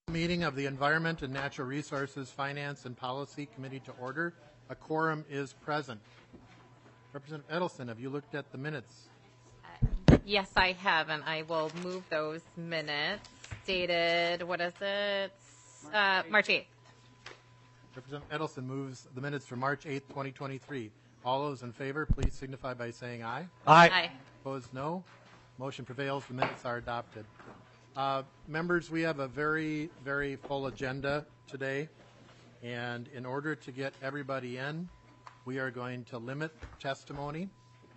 Meeting of the Environment and Natural Resources Finance and Policy Committee to order. A quorum is present. Representative Edelson, have you looked at the minutes? Yes, I have, and I will move those minutes. Dated, what is it? March 8th. Representative Edelson moves the minutes for March 8th, 2023. All those in favor, please signify by saying aye. Aye. Opposed, no. Motion prevails. The minutes are adopted. Members, we have a very, very full agenda today, and in order to get everybody in, we are going to limit testimony.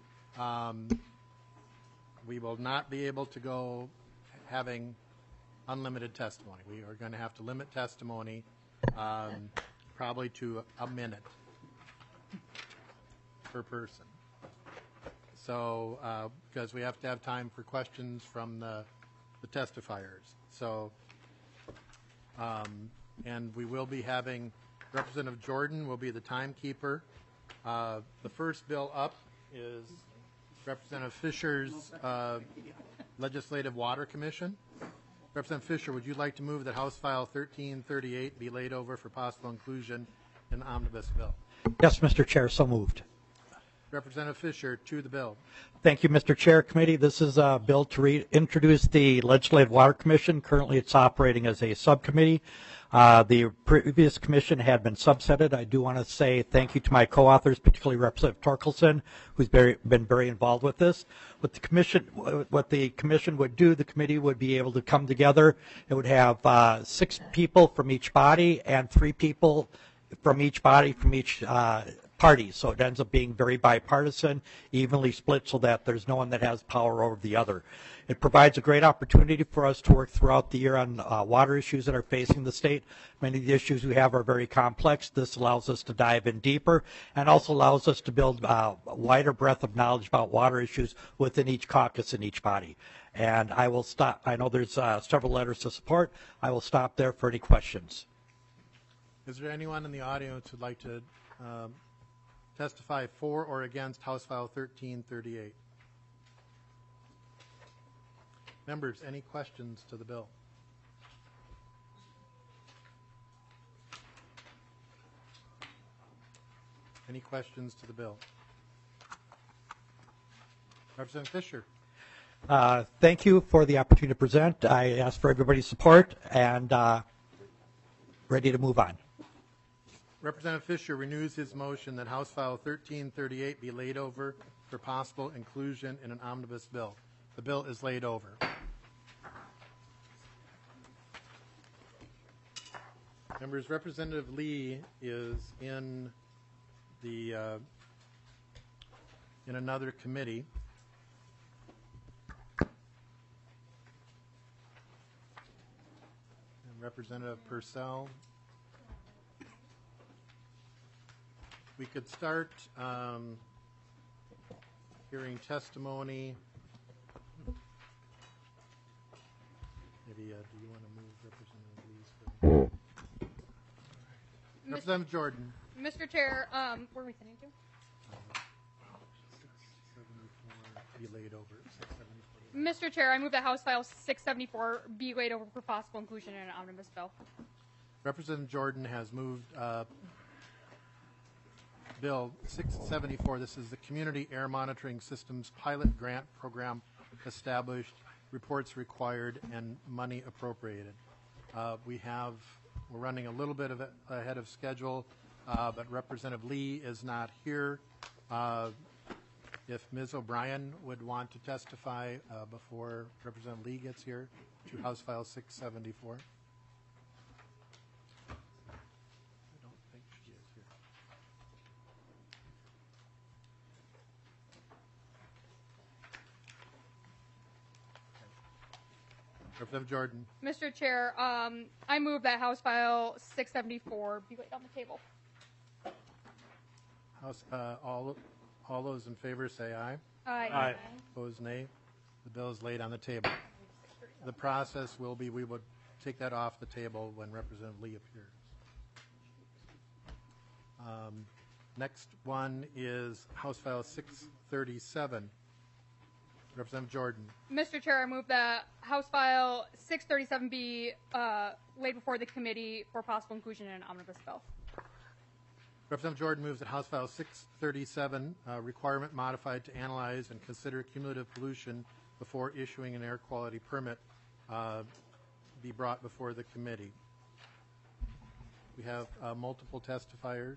We will not be able to go having unlimited testimony. We are going to have to limit testimony probably to a minute per person. So, because we have to have time for questions from the testifiers. So, and we will be having Representative Jordan will be the timekeeper. The first bill up is Representative Fisher's Legislative Water Commission. Representative Fisher, would you like to move that House File 1338 be laid over for possible inclusion in the omnibus bill? Yes, Mr. Chair, so moved. Representative Fisher, to the bill. Thank you, Mr. Chair. Committee, this is a bill to introduce the Legislative Water Commission. Currently, it's operating as a subcommittee. The previous commission had been subsetted. I do want to say thank you to my co-authors, particularly Representative Torkelson, who's been very involved with this. What the commission would do, the committee would be able to come together. It would have 6 people from each body and 3 people from each body from each party. So it ends up being very bipartisan, evenly split, so that there's no one that has power over the other. It provides a great opportunity for us to work throughout the year on water issues that are facing the state. Many of the issues we have are very complex. This allows us to dive in deeper and also allows us to build a wider breadth of knowledge about water issues within each caucus and each body. And I will stop. I know there's several letters to support. I will stop there for any questions. Is there anyone in the audience who'd like to testify for or against House File 1338? Members, any questions to the bill? Any questions to the bill? Representative Fisher. Thank you for the opportunity to present. I ask for everybody's support and ready to move on. Representative Fisher renews his motion that House File 1338 be laid over for possible inclusion in an omnibus bill. The bill is laid over. Members, Representative Lee is in the in another committee. And Representative Purcell. We could start hearing testimony. Maybe, do you want to move Representative Lee's? Representative Jordan. Mr. Chair, where are we sending to? 674 be laid over. 674. Mr. Chair, I move that House File 674 be laid over for possible inclusion in an omnibus bill. Representative Jordan has moved Bill 674. This is the Community Air Monitoring Systems Pilot Grant Program established, reports required, and money appropriated. We're running a little bit ahead of schedule, but Representative Lee is not here. If Ms. O'Brien would want to testify before Representative Lee gets here to House File 674. Representative Jordan. Mr. Chair, I move that House File 674 be laid on the table. House, all those in favor say aye. Aye. Opposed, nay. The bill is laid on the table. The process will be we would take that off the table when Representative Lee appears. Next one is House File 637. Representative Jordan. Mr. Chair, I move that House File 637 be laid before the committee for possible inclusion in an omnibus bill. Representative Jordan moves that House File 637, requirement modified to analyze and consider cumulative pollution before issuing an air quality permit, be brought before the committee. We have multiple testifiers.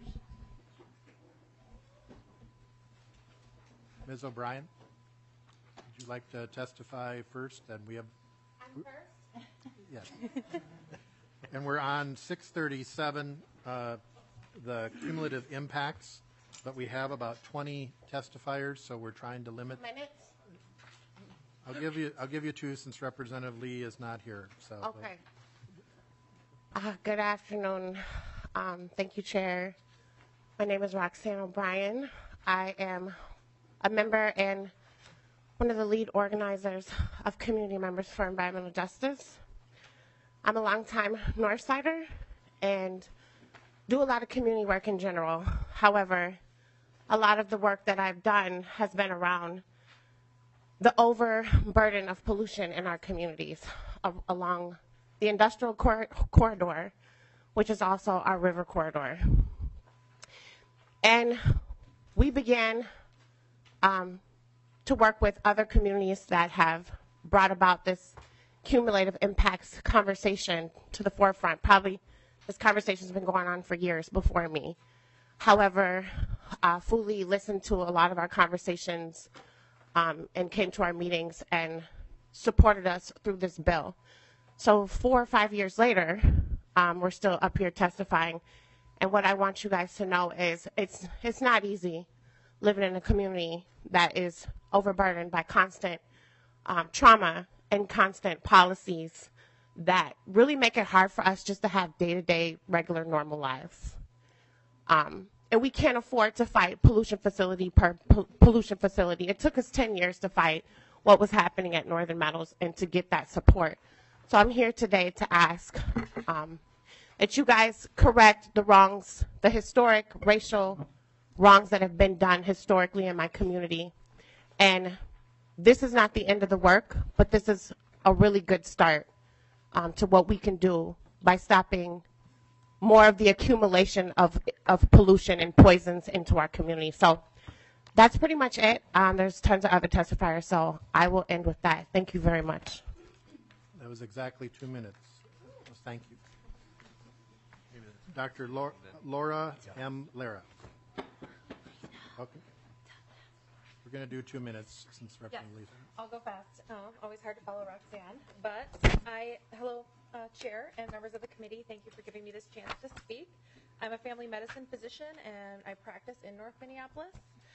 Ms. O'Brien, would you like to testify first? And we have. I'm first. Yes. And we're on 637, the cumulative impacts, but we have about 20 testifiers, so we're trying to limit. Minutes? I'll give you 2 since Representative Lee is not here. So. Okay. Good afternoon. Thank you, Chair. My name is Roxanne O'Brien. I am a member and one of the lead organizers of Community Members for Environmental Justice. I'm a longtime Northsider and do a lot of community work in general. However, a lot of the work that I've done has been around the overburden of pollution in our communities along the industrial corridor, which is also our river corridor. And we began to work with other communities that have brought about this cumulative impacts conversation to the forefront. Probably this conversation has been going on for years before me. However, fully listened to a lot of our conversations and came to our meetings and supported us through this bill. So 4 or 5 years later, we're still up here testifying. And what I want you guys to know is it's not easy living in a community that is overburdened by constant trauma and constant policies that really make it hard for us just to have day-to-day, regular, normal lives. And we can't afford to fight pollution facility per pollution facility. It took us 10 years to fight what was happening at Northern Meadows and to get that support. So I'm here today to ask that you guys correct the wrongs, the historic racial wrongs that have been done historically in my community. And this is not the end of the work, but this is a really good start to what we can do by stopping more of the accumulation of pollution and poisons into our community. So that's pretty much it. There's tons of other testifiers, so I will end with that. Thank you very much. That was exactly 2 minutes. Thank you. Dr. Laura M. Lara. Okay. We're going to do 2 minutes since Representative Lee's. I'll go fast. Always hard to follow Roxanne, but hello, Chair and members of the committee. Thank you for giving me this chance to speak. I'm a family medicine physician and I practice in North Minneapolis.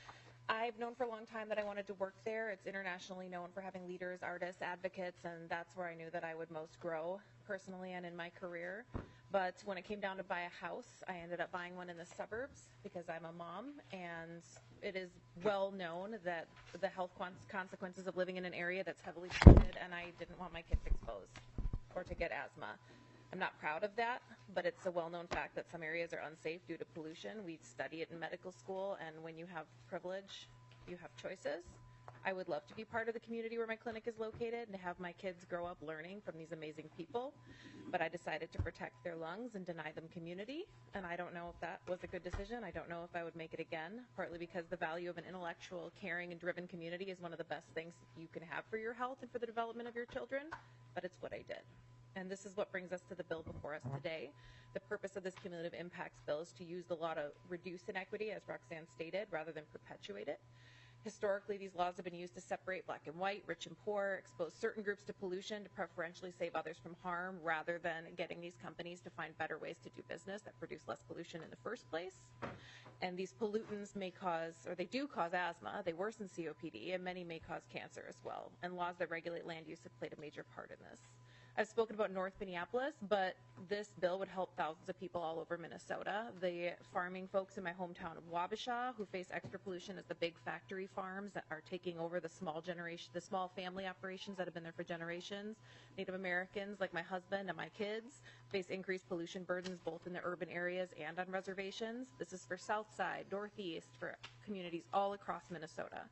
I've known for a long time that I wanted to work there. It's internationally known for having leaders, artists, advocates, and that's where I knew that I would most grow personally and in my career. But when it came down to buy a house, I ended up buying one in the suburbs because I'm a mom, and it is well known that the health consequences of living in an area that's heavily polluted, and I didn't want my kids exposed or to get asthma. I'm not proud of that, but it's a well-known fact that some areas are unsafe due to pollution. We study it in medical school, and when you have privilege, you have choices. I would love to be part of the community where my clinic is located and to have my kids grow up learning from these amazing people, but I decided to protect their lungs and deny them community, and I don't know if that was a good decision. I don't know if I would make it again, partly because the value of an intellectual, caring, and driven community is one of the best things you can have for your health and for the development of your children, but it's what I did. And this is what brings us to the bill before us today. The purpose of this cumulative impacts bill is to use the law to reduce inequity, as Roxanne stated, rather than perpetuate it. Historically, these laws have been used to separate black and white, rich and poor, expose certain groups to pollution to preferentially save others from harm, rather than getting these companies to find better ways to do business that produce less pollution in the first place. And these pollutants may cause, or they do cause asthma, they worsen COPD, and many may cause cancer as well. And laws that regulate land use have played a major part in this. I've spoken about North Minneapolis, but this bill would help thousands of people all over Minnesota. The farming folks in my hometown of Wabasha, who face extra pollution as the big factory farms that are taking over the small family operations that have been there for generations. Native Americans, like my husband and my kids, face increased pollution burdens both in the urban areas and on reservations. This is for Southside, Northeast, for communities all across Minnesota.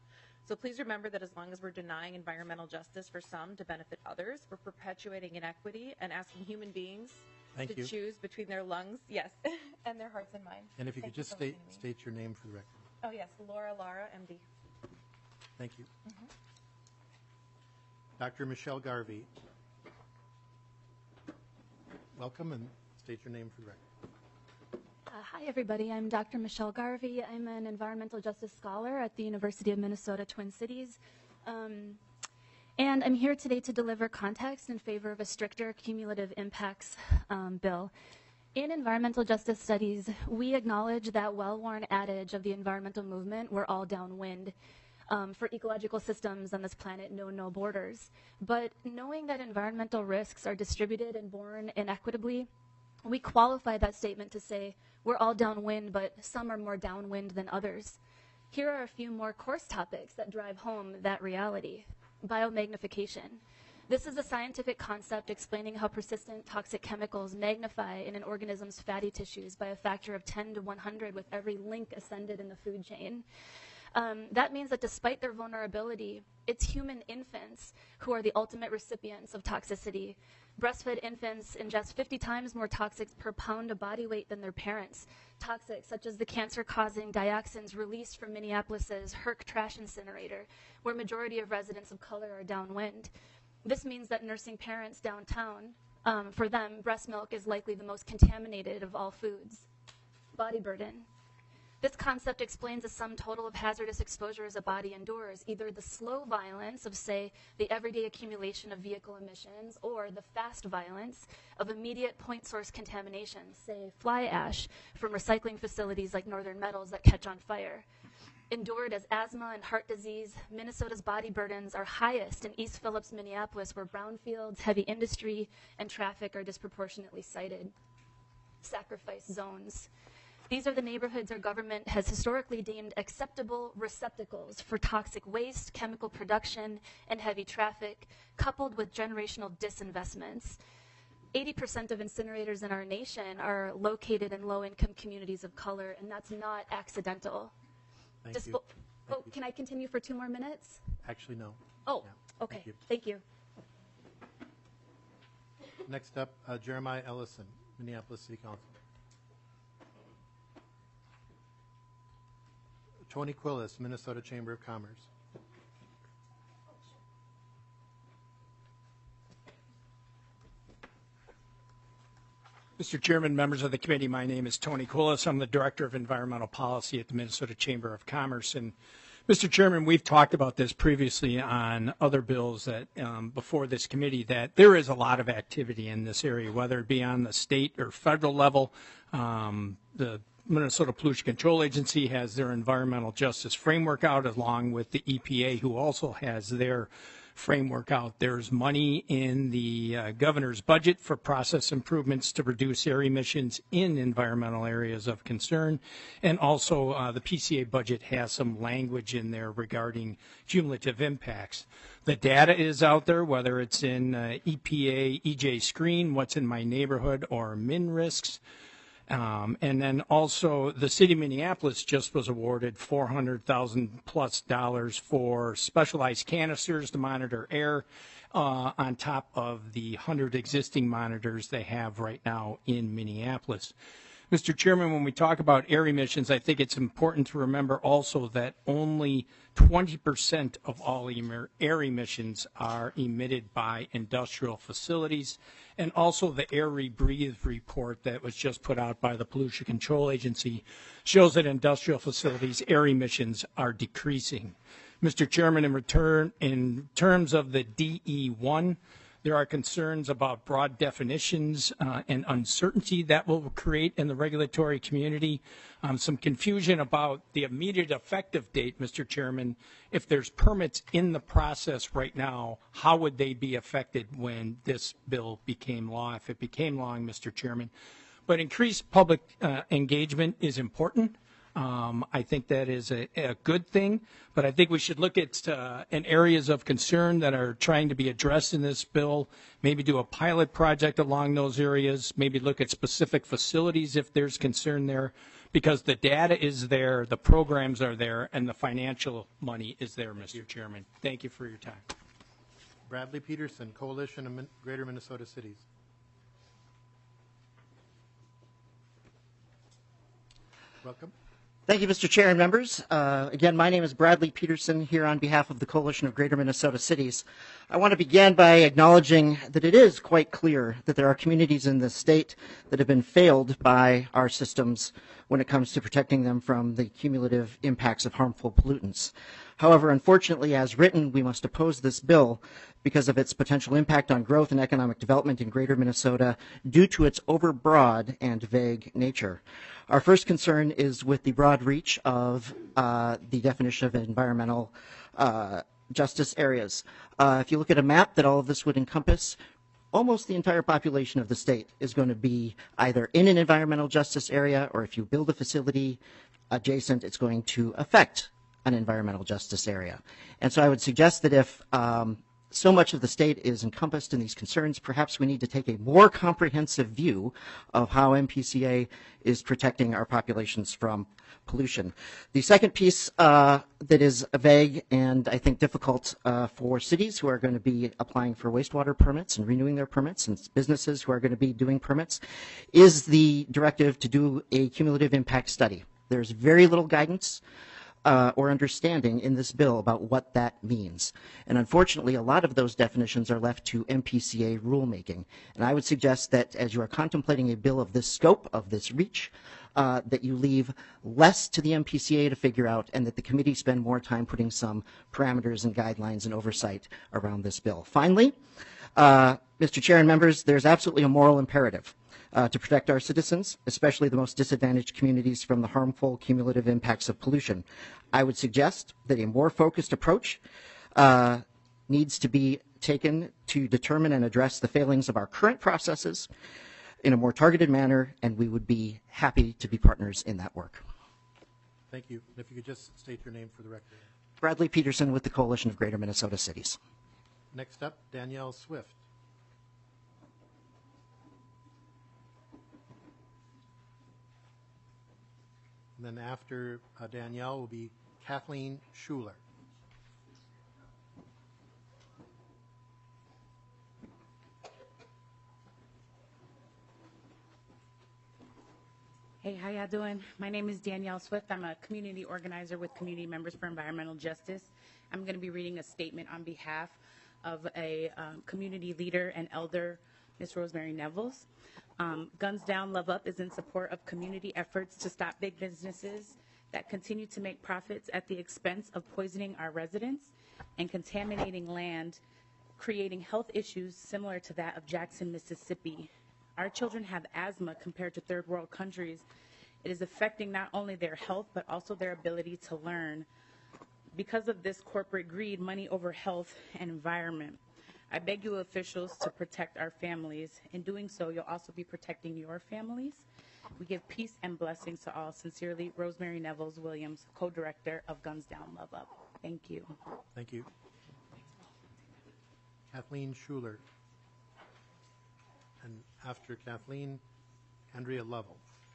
So please remember that as long as we're denying environmental justice for some to benefit others, we're perpetuating inequity and asking human beings Thank to you. choose between their lungs, yes, and their hearts and minds. And if you could Thank just so much, Amy. state your name for the record. Oh, yes, Laura, MD. Thank you. Dr. Michelle Garvey. Welcome, and state your name for the record. Hi, everybody. I'm Dr. Michelle Garvey. I'm an environmental justice scholar at the University of Minnesota Twin Cities. And I'm here today to deliver context in favor of a stricter cumulative impacts bill. In environmental justice studies, we acknowledge that well-worn adage of the environmental movement, we're all downwind. For ecological systems on this planet know no borders. But knowing that environmental risks are distributed and borne inequitably, we qualify that statement to say we're all downwind, but some are more downwind than others. Here are a few more course topics that drive home that reality. Biomagnification. This is a scientific concept explaining how persistent toxic chemicals magnify in an organism's fatty tissues by a factor of 10 to 100 with every link ascended in the food chain. That means that despite their vulnerability, it's human infants who are the ultimate recipients of toxicity. Breastfed infants ingest 50 times more toxics per pound of body weight than their parents. Toxics such as the cancer-causing dioxins released from Minneapolis's Herc trash incinerator, where majority of residents of color are downwind. This means that nursing parents downtown, for them, breast milk is likely the most contaminated of all foods. Body burden. This concept explains the sum total of hazardous exposures a body endures, either the slow violence of, say, the everyday accumulation of vehicle emissions, or the fast violence of immediate point source contamination, say fly ash from recycling facilities like Northern Metals that catch on fire. Endured as asthma and heart disease, Minnesota's body burdens are highest in East Phillips, Minneapolis, where brownfields, heavy industry, and traffic are disproportionately cited. Sacrifice zones. These are the neighborhoods our government has historically deemed acceptable receptacles for toxic waste, chemical production, and heavy traffic, coupled with generational disinvestments. 80% of incinerators in our nation are located in low-income communities of color, and that's not accidental. Thank you. Oh, can I continue for 2 more minutes? Actually, no. Oh, Yeah. okay. Thank you. Thank you. Next up, Jeremiah Ellison, Minneapolis City Council. Tony Quillis, Minnesota Chamber of Commerce. Mr. Chairman, members of the committee, my name is Tony Quillis. I'm the Director of Environmental Policy at the Minnesota Chamber of Commerce. And Mr. Chairman, we've talked about this previously on other bills that before this committee, that there is a lot of activity in this area, whether it be on the state or federal level. The Minnesota Pollution Control Agency has their environmental justice framework out, along with the EPA, who also has their framework out. There's money in the governor's budget for process improvements to reduce air emissions in environmental areas of concern. And also the PCA budget has some language in there regarding cumulative impacts. The data is out there, whether it's in EPA, EJ Screen, What's in My Neighborhood, or MinRisks. And then also the city of Minneapolis just was awarded $400,000+ for specialized canisters to monitor air on top of the 100 existing monitors they have right now in Minneapolis. Mr. Chairman, when we talk about air emissions, I think it's important to remember also that only 20% of all air emissions are emitted by industrial facilities. And also the Air We Breathe report that was just put out by the Pollution Control Agency shows that industrial facilities' air emissions are decreasing. Mr. Chairman, in terms of the DE1, there are concerns about broad definitions and uncertainty that will create in the regulatory community. Some confusion about the immediate effective date, Mr. Chairman. If there's permits in the process right now, how would they be affected when this bill became law, if it became law, Mr. Chairman? But increased public engagement is important. I think that is a good thing, but I think we should look at in areas of concern that are trying to be addressed in this bill, maybe do a pilot project along those areas, maybe look at specific facilities if there's concern there, because the data is there, the programs are there, and the financial money is there, Mr. Chairman. Thank you for your time. Bradley Peterson, Coalition of Greater Minnesota Cities. Welcome. Thank you, Mr. Chair and members. Again, my name is Bradley Peterson here on behalf of the Coalition of Greater Minnesota Cities. I want to begin by acknowledging that it is quite clear that there are communities in this state that have been failed by our systems when it comes to protecting them from the cumulative impacts of harmful pollutants. However, unfortunately, as written, we must oppose this bill because of its potential impact on growth and economic development in Greater Minnesota due to its overbroad and vague nature. Our first concern is with the broad reach of the definition of environmental justice areas. If you look at a map that all of this would encompass, almost the entire population of the state is going to be either in an environmental justice area, or if you build a facility adjacent, it's going to affect an environmental justice area. And so I would suggest that if so much of the state is encompassed in these concerns, perhaps we need to take a more comprehensive view of how MPCA is protecting our populations from pollution. The second piece that is vague and I think difficult for cities who are going to be applying for wastewater permits and renewing their permits, and businesses who are going to be doing permits, is the directive to do a cumulative impact study. There's very little guidance or understanding in this bill about what that means. And unfortunately, a lot of those definitions are left to MPCA rulemaking. And I would suggest that as you are contemplating a bill of this scope, of this reach, that you leave less to the MPCA to figure out, and that the committee spend more time putting some parameters and guidelines and oversight around this bill. Finally, Mr. Chair and members, there's absolutely a moral imperative to protect our citizens, especially the most disadvantaged communities, from the harmful cumulative impacts of pollution. I would suggest that a more focused approach needs to be taken to determine and address the failings of our current processes in a more targeted manner, and we would be happy to be partners in that work. Thank you. If you could just state your name for the record. Bradley Peterson with the Coalition of Greater Minnesota Cities. Next up, Danielle Swift. And then after Danielle will be Kathleen Schuler. Hey, how y'all doing? My name is Danielle Swift. I'm a community organizer with Community Members for Environmental Justice. I'm going to be reading a statement on behalf of a community leader and elder, Ms. Rosemary Nevels. Guns Down, Love Up is in support of community efforts to stop big businesses that continue to make profits at the expense of poisoning our residents and contaminating land, creating health issues similar to that of Jackson, Mississippi. Our children have asthma compared to third world countries. It is affecting not only their health, but also their ability to learn. Because of this corporate greed, money over health and environment. I beg you officials to protect our families. In doing so, you'll also be protecting your families. We give peace and blessings to all. Sincerely, Rosemary Nevels Williams, co-director of Guns Down, Love Up. Thank you. Thank you. Kathleen Schuler. And after Kathleen, Andrea Lovell.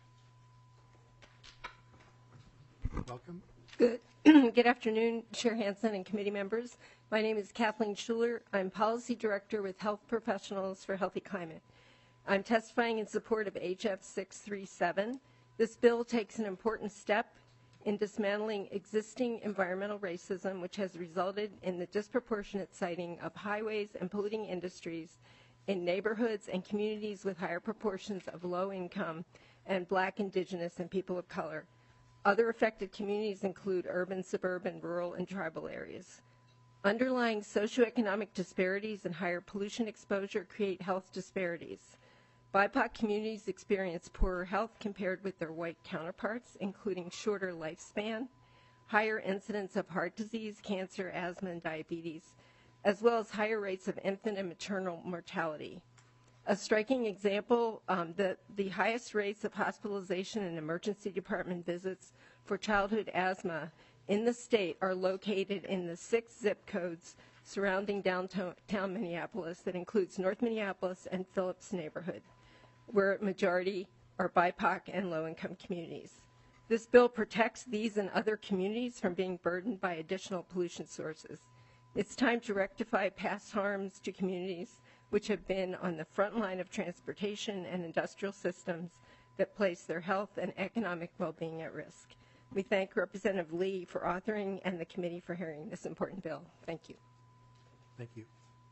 Welcome. Good afternoon, Chair Hansen and committee members. My name is Kathleen Schuler. I'm Policy Director with Health Professionals for Healthy Climate. I'm testifying in support of HF 637. This bill takes an important step in dismantling existing environmental racism, which has resulted in the disproportionate siting of highways and polluting industries in neighborhoods and communities with higher proportions of low income and Black, Indigenous, and people of color. Other affected communities include urban, suburban, rural, and tribal areas. Underlying socioeconomic disparities and higher pollution exposure create health disparities. BIPOC communities experience poorer health compared with their white counterparts, including shorter lifespan, higher incidence of heart disease, cancer, asthma, and diabetes, as well as higher rates of infant and maternal mortality. A striking example, the highest rates of hospitalization and emergency department visits for childhood asthma in the state are located in the 6 zip codes surrounding downtown Minneapolis that includes North Minneapolis and Phillips neighborhood, where a majority are BIPOC and low-income communities. This bill protects these and other communities from being burdened by additional pollution sources. It's time to rectify past harms to communities which have been on the front line of transportation and industrial systems that place their health and economic well-being at risk. We thank Representative Lee for authoring and the committee for hearing this important bill. Thank you. Thank you.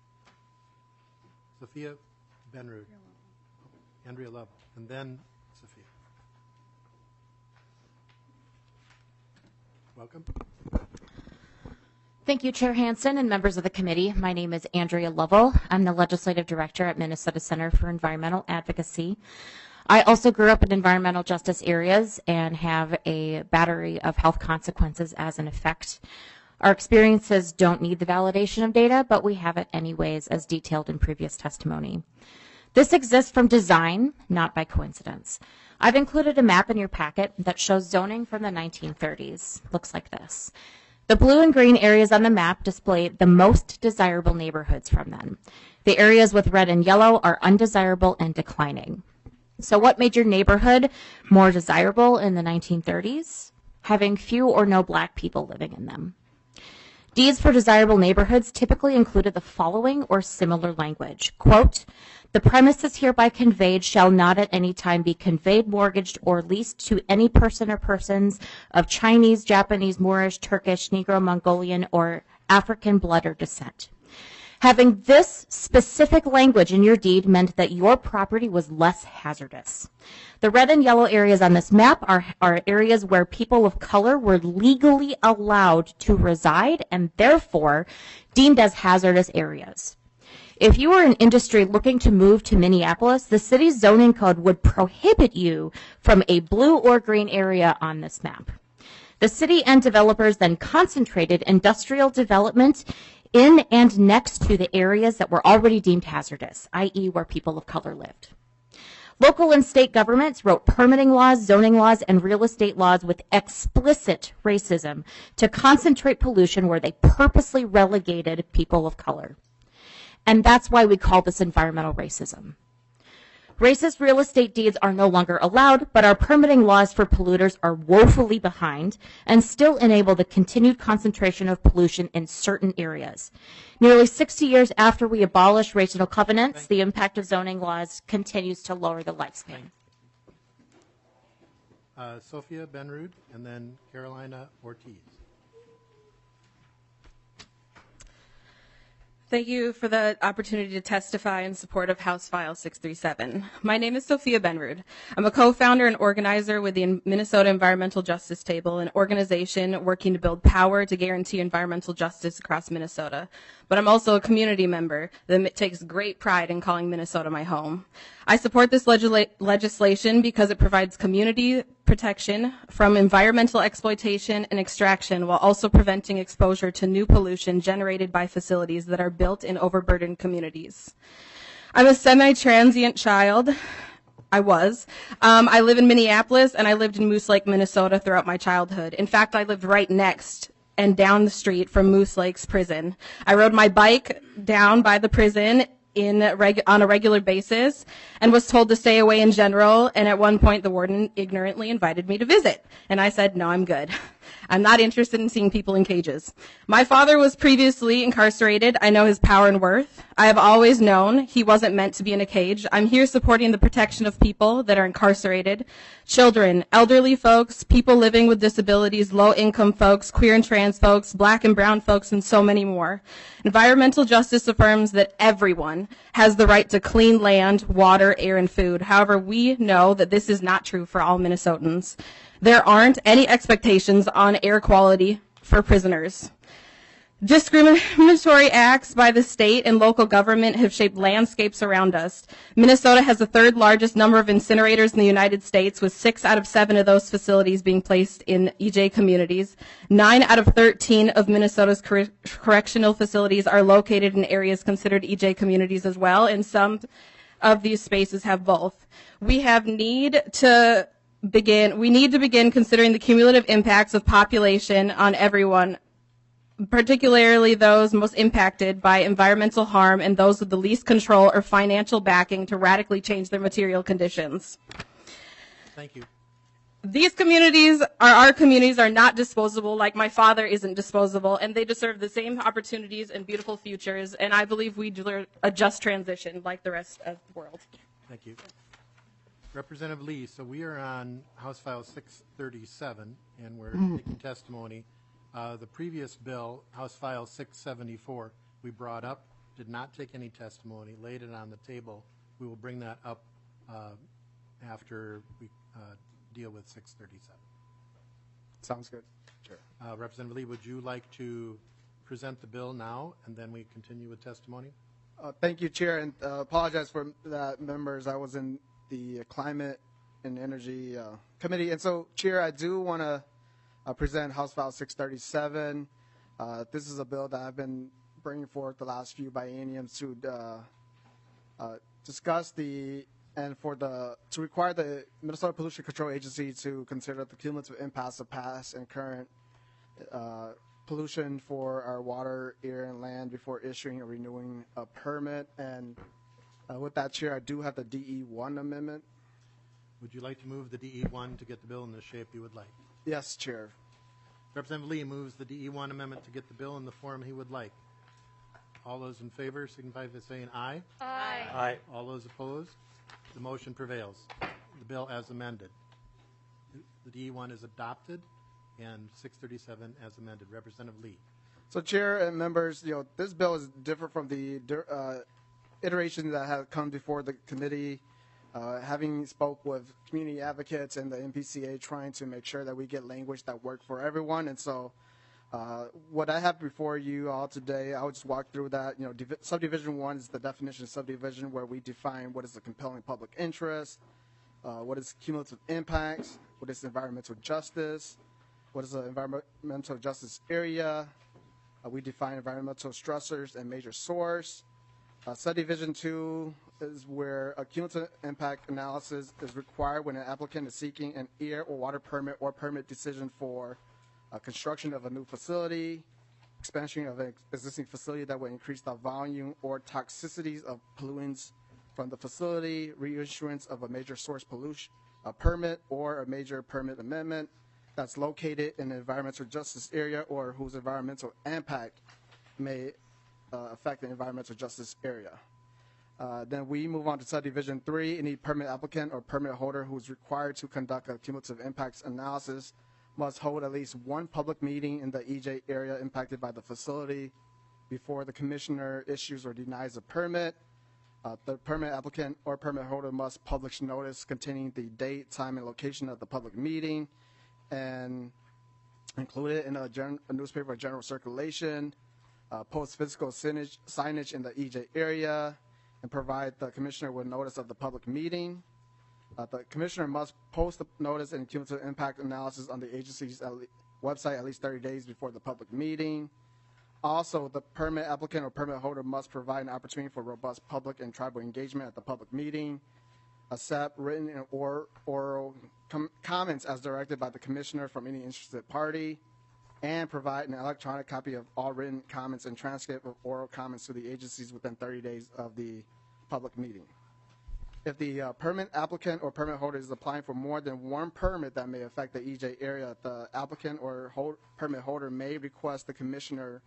Sophia Benrud. Andrea Love. And then Sophia. Welcome. Thank you, Chair Hansen and members of the committee. My name is Andrea Lovell. I'm the Legislative Director at Minnesota Center for Environmental Advocacy. I also grew up in environmental justice areas and have a battery of health consequences as an effect. Our experiences don't need the validation of data, but we have it anyways, as detailed in previous testimony. This exists from design, not by coincidence. I've included a map in your packet that shows zoning from the 1930s. Looks like this. The blue and green areas on the map display the most desirable neighborhoods from then. The areas with red and yellow are undesirable and declining. So what made your neighborhood more desirable in the 1930s? Having few or no black people living in them. Deeds for desirable neighborhoods typically included the following or similar language. Quote, the premises hereby conveyed shall not at any time be conveyed, mortgaged, or leased to any person or persons of Chinese, Japanese, Moorish, Turkish, Negro, Mongolian, or African blood or descent. Having this specific language in your deed meant that your property was less hazardous. The red and yellow areas on this map are areas where people of color were legally allowed to reside and therefore deemed as hazardous areas. If you were an industry looking to move to Minneapolis, the city's zoning code would prohibit you from a blue or green area on this map. The city and developers then concentrated industrial development in and next to the areas that were already deemed hazardous, i.e. where people of color lived. Local and state governments wrote permitting laws, zoning laws, and real estate laws with explicit racism to concentrate pollution where they purposely relegated people of color. And that's why we call this environmental racism. Racist real estate deeds are no longer allowed, but our permitting laws for polluters are woefully behind and still enable the continued concentration of pollution in certain areas. Nearly 60 years after we abolished racial covenants, the impact of zoning laws continues to lower the lifespan. Sophia Benrud, and then Carolina Ortiz. Thank you for the opportunity to testify in support of House File 637. My name is Sophia Benrud. I'm a co-founder and organizer with the Minnesota Environmental Justice Table, an organization working to build power to guarantee environmental justice across Minnesota. But I'm also a community member that takes great pride in calling Minnesota my home. I support this legislation because it provides community protection from environmental exploitation and extraction while also preventing exposure to new pollution generated by facilities that are built in overburdened communities. I'm a semi-transient child. I was. I live in Minneapolis, and I lived in Moose Lake, Minnesota throughout my childhood. In fact, I lived right next and down the street from Moose Lake's prison. I rode my bike down by the prison on a regular basis and was told to stay away in general, and at one point the warden ignorantly invited me to visit, and I said, no, I'm good. I'm not interested in seeing people in cages. My father was previously incarcerated. I know his power and worth. I have always known he wasn't meant to be in a cage. I'm here supporting the protection of people that are incarcerated, children, elderly folks, people living with disabilities, low-income folks, queer and trans folks, black and brown folks, and so many more. Environmental justice affirms that everyone has the right to clean land, water, air, and food. However, we know that this is not true for all Minnesotans. There aren't any expectations on air quality for prisoners. Discriminatory acts by the state and local government have shaped landscapes around us. Minnesota has the third largest number of incinerators in the United States, with 6 out of 7 of those facilities being placed in EJ communities. 9 out of 13 of Minnesota's correctional facilities are located in areas considered EJ communities as well, and some of these spaces have both. We have need to need to begin considering the cumulative impacts of population on everyone, particularly those most impacted by environmental harm and those with the least control or financial backing to radically change their material conditions. Thank you. These communities are not disposable, like my father isn't disposable, and they deserve the same opportunities and beautiful futures, and I believe we deserve a just transition like the rest of the world. Thank you. Representative Lee, so we are on House File 637, and we're taking testimony. The previous bill, House File 674, we brought up, did not take any testimony, laid it on the table. We will bring that up after we deal with 637. Sounds good. Sure. Representative Lee, would you like to present the bill now, and then we continue with testimony? Thank you, Chair, and apologize for that, members. I was in the Climate and Energy Committee, and so, Chair, I do want to present House File 637. This is a bill that I've been bringing forth the last few bienniums to discuss to require the Minnesota Pollution Control Agency to consider the cumulative impacts of past and current pollution for our water, air, and land before issuing or renewing a permit. And with that, Chair, I do have the DE1 amendment. Would you like to move the DE1 to get the bill in the shape you would like? Yes, Chair. Representative Lee moves the DE1 amendment to get the bill in the form he would like. All those in favor signify by saying aye. Aye. Aye. All those opposed? The motion prevails. The bill as amended. The DE1 is adopted, and 637 as amended. Representative Lee. So, Chair and members, this bill is different from the iteration that has come before the committee. Having spoke with community advocates and the MPCA, trying to make sure that we get language that works for everyone. And so what I have before you all today, I'll just walk through that. Subdivision 1 is the definition of subdivision, where we define what is the compelling public interest, what is cumulative impacts, what is environmental justice, what is the environmental justice area. We define environmental stressors and major source. Subdivision 2 is where a cumulative impact analysis is required when an applicant is seeking an air or water permit or permit decision for construction of a new facility, expansion of an existing facility that will increase the volume or toxicities of pollutants from the facility, reissuance of a major source pollution permit or a major permit amendment that's located in an environmental justice area or whose environmental impact may affect the environmental justice area. Then we move on to subdivision 3. Any permit applicant or permit holder who is required to conduct a cumulative impacts analysis must hold at least one public meeting in the EJ area impacted by the facility before the commissioner issues or denies a permit. The permit applicant or permit holder must publish notice containing the date, time, and location of the public meeting and include it in a newspaper of general circulation, post physical signage in the EJ area, and provide the commissioner with notice of the public meeting. The commissioner must post the notice and cumulative impact analysis on the agency's website at least 30 days before the public meeting. Also, the permit applicant or permit holder must provide an opportunity for robust public and tribal engagement at the public meeting, accept written and oral comments as directed by the commissioner from any interested party, and provide an electronic copy of all written comments and transcript of oral comments to the agencies within 30 days of the public meeting. If the permit applicant or permit holder is applying for more than one permit that may affect the EJ area, the applicant or permit holder may request the commissioner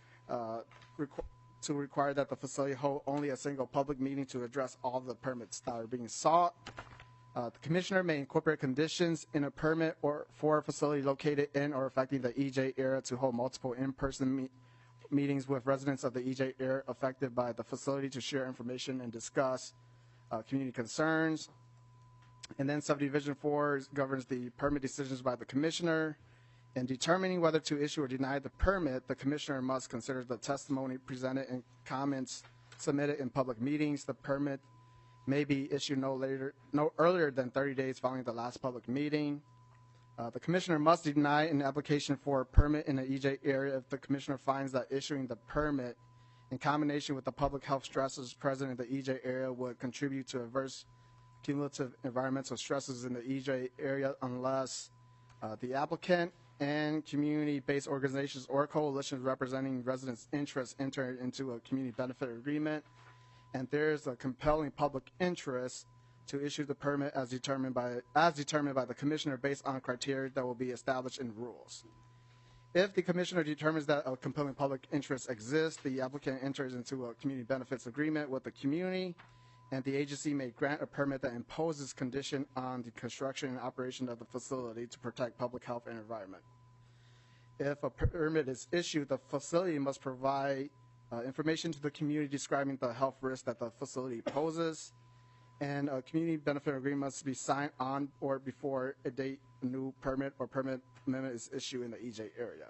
to require that the facility hold only a single public meeting to address all the permits that are being sought. The commissioner may incorporate conditions in a permit or for a facility located in or affecting the EJ area to hold multiple in-person meetings with residents of the EJ area affected by the facility to share information and discuss community concerns. And then subdivision 4 governs the permit decisions by the commissioner. In determining whether to issue or deny the permit, the commissioner must consider the testimony presented and comments submitted in public meetings. The permit may be issued no earlier than 30 days following the last public meeting. The commissioner must deny an application for a permit in the EJ area if the commissioner finds that issuing the permit in combination with the public health stresses present in the EJ area would contribute to adverse cumulative environmental stresses in the EJ area unless the applicant and community-based organizations or coalitions representing residents' interests enter into a community benefit agreement, and there is a compelling public interest to issue the permit as determined by the commissioner based on criteria that will be established in rules. If the commissioner determines that a compelling public interest exists, the applicant enters into a community benefits agreement with the community, and the agency may grant a permit that imposes condition on the construction and operation of the facility to protect public health and environment. If a permit is issued, the facility must provide information to the community describing the health risk that the facility poses, and a community benefit agreement must be signed on or before a date a new permit or permit amendment is issued in the EJ area.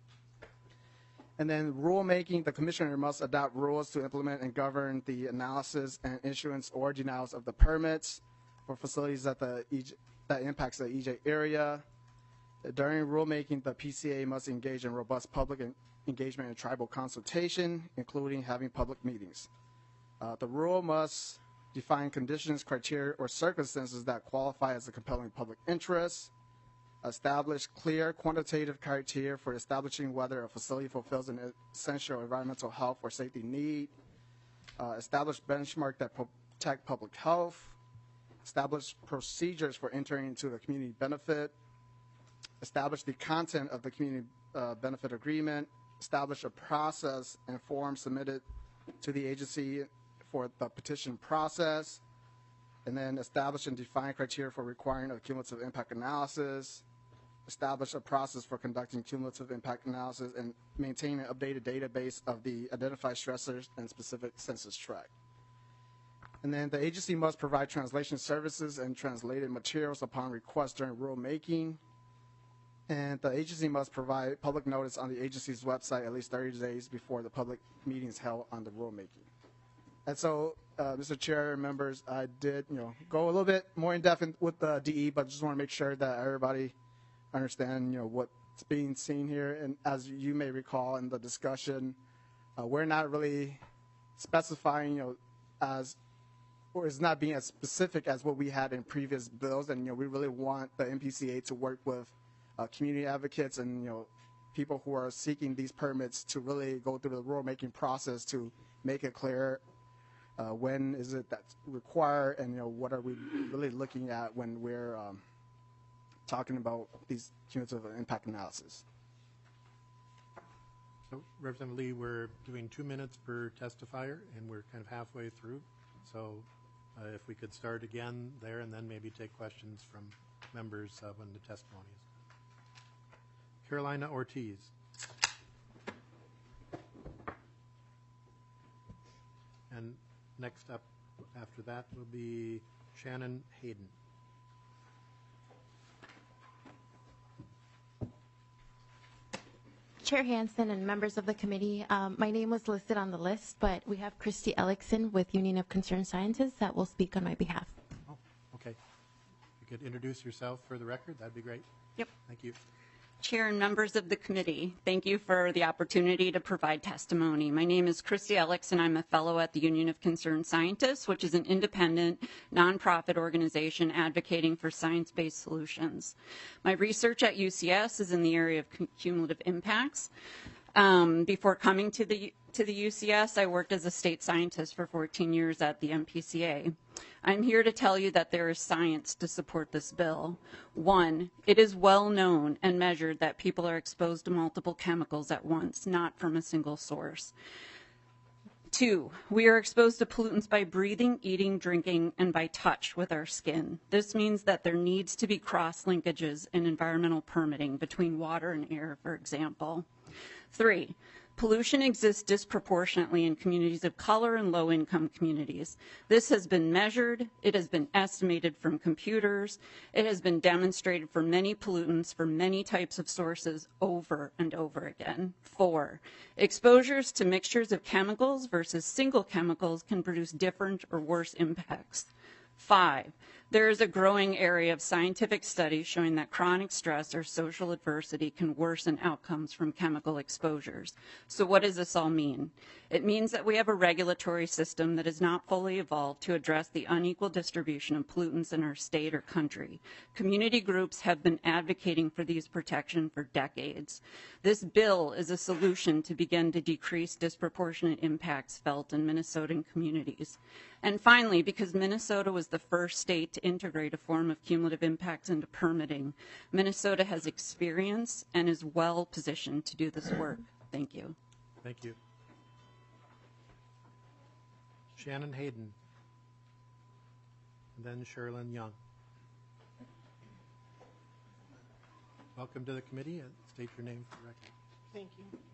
And then rulemaking, the commissioner must adopt rules to implement and govern the analysis and issuance or denials of the permits for facilities that impacts the EJ area. During rulemaking, the PCA must engage in robust public engagement and tribal consultation, including having public meetings. The rule must define conditions, criteria, or circumstances that qualify as a compelling public interest, establish clear quantitative criteria for establishing whether a facility fulfills an essential environmental health or safety need, establish benchmarks that protect public health, establish procedures for entering into the community benefit, establish the content of the community benefit agreement, establish a process and form submitted to the agency for the petition process, and then establish and define criteria for requiring a cumulative impact analysis, establish a process for conducting cumulative impact analysis, and maintain an updated database of the identified stressors and specific census tract. And then the agency must provide translation services and translated materials upon request during rulemaking. And the agency must provide public notice on the agency's website at least 30 days before the public meeting is held on the rulemaking. And so, Mr. Chair, members, I did, go a little bit more in depth with the DE, but just want to make sure that everybody understand, what's being seen here. And as you may recall in the discussion, we're not really specifying, or it's not being as specific as what we had in previous bills. And, we really want the MPCA to work with community advocates and, people who are seeking these permits to really go through the rulemaking process to make it clear when is it that's required, and what are we really looking at when we're talking about these cumulative impact analysis. So, Representative Lee, we're doing 2 minutes per testifier, and we're kind of halfway through. So, if we could start again there, and then maybe take questions from members when the testimony is done. Carolina Ortiz. And next up after that will be Shannon Hayden. Chair Hansen and members of the committee, my name was listed on the list, but we have Christy Ellickson with Union of Concerned Scientists that will speak on my behalf. Oh, okay. If you could introduce yourself for the record, that'd be great. Yep. Thank you. Chair and members of the committee, thank you for the opportunity to provide testimony. My name is Christy Ellickson. I'm a fellow at the Union of Concerned Scientists, which is an independent, nonprofit organization advocating for science-based solutions. My research at UCS is in the area of cumulative impacts. Before coming to the UCS, I worked as a state scientist for 14 years at the MPCA. I'm here to tell you that there is science to support this bill. One, it is well known and measured that people are exposed to multiple chemicals at once, not from a single source. Two, we are exposed to pollutants by breathing, eating, drinking, and by touch with our skin. This means that there needs to be cross-linkages in environmental permitting between water and air, for example. Three, pollution exists disproportionately in communities of color and low-income communities. This has been measured, it has been estimated from computers, it has been demonstrated for many pollutants for many types of sources over and over again. 4, exposures to mixtures of chemicals versus single chemicals can produce different or worse impacts. 5, There is a growing area of scientific studies showing that chronic stress or social adversity can worsen outcomes from chemical exposures. So what does this all mean? It means that we have a regulatory system that is not fully evolved to address the unequal distribution of pollutants in our state or country. Community groups have been advocating for these protections for decades. This bill is a solution to begin to decrease disproportionate impacts felt in Minnesotan communities. And finally, because Minnesota was the first state to integrate a form of cumulative impacts into permitting, Minnesota has experience and is well positioned to do this work. Thank you. Thank you. Shannon Hayden. And then Sherilyn Young. Welcome to the committee. State your name for the record. Thank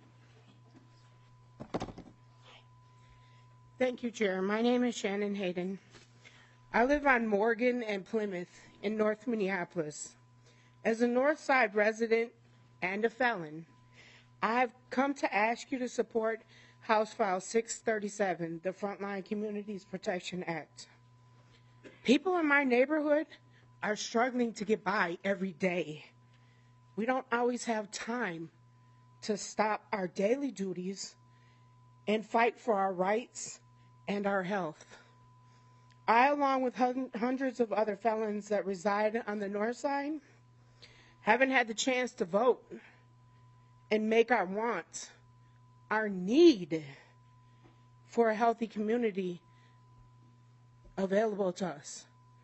you. Thank you, Chair. My name is Shannon Hayden. I live on Morgan and Plymouth in North Minneapolis. As a North Side resident and a felon, I have come to ask you to support House File 637, the Frontline Communities Protection Act. People in my neighborhood are struggling to get by every day. We don't always have time to stop our daily duties and fight for our rights and our health. I, along with hundreds of other felons that reside on the North Side, haven't had the chance to vote and make our want, our need for a healthy community available to us.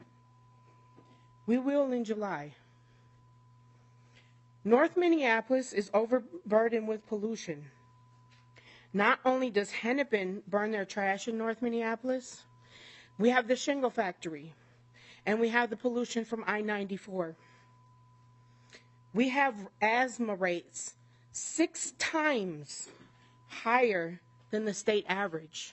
We will in July. North Minneapolis is overburdened with pollution. Not only does Hennepin burn their trash in North Minneapolis, we have the shingle factory, and we have the pollution from I-94. We have asthma rates 6 times higher than the state average.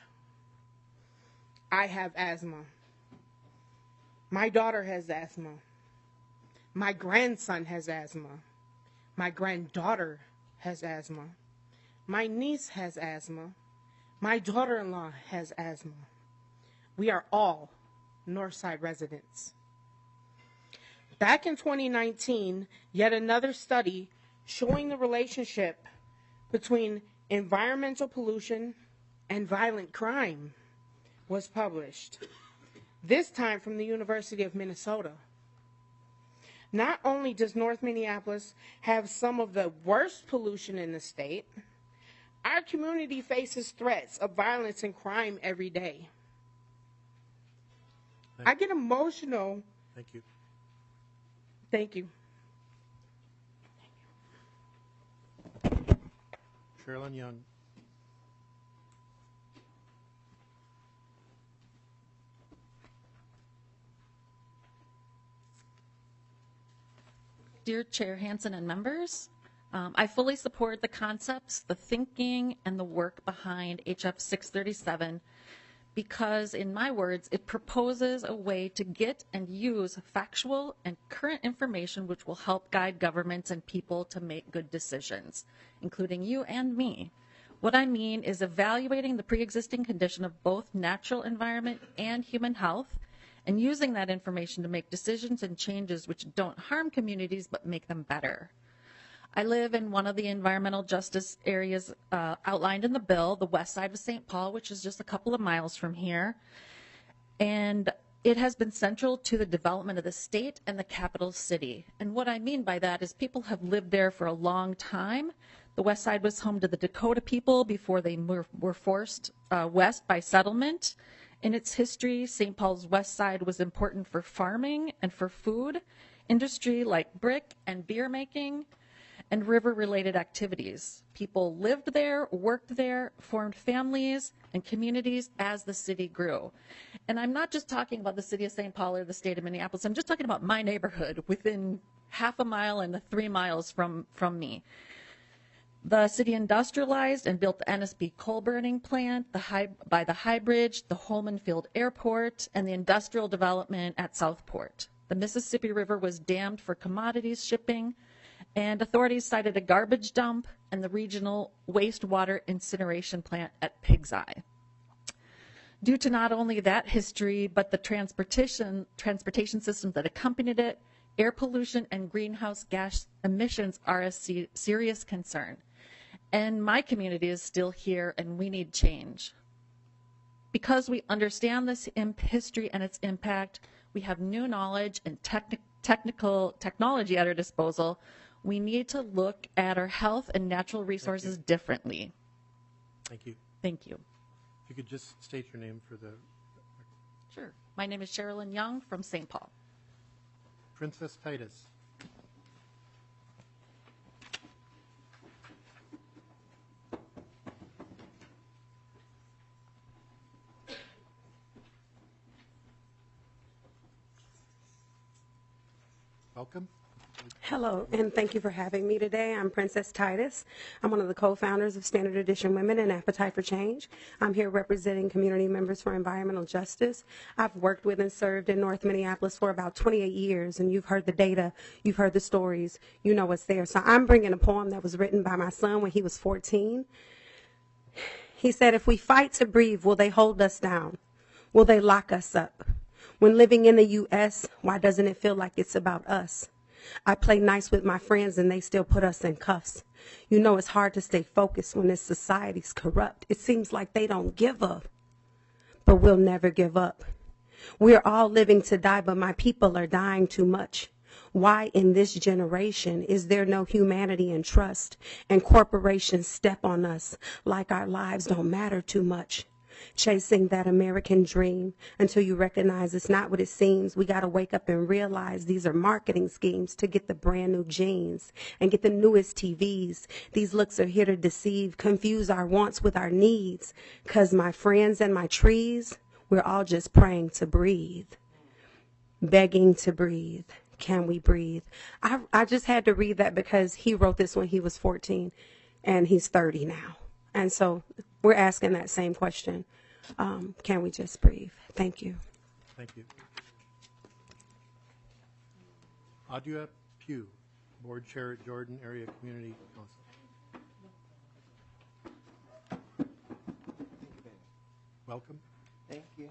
I have asthma. My daughter has asthma. My grandson has asthma. My granddaughter has asthma. My niece has asthma. My daughter-in-law has asthma. We are all Northside residents. Back in 2019, yet another study showing the relationship between environmental pollution and violent crime was published, this time from the University of Minnesota. Not only does North Minneapolis have some of the worst pollution in the state, our community faces threats of violence and crime every day. I get emotional. Thank you. Thank you. Sherilyn Young. Dear Chair Hansen and members, I fully support the concepts, the thinking, and the work behind HF 637 because, in my words, it proposes a way to get and use factual and current information which will help guide governments and people to make good decisions, including you and me. What I mean is evaluating the pre-existing condition of both natural environment and human health, and using that information to make decisions and changes which don't harm communities but make them better. I live in one of the environmental justice areas outlined in the bill, the west side of St. Paul, which is just a couple of miles from here. And it has been central to the development of the state and the capital city. And what I mean by that is people have lived there for a long time. The west side was home to the Dakota people before they were forced west by settlement. In its history, St. Paul's west side was important for farming and for food, industry like brick and beer making, and river-related activities. People lived there, worked there, formed families and communities as the city grew. And I'm not just talking about the city of St. Paul or the state of Minneapolis. I'm just talking about my neighborhood within half a mile and 3 miles from me. The city industrialized and built the NSP coal burning plant, by the High Bridge, the Holman Field Airport, and the industrial development at Southport. The Mississippi River was dammed for commodities shipping, and authorities cited a garbage dump and the regional wastewater incineration plant at Pig's Eye. due to not only that history, but the transportation systems that accompanied it, air pollution and greenhouse gas emissions are a serious concern. And my community is still here, and we need change. Because we understand this history and its impact, we have new knowledge and technology at our disposal. We need to look at our health and natural resources differently. Thank you. Thank you. If you could just state your name for the... Sure. My name is Sherilyn Young from St. Paul. Princess Titus. Welcome. Hello, and thank you for having me today. I'm Princess Titus. I'm one of the co-founders of Standard Edition Women and Appetite for Change. I'm here representing community members for environmental justice. I've worked with and served in North Minneapolis for about 28 years, and you've heard the data, you've heard the stories, you know what's there. So I'm bringing a poem that was written by my son when he was 14. He said, if we fight to breathe, will they hold us down? Will they lock us up? When living in the U.S., why doesn't it feel like it's about us? I play nice with my friends and they still put us in cuffs. You know it's hard to stay focused when this society's corrupt. It seems like they don't give up, but we'll never give up. We're all living to die, but my people are dying too much. Why in this generation is there no humanity and trust, and corporations step on us like our lives don't matter too much? Chasing that American dream until you recognize it's not what it seems. We got to wake up and realize these are marketing schemes to get the brand new jeans and get the newest TVs. These looks are here to deceive, confuse our wants with our needs. 'Cause my friends and my trees, we're all just praying to breathe, begging to breathe. Can we breathe? I just had to read that because he wrote this when he was 14 and he's 30 now. And so we're asking that same question. Can we just breathe? Thank you. Thank you. Audua Pugh, Board Chair at Jordan Area Community Council. Welcome. Thank you.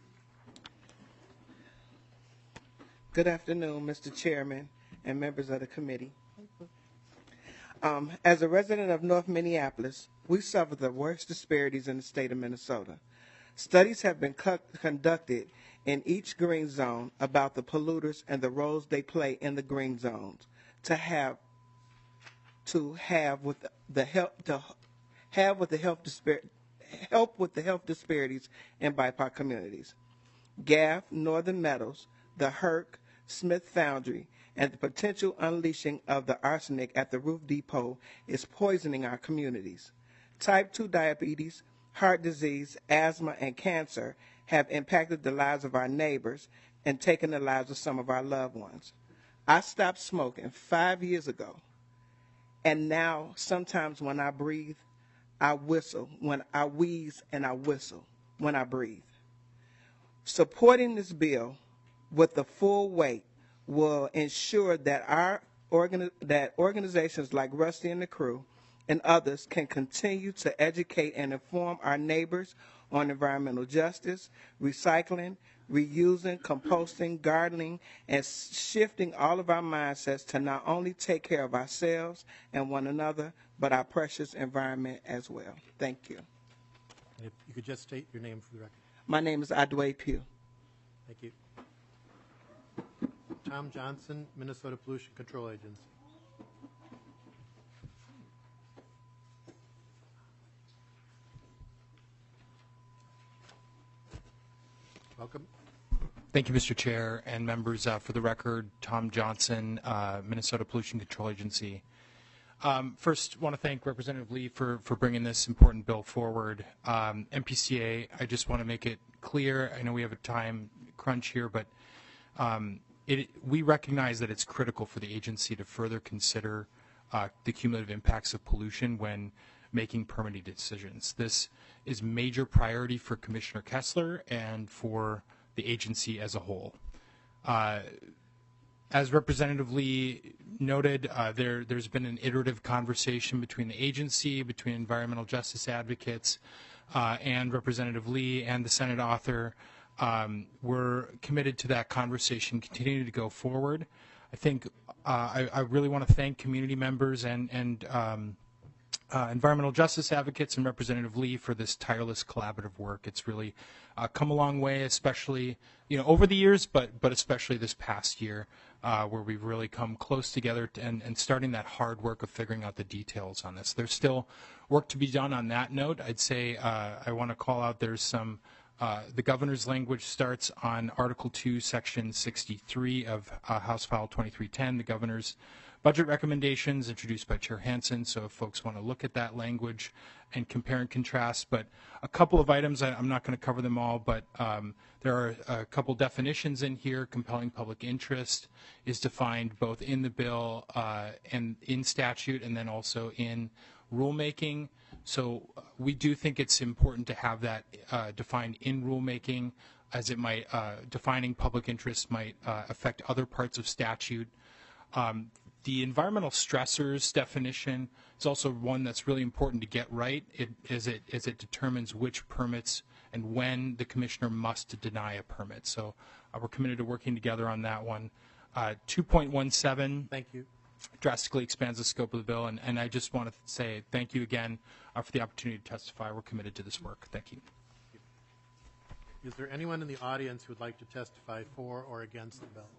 Good afternoon, Mr. Chairman and members of the committee. As a resident of North Minneapolis, we suffer the worst disparities in the state of Minnesota. Studies have been conducted in each green zone about the polluters and the roles they play in the green zones to have with the help with the health disparities in BIPOC communities. GAF, Northern Metals, the Herc, Smith Foundry, and the potential unleashing of the arsenic at the Roof Depot is poisoning our communities. Type 2 diabetes, heart disease, asthma, and cancer have impacted the lives of our neighbors and taken the lives of some of our loved ones. I stopped smoking 5 years ago, and now sometimes when I breathe, I whistle. When I wheeze and I whistle when I breathe. Supporting this bill with the full weight will ensure that organizations like Rusty and the Crew and others can continue to educate and inform our neighbors on environmental justice, recycling, reusing, composting, gardening, and shifting all of our mindsets to not only take care of ourselves and one another, but our precious environment as well. Thank you. And if you could just state your name for the record. My name is Audua Pugh. Thank you. Tom Johnson, Minnesota Pollution Control Agency. Welcome. Thank you, Mr. Chair and members. For the record, Tom Johnson, Minnesota Pollution Control Agency. First, want to thank Representative Lee for bringing this important bill forward. MPCA, I just want to make it clear, I know we have a time crunch here, but we recognize that it's critical for the agency to further consider the cumulative impacts of pollution when making permitting decisions. This is major priority for Commissioner Kessler and for the agency as a whole. As Representative Lee noted, there's been an iterative conversation between the agency, between environmental justice advocates, and Representative Lee and the Senate author, we're committed to that conversation, continuing to go forward. I think I really want to thank community members and environmental justice advocates and Representative Lee for this tireless collaborative work. It's really come a long way, especially over the years, but especially this past year, where we've really come close together and starting that hard work of figuring out the details on this. There's still work to be done on that note. I'd say I want to call out there's some the governor's language starts on Article 2, Section 63 of House File 2310, the governor's budget recommendations introduced by Chair Hansen. So if folks want to look at that language and compare and contrast, but a couple of items, I'm not going to cover them all, but there are a couple definitions in here. Compelling public interest is defined both in the bill and in statute, and then also in rulemaking. So we do think it's important to have that defined in rulemaking, as it might defining public interest might affect other parts of statute. The environmental stressors definition is also one that's really important to get right, as it determines which permits and when the commissioner must deny a permit. So we're committed to working together on that one. 2.17. Thank you. Drastically expands the scope of the bill, and I just want to say thank you again for the opportunity to testify. We're committed to this work. Thank you. Is there anyone in the audience who would like to testify for or against the bill?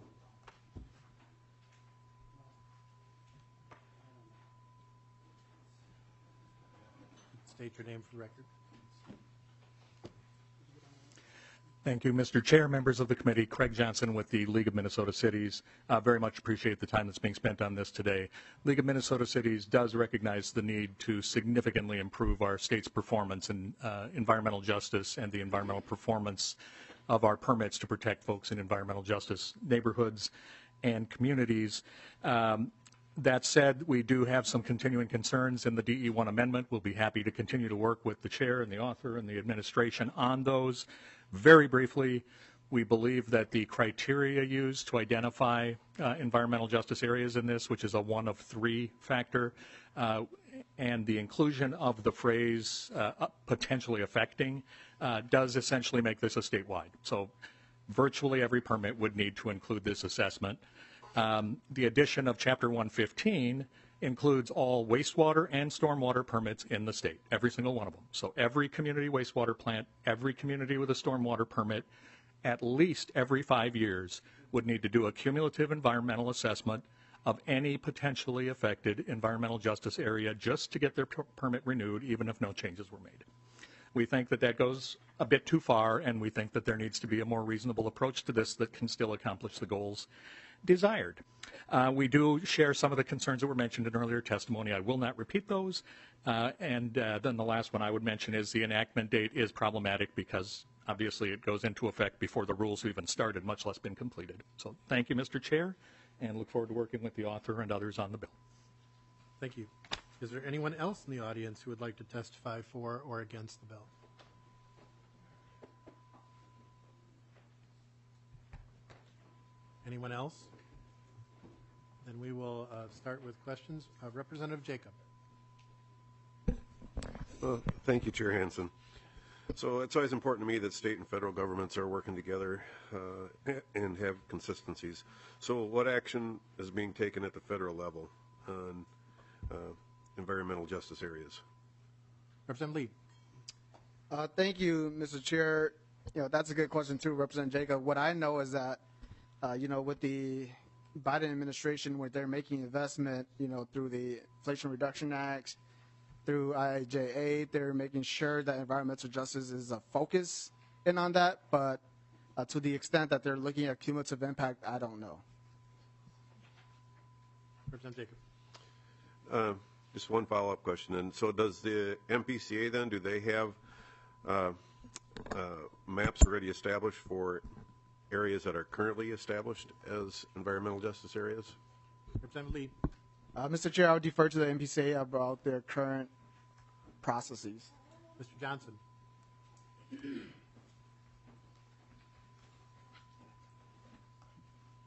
State your name for the record. Thank you, Mr. Chair, members of the committee. Craig Johnson with the League of Minnesota Cities. Very much appreciate the time that's being spent on this today. League of Minnesota Cities does recognize the need to significantly improve our state's performance in environmental justice and the environmental performance of our permits to protect folks in environmental justice neighborhoods and communities. That said, we do have some continuing concerns in the DE1 amendment. We'll be happy to continue to work with the chair and the author and the administration on those. Very briefly, we believe that the criteria used to identify environmental justice areas in this, which is a 1 of 3 factor, and the inclusion of the phrase potentially affecting does essentially make this a statewide. So virtually every permit would need to include this assessment. The addition of Chapter 115 includes all wastewater and stormwater permits in the state, every single one of them. So every community wastewater plant, every community with a stormwater permit, at least every 5 years would need to do a cumulative environmental assessment of any potentially affected environmental justice area just to get their permit renewed, even if no changes were made. We think that that goes a bit too far, and we think that there needs to be a more reasonable approach to this that can still accomplish the goals desired. We do share some of the concerns that were mentioned in earlier testimony. I will not repeat those. And then the last one I would mention is the enactment date is problematic because obviously it goes into effect before the rules have even started, much less been completed. So thank you, Mr. Chair, and look forward to working with the author and others on the bill. Thank you. Is there anyone else in the audience who would like to testify for or against the bill? Anyone else? Then we will start with questions. Representative Jacob. Thank you, Chair Hansen. So it's always important to me that state and federal governments are working together and have consistencies. So what action is being taken at the federal level on environmental justice areas? Representative Lee. Thank you, Mr. Chair. That's a good question too, Representative Jacob. What I know is that with the Biden administration, where they're making investment, through the Inflation Reduction Act, through IIJA, they're making sure that environmental justice is a focus in on that. But to the extent that they're looking at cumulative impact, I don't know. Representative Jacob. Just one follow-up question. And so does the MPCA then, do they have maps already established for areas that are currently established as environmental justice areas? Representative Lee. Mr. Chair, I would defer to the MPCA about their current processes. Mr. Johnson.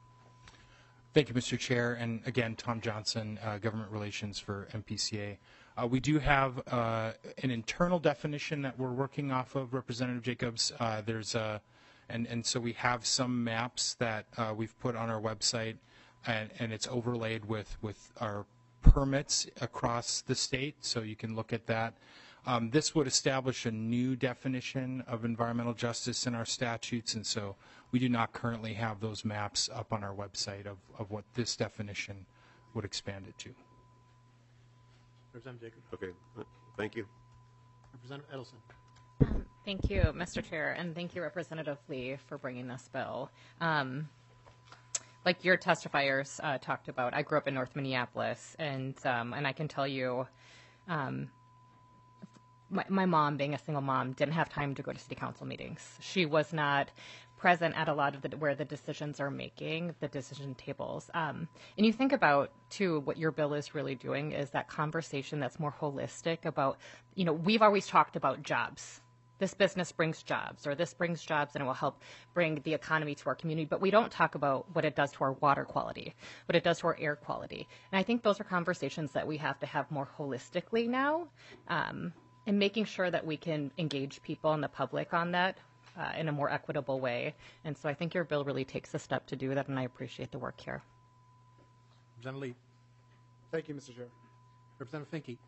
Thank you, Mr. Chair. And again, Tom Johnson, Government Relations for MPCA. We do have an internal definition that we're working off of, Representative Jacobs. And so we have some maps that we've put on our website, and it's overlaid with our permits across the state, so you can look at that. This would establish a new definition of environmental justice in our statutes, and so we do not currently have those maps up on our website of what this definition would expand it to. Representative Jacob. Okay, thank you. Representative Edelson. Thank you, Mr. Chair, and thank you, Representative Lee, for bringing this bill. Like your testifiers talked about, I grew up in North Minneapolis, and I can tell you, my mom, being a single mom, didn't have time to go to city council meetings. She was not present at a lot of where the decisions are making, the decision tables. And you think about, too, what your bill is really doing is that conversation that's more holistic about, we've always talked about jobs. This business brings jobs, or this brings jobs and it will help bring the economy to our community. But we don't talk about what it does to our water quality, what it does to our air quality. And I think those are conversations that we have to have more holistically now, and making sure that we can engage people and the public on that in a more equitable way. And so I think your bill really takes a step to do that, and I appreciate the work here. Representative Lee. Thank you, Mr. Chair. Representative Finke.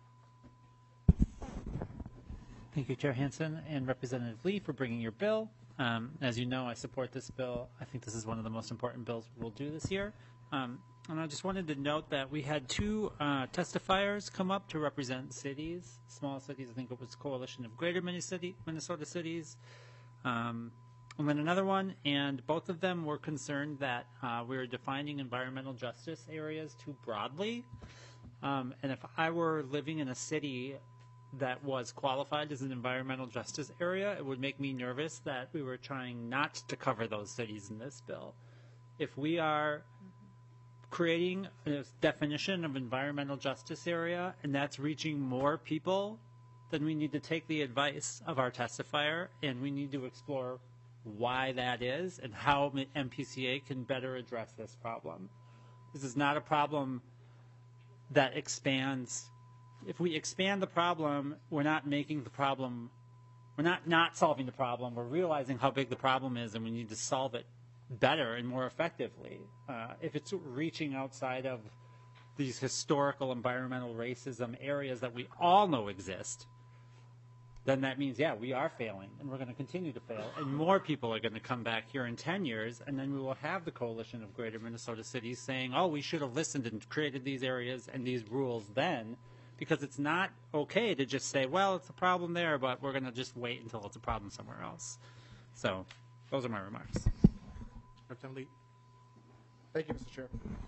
Thank you, Chair Hansen and Representative Lee, for bringing your bill. As you know, I support this bill. I think this is one of the most important bills we'll do this year. And I just wanted to note that we had two testifiers come up to represent cities, small cities. I think it was Coalition of Greater Minnesota Cities, and then another one. And both of them were concerned that we were defining environmental justice areas too broadly. And if I were living in a city that was qualified as an environmental justice area, it would make me nervous that we were trying not to cover those cities in this bill. If we are creating a definition of environmental justice area and that's reaching more people, then we need to take the advice of our testifier and we need to explore why that is and how MPCA can better address this problem. This is not a problem that expands. If we expand the problem, we're not making the problem, we're not solving the problem. We're realizing how big the problem is and we need to solve it better and more effectively. If it's reaching outside of these historical environmental racism areas that we all know exist, then that means, yeah, we are failing and we're going to continue to fail. And more people are going to come back here in 10 years, and then we will have the Coalition of Greater Minnesota Cities saying, oh, we should have listened and created these areas and these rules then. Because it's not okay to just say, well, it's a problem there, but we're going to just wait until it's a problem somewhere else. So those are my remarks. Representative Lee. Thank you, Mr. Chair.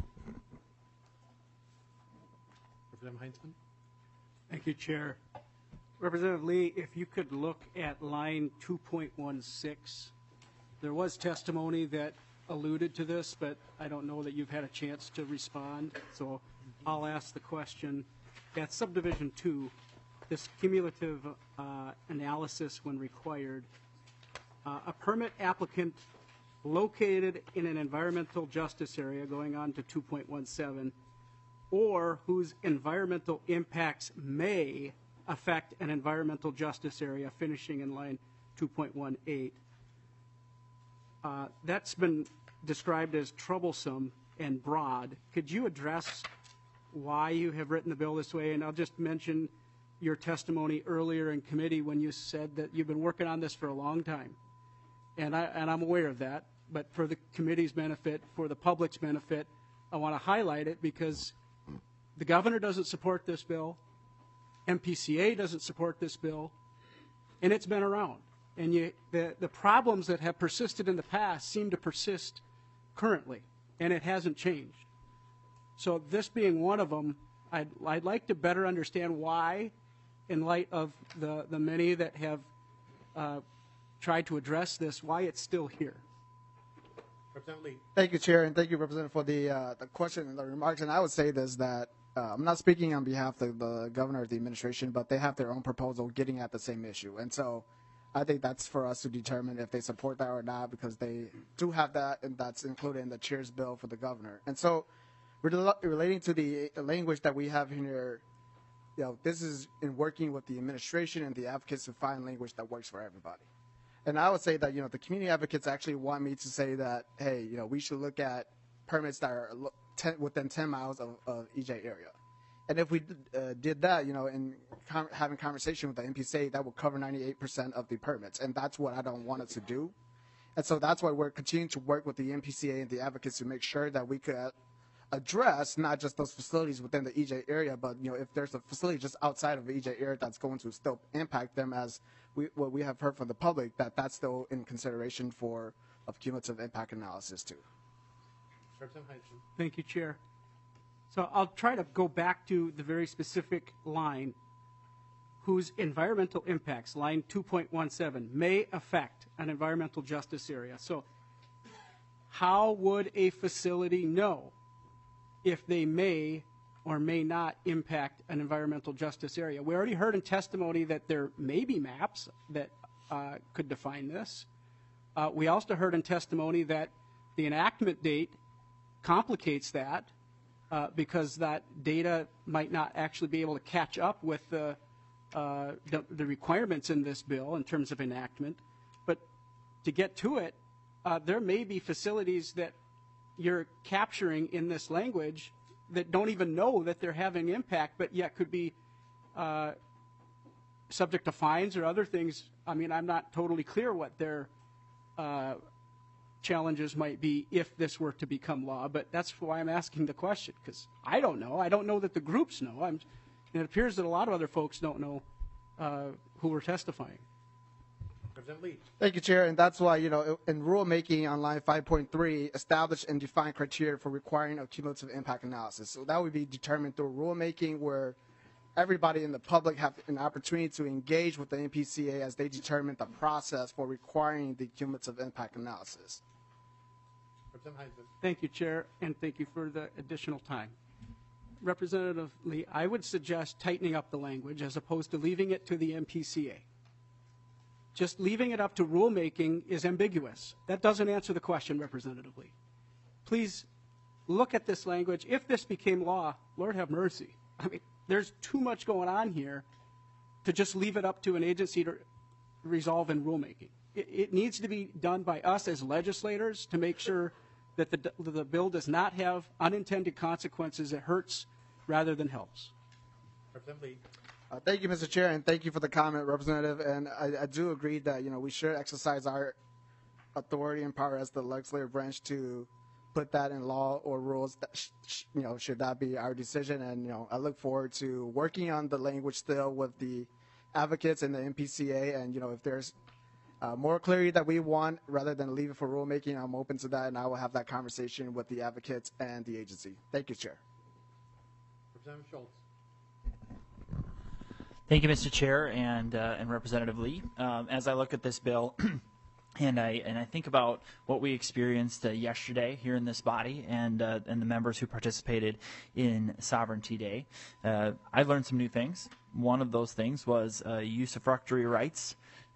Representative Heinzman. Thank you, Chair. Representative Lee, if you could look at line 2.16, there was testimony that alluded to this, but I don't know that you've had a chance to respond, so I'll ask the question. At subdivision 2, this cumulative analysis when required, a permit applicant located in an environmental justice area going on to 2.17, or whose environmental impacts may affect an environmental justice area, finishing in line 2.18. That's been described as troublesome and broad. Could you address why you have written the bill this way? And I'll just mention your testimony earlier in committee when you said that you've been working on this for a long time. And I'm aware of that. But for the committee's benefit, for the public's benefit, I want to highlight it because the governor doesn't support this bill. MPCA doesn't support this bill. And it's been around. And the problems that have persisted in the past seem to persist currently. And it hasn't changed. So this being one of them, I'd like to better understand why, in light of the many that have tried to address this, why it's still here. Representative Lee. Thank you, Chair, and thank you, Representative, for the question and the remarks. And I would say this, that I'm not speaking on behalf of the governor of the administration, but they have their own proposal getting at the same issue. And so I think that's for us to determine if they support that or not, because they do have that, and that's included in the chair's bill for the governor. And so relating to the language that we have here, this is in working with the administration and the advocates to find language that works for everybody. And I would say that, the community advocates actually want me to say that, hey, we should look at permits that are within 10 miles of EJ area. And if we did that, in having conversation with the MPCA, that would cover 98% of the permits. And that's what I don't want it to do. And so that's why we're continuing to work with the MPCA and the advocates to make sure that we could address not just those facilities within the EJ area, but if there's a facility just outside of the EJ area that's going to still impact them, as what we have heard from the public, that's still in consideration of cumulative impact analysis too. Thank you, Chair. So I'll try to go back to the very specific line, whose environmental impacts, line 2.17, may affect an environmental justice area. So how would a facility know if they may or may not impact an environmental justice area? We already heard in testimony that there may be maps that could define this. We also heard in testimony that the enactment date complicates that because that data might not actually be able to catch up with the requirements in this bill in terms of enactment. But to get to it, there may be facilities that you're capturing in this language that don't even know that they're having impact, but yet could be subject to fines or other things. I mean, I'm not totally clear what their challenges might be if this were to become law, but that's why I'm asking the question, because I don't know. I don't know that the groups know. And it appears that a lot of other folks don't know who are testifying. Representative Lee. Thank you, Chair. And that's why, in rulemaking on line 5.3, establish and define criteria for requiring a cumulative impact analysis. So that would be determined through rulemaking where everybody in the public have an opportunity to engage with the MPCA as they determine the process for requiring the cumulative impact analysis. Thank you, Chair, and thank you for the additional time. Representative Lee, I would suggest tightening up the language as opposed to leaving it to the MPCA. Just leaving it up to rulemaking is ambiguous. That doesn't answer the question, Representative Lee. Please look at this language. If this became law, Lord have mercy. I mean, there's too much going on here to just leave it up to an agency to resolve in rulemaking. It needs to be done by us as legislators to make sure that the bill does not have unintended consequences that hurts rather than helps. Representative Lee. Thank you, Mr. Chair, and thank you for the comment, Representative. And I do agree that we should exercise our authority and power as the legislative branch to put that in law or rules. That should that be our decision? And I look forward to working on the language still with the advocates and the MPCA. And if there's more clarity that we want, rather than leave it for rulemaking, I'm open to that, and I will have that conversation with the advocates and the agency. Thank you, Chair. Representative Schultz. Thank you, Mr. Chair and Representative Lee. As I look at this bill, and I think about what we experienced yesterday here in this body, and the members who participated in Sovereignty Day, I learned some new things. One of those things was usufructuary rights,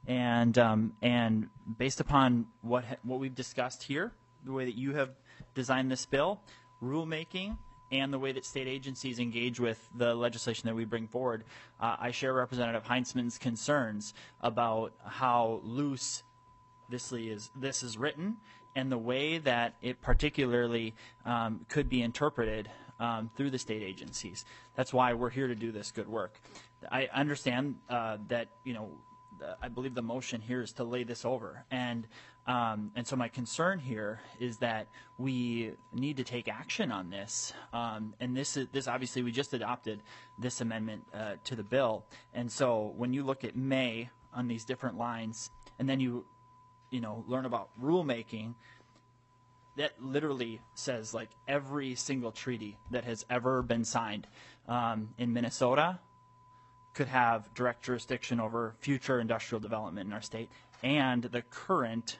and based upon what we've discussed here, the way that you have designed this bill, rulemaking, and the way that state agencies engage with the legislation that we bring forward, I share Representative Heinzman's concerns about how loose this is written and the way that it particularly could be interpreted through the state agencies. That's why we're here to do this good work. I understand that I believe the motion here is to lay this over, and so my concern here is that we need to take action on this. And this obviously we just adopted this amendment to the bill, and so when you look at May on these different lines, and then you learn about rulemaking, that literally says like every single treaty that has ever been signed in Minnesota could have direct jurisdiction over future industrial development in our state and the current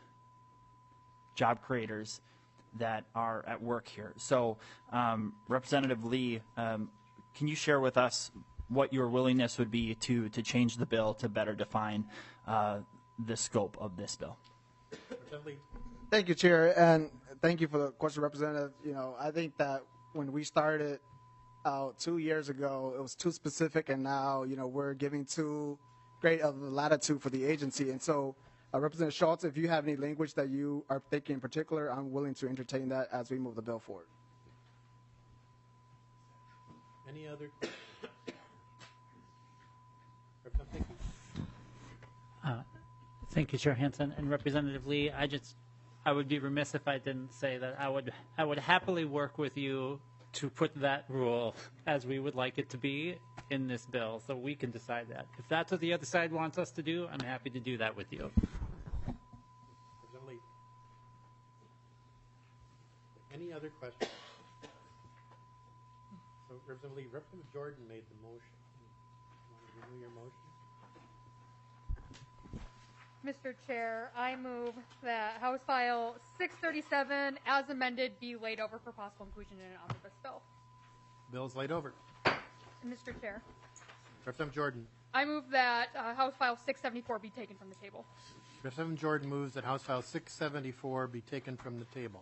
job creators that are at work here. So, Representative Lee, can you share with us what your willingness would be to change the bill to better define the scope of this bill? Thank you, Chair, and thank you for the question, Representative. I think that when we started out 2 years ago, it was too specific, and now, we're giving too great of a latitude for the agency. And so, Representative Schultz, if you have any language that you are thinking in particular, I'm willing to entertain that as we move the bill forward. Any other? Thank you, Chair Hansen and Representative Lee. I would be remiss if I didn't say that I would happily work with you to put that rule as we would like it to be in this bill, so we can decide that. If that's what the other side wants us to do, I'm happy to do that with you. Any other questions? So, Representative Lee, Representative Jordan made the motion. You want to renew your motion? Mr. Chair, I move that House File 637, as amended, be laid over for possible inclusion in an omnibus bill. Bill's laid over. Mr. Chair, Representative Jordan. I move that House File 674 be taken from the table. Representative Jordan moves that House File 674 be taken from the table.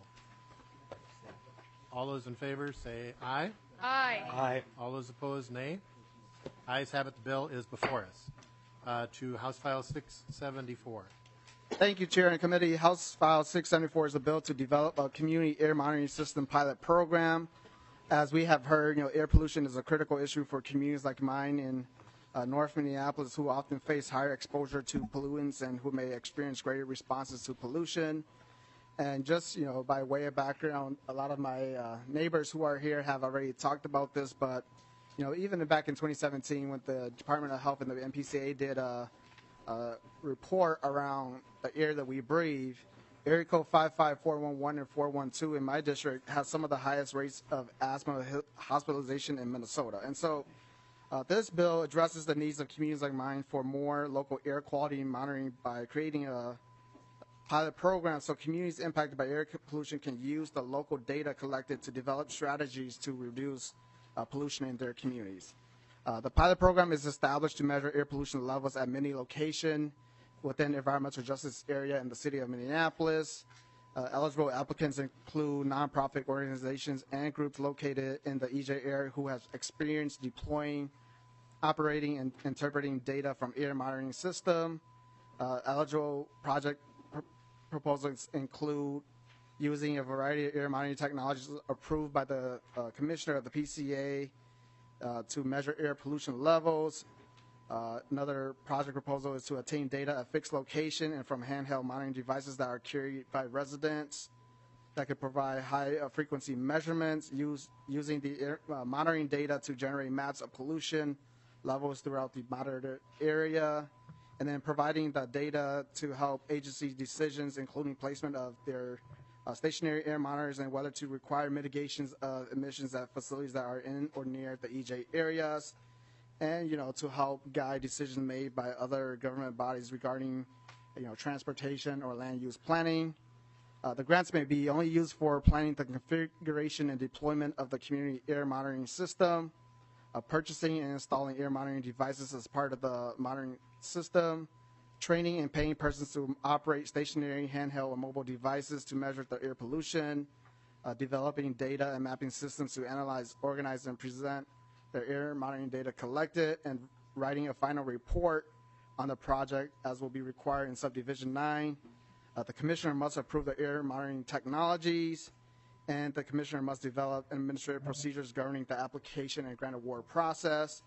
All those in favor say aye. Aye. Aye. All those opposed, nay. Ayes have it. The bill is before us. To House File 674. Thank you, Chair and Committee. House File 674 is a bill to develop a community air monitoring system pilot program. As we have heard, air pollution is a critical issue for communities like mine in North Minneapolis, who often face higher exposure to pollutants and who may experience greater responses to pollution. And just, by way of background, a lot of my neighbors who are here have already talked about this, but even back in 2017, when the Department of Health and the MPCA did a report around the air that we breathe, area code 55411 and 412 in my district has some of the highest rates of asthma hospitalization in Minnesota. And so this bill addresses the needs of communities like mine for more local air quality monitoring by creating a pilot program so communities impacted by air pollution can use the local data collected to develop strategies to reduce pollution in their communities. The pilot program is established to measure air pollution levels at many locations within the environmental justice area in the city of Minneapolis. Eligible applicants include nonprofit organizations and groups located in the EJ area who have experience deploying, operating, and interpreting data from air monitoring system. Eligible project proposals include using a variety of air monitoring technologies approved by the commissioner of the PCA to measure air pollution levels. Another project proposal is to obtain data at fixed location and from handheld monitoring devices that are carried by residents that could provide high frequency measurements using the air, monitoring data to generate maps of pollution levels throughout the monitored area, and then providing the data to help agency decisions, including placement of their stationary air monitors and whether to require mitigations of emissions at facilities that are in or near the EJ areas, and to help guide decisions made by other government bodies regarding transportation or land use planning. The grants may be only used for planning the configuration and deployment of the community air monitoring system, purchasing and installing air monitoring devices as part of the monitoring system, training and paying persons to operate stationary, handheld, or mobile devices to measure the air pollution, developing data and mapping systems to analyze, organize, and present the air monitoring data collected, and writing a final report on the project as will be required in Subdivision 9. The Commissioner must approve the air monitoring technologies, and the Commissioner must develop administrative procedures governing the application and grant award process.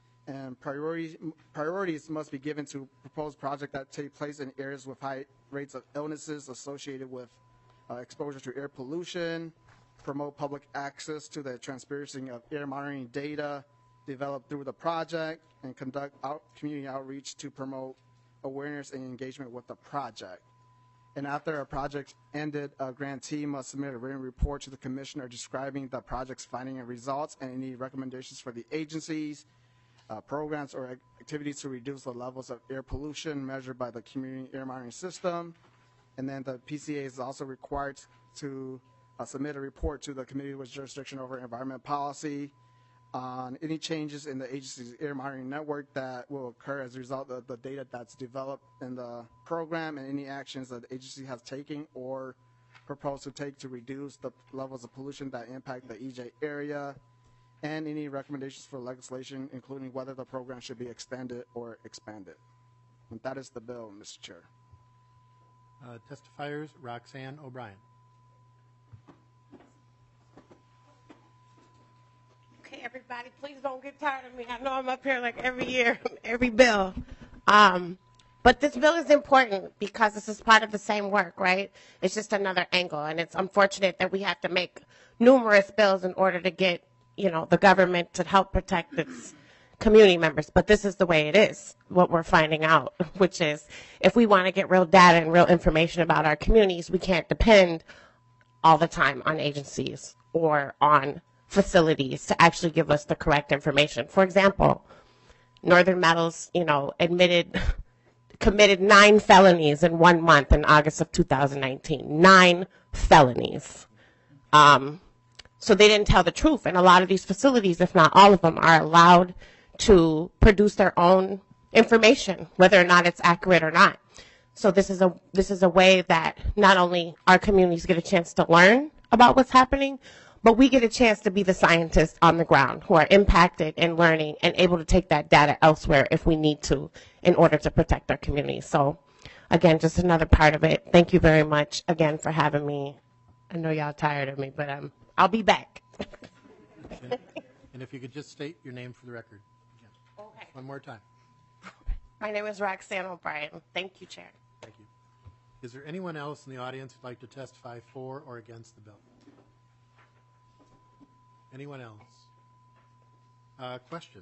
And priorities must be given to proposed projects that take place in areas with high rates of illnesses associated with exposure to air pollution, promote public access to the transparency of air monitoring data developed through the project, and conduct community outreach to promote awareness and engagement with the project. And after a project ended, a grantee must submit a written report to the Commissioner describing the project's findings and results and any recommendations for the agencies, programs or activities to reduce the levels of air pollution measured by the community air monitoring system. And then the PCA is also required to submit a report to the Committee with Jurisdiction over Environment Policy on any changes in the agency's air monitoring network that will occur as a result of the data that's developed in the program, and any actions that the agency has taken or proposed to take to reduce the levels of pollution that impact the EJ area. and any recommendations for legislation, including whether the program should be extended or expanded. And that is the bill, Mr. Chair. Testifiers, Roxanne O'Brien. Okay, everybody, please don't get tired of me. I know I'm up here like every year, every bill. But this bill is important because this is part of the same work, right? It's just another angle, and it's unfortunate that we have to make numerous bills in order to get, the government to help protect its community members. But this is the way it is, what we're finding out, which is if we want to get real data and real information about our communities, we can't depend all the time on agencies or on facilities to actually give us the correct information. For example, Northern Metals, committed 9 felonies in 1 month in August of 2019. 9 felonies. So they didn't tell the truth. And a lot of these facilities, if not all of them, are allowed to produce their own information, whether or not it's accurate or not. So this is a way that not only our communities get a chance to learn about what's happening, but we get a chance to be the scientists on the ground who are impacted and learning and able to take that data elsewhere if we need to in order to protect our communities. So again, just another part of it. Thank you very much again for having me. I know y'all tired of me, but I'll be back. And if you could just state your name for the record. Again. Okay. One more time. My name is Roxanne O'Brien. Thank you, Chair. Thank you. Is there anyone else in the audience who'd like to testify for or against the bill? Anyone else? Questions?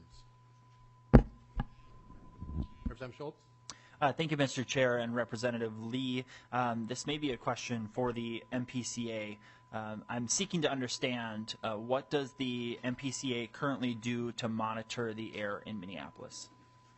Representative Schultz? Thank you, Mr. Chair and Representative Lee. This may be a question for the MPCA. I'm seeking to understand what does the MPCA currently do to monitor the air in Minneapolis?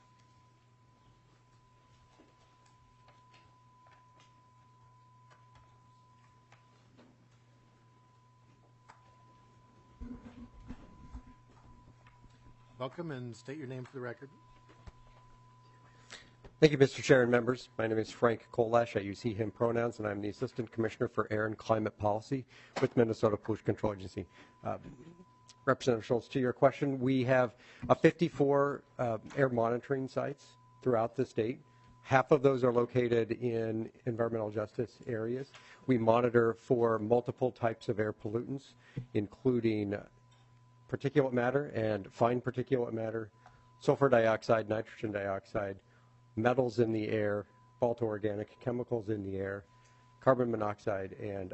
Welcome, and state your name for the record. Thank you, Mr. Chair and members. My name is Frank Kolash. I use he, him pronouns, and I'm the Assistant Commissioner for Air and Climate Policy with Minnesota Pollution Control Agency. Representative Schultz, to your question, we have 54 air monitoring sites throughout the state. Half of those are located in environmental justice areas. We monitor for multiple types of air pollutants, including particulate matter and fine particulate matter, sulfur dioxide, nitrogen dioxide, metals in the air, volatile organic chemicals in the air, carbon monoxide, and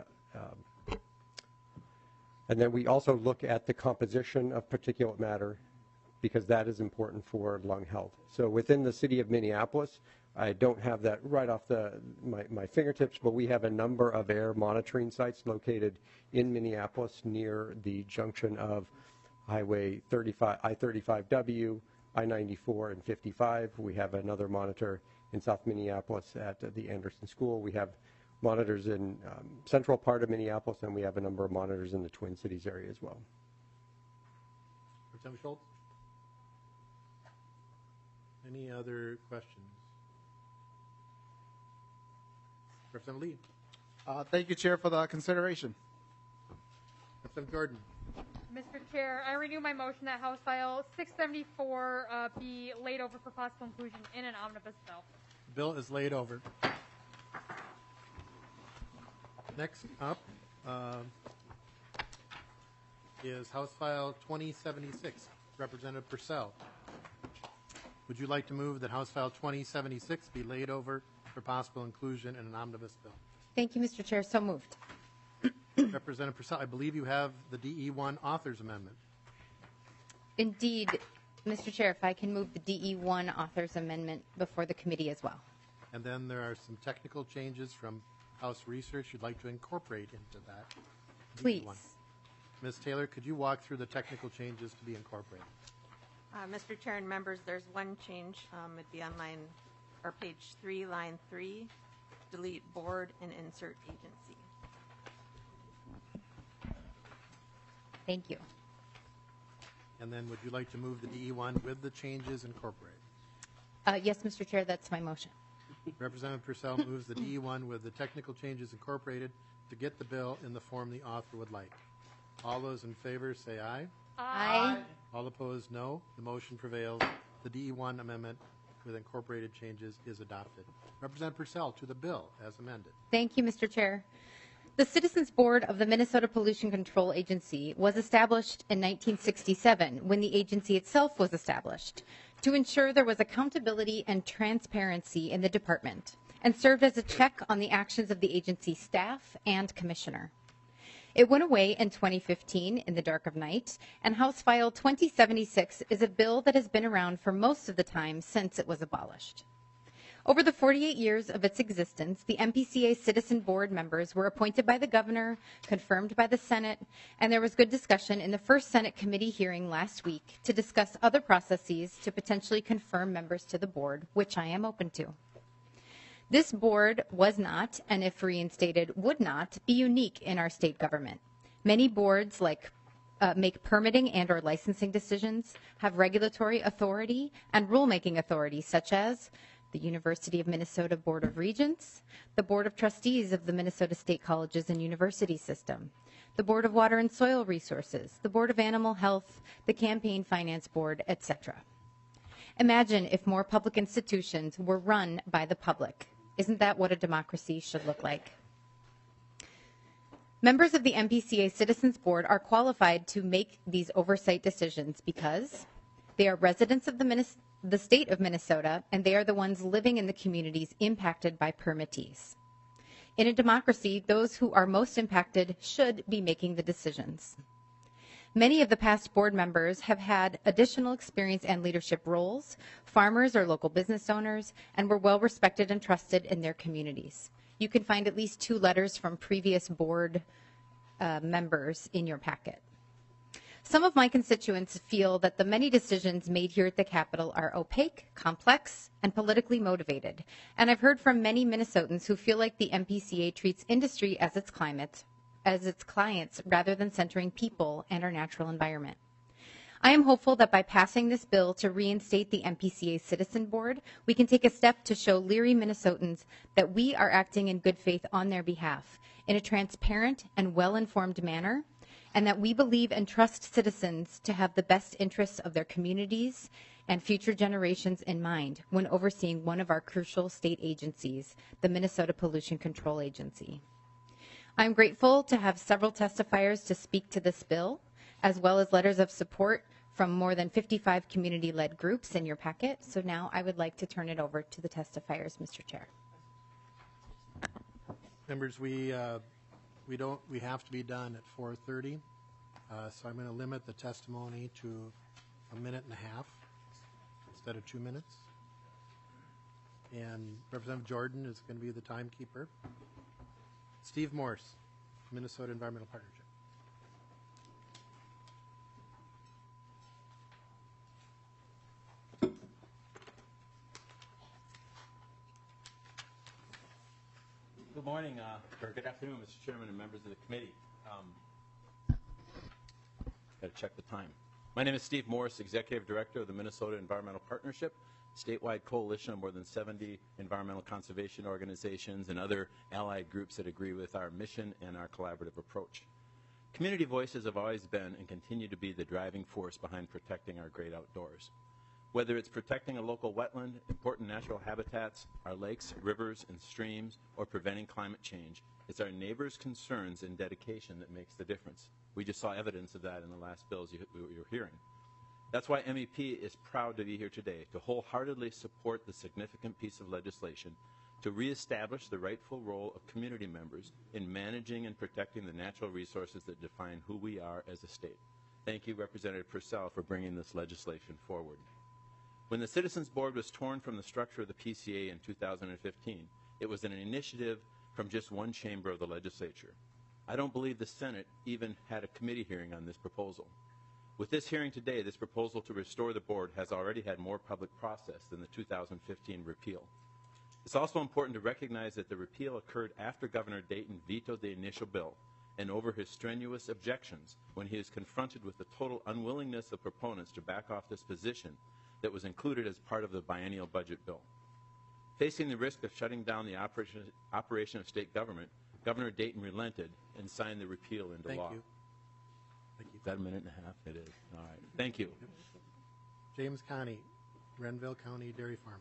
then we also look at the composition of particulate matter because that is important for lung health. So within the city of Minneapolis, I don't have that right off my fingertips, but we have a number of air monitoring sites located in Minneapolis near the junction of Highway 35, I-35W, I-94, and 55. We have another monitor in South Minneapolis at the Anderson School. We have monitors in central part of Minneapolis, and we have a number of monitors in the Twin Cities area as well. Representative Schultz? Any other questions? Representative Lee? Thank you, Chair, for the consideration. Representative Jordan? Mr. Chair, I renew my motion that House File 674 be laid over for possible inclusion in an omnibus bill. The bill is laid over. Next up is House File 2076, Representative Purcell. Would you like to move that House File 2076 be laid over for possible inclusion in an omnibus bill? Thank you, Mr. Chair. So moved. Representative Purcell, I believe you have the DE1 Authors Amendment. Indeed, Mr. Chair, if I can move the DE1 Authors Amendment before the committee as well. And then there are some technical changes from House Research you'd like to incorporate into that. Please. DE1. Ms. Taylor, could you walk through the technical changes to be incorporated? Mr. Chair and members, there's one change. It'd be on page 3, line 3, delete board and insert agency. Thank you. And then would you like to move the DE1 with the changes incorporated? Yes, Mr. Chair, that's my motion. Representative Purcell moves the DE1 with the technical changes incorporated to get the bill in the form the author would like. All those in favor say aye. Aye. All opposed, no. The motion prevails. The DE1 amendment with incorporated changes is adopted. Representative Purcell to the bill as amended. Thank you, Mr. Chair. The Citizens Board of the Minnesota Pollution Control Agency was established in 1967 when the agency itself was established to ensure there was accountability and transparency in the department and served as a check on the actions of the agency staff and commissioner. It went away in 2015 in the dark of night, and House File 2076 is a bill that has been around for most of the time since it was abolished. Over the 48 years of its existence, the MPCA Citizen Board members were appointed by the governor, confirmed by the Senate, and there was good discussion in the first Senate committee hearing last week to discuss other processes to potentially confirm members to the board, which I am open to. This board was not, and if reinstated, would not be unique in our state government. Many boards make permitting and or licensing decisions, have regulatory authority and rulemaking authority, such as the University of Minnesota Board of Regents, the Board of Trustees of the Minnesota State Colleges and University System, the Board of Water and Soil Resources, the Board of Animal Health, the Campaign Finance Board, etc. Imagine if more public institutions were run by the public. Isn't that what a democracy should look like? Members of the MPCA Citizens Board are qualified to make these oversight decisions because they are residents of the state of Minnesota, and they are the ones living in the communities impacted by permittees. In a democracy, those who are most impacted should be making the decisions. Many of the past board members have had additional experience and leadership roles, farmers or local business owners, and were well respected and trusted in their communities. You can find at least 2 letters from previous board members in your packet. Some of my constituents feel that the many decisions made here at the Capitol are opaque, complex, and politically motivated. And I've heard from many Minnesotans who feel like the MPCA treats industry as its clients rather than centering people and our natural environment. I am hopeful that by passing this bill to reinstate the MPCA Citizen Board, we can take a step to show leery Minnesotans that we are acting in good faith on their behalf in a transparent and well-informed manner, and that we believe and trust citizens to have the best interests of their communities and future generations in mind when overseeing one of our crucial state agencies, the Minnesota Pollution Control Agency. I'm grateful to have several testifiers to speak to this bill, as well as letters of support from more than 55 community-led groups in your packet. So now I would like to turn it over to the testifiers, Mr. Chair. Members, we have to be done at 4:30, so I'm going to limit the testimony to 1.5 minutes instead of 2 minutes. And Representative Jordan is going to be the timekeeper. Steve Morse, Minnesota Environmental Partnership. Good morning, or good afternoon, Mr. Chairman and members of the committee. Got to check the time. My name is Steve Morris, Executive Director of the Minnesota Environmental Partnership, statewide coalition of more than 70 environmental conservation organizations and other allied groups that agree with our mission and our collaborative approach. Community voices have always been and continue to be the driving force behind protecting our great outdoors. Whether it's protecting a local wetland, important natural habitats, our lakes, rivers, and streams, or preventing climate change, it's our neighbors' concerns and dedication that makes the difference. We just saw evidence of that in the last bills you're hearing. That's why MEP is proud to be here today to wholeheartedly support the significant piece of legislation to reestablish the rightful role of community members in managing and protecting the natural resources that define who we are as a state. Thank you, Representative Purcell, for bringing this legislation forward. When the Citizens Board was torn from the structure of the PCA in 2015, it was an initiative from just one chamber of the legislature. I don't believe the Senate even had a committee hearing on this proposal. With this hearing today, this proposal to restore the board has already had more public process than the 2015 repeal. It's also important to recognize that the repeal occurred after Governor Dayton vetoed the initial bill and over his strenuous objections when he was confronted with the total unwillingness of proponents to back off this position that was included as part of the biennial budget bill. Facing the risk of shutting down the operation of state government, Governor Dayton relented and signed the repeal into law. Thank you. that a minute and a half? It is. All right. Thank you. James Connie, Renville County Dairy Farm.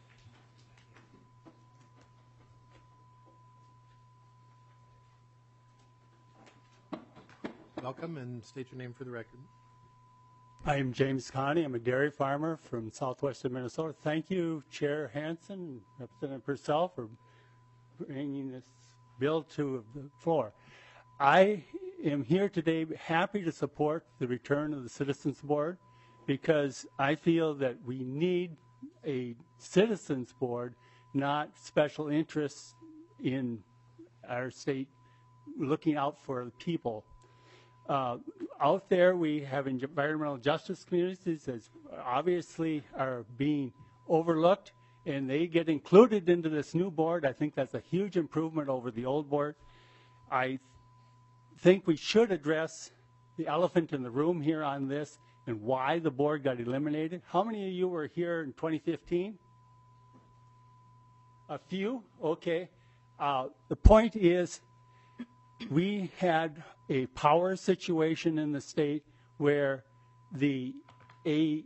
Welcome and state your name for the record. I'm James Connie. I'm a dairy farmer from southwestern Minnesota. Thank you, Chair Hansen and Representative Purcell, for bringing this bill to the floor. I am here today happy to support the return of the Citizens Board because I feel that we need a Citizens Board, not special interests in our state looking out for the people. Out there, we have environmental justice communities that obviously are being overlooked, and they get included into this new board. I think that's a huge improvement over the old board. I think we should address the elephant in the room here on this and why the board got eliminated. How many of you were here in 2015? A few? Okay. The point is, we had a power situation in the state where a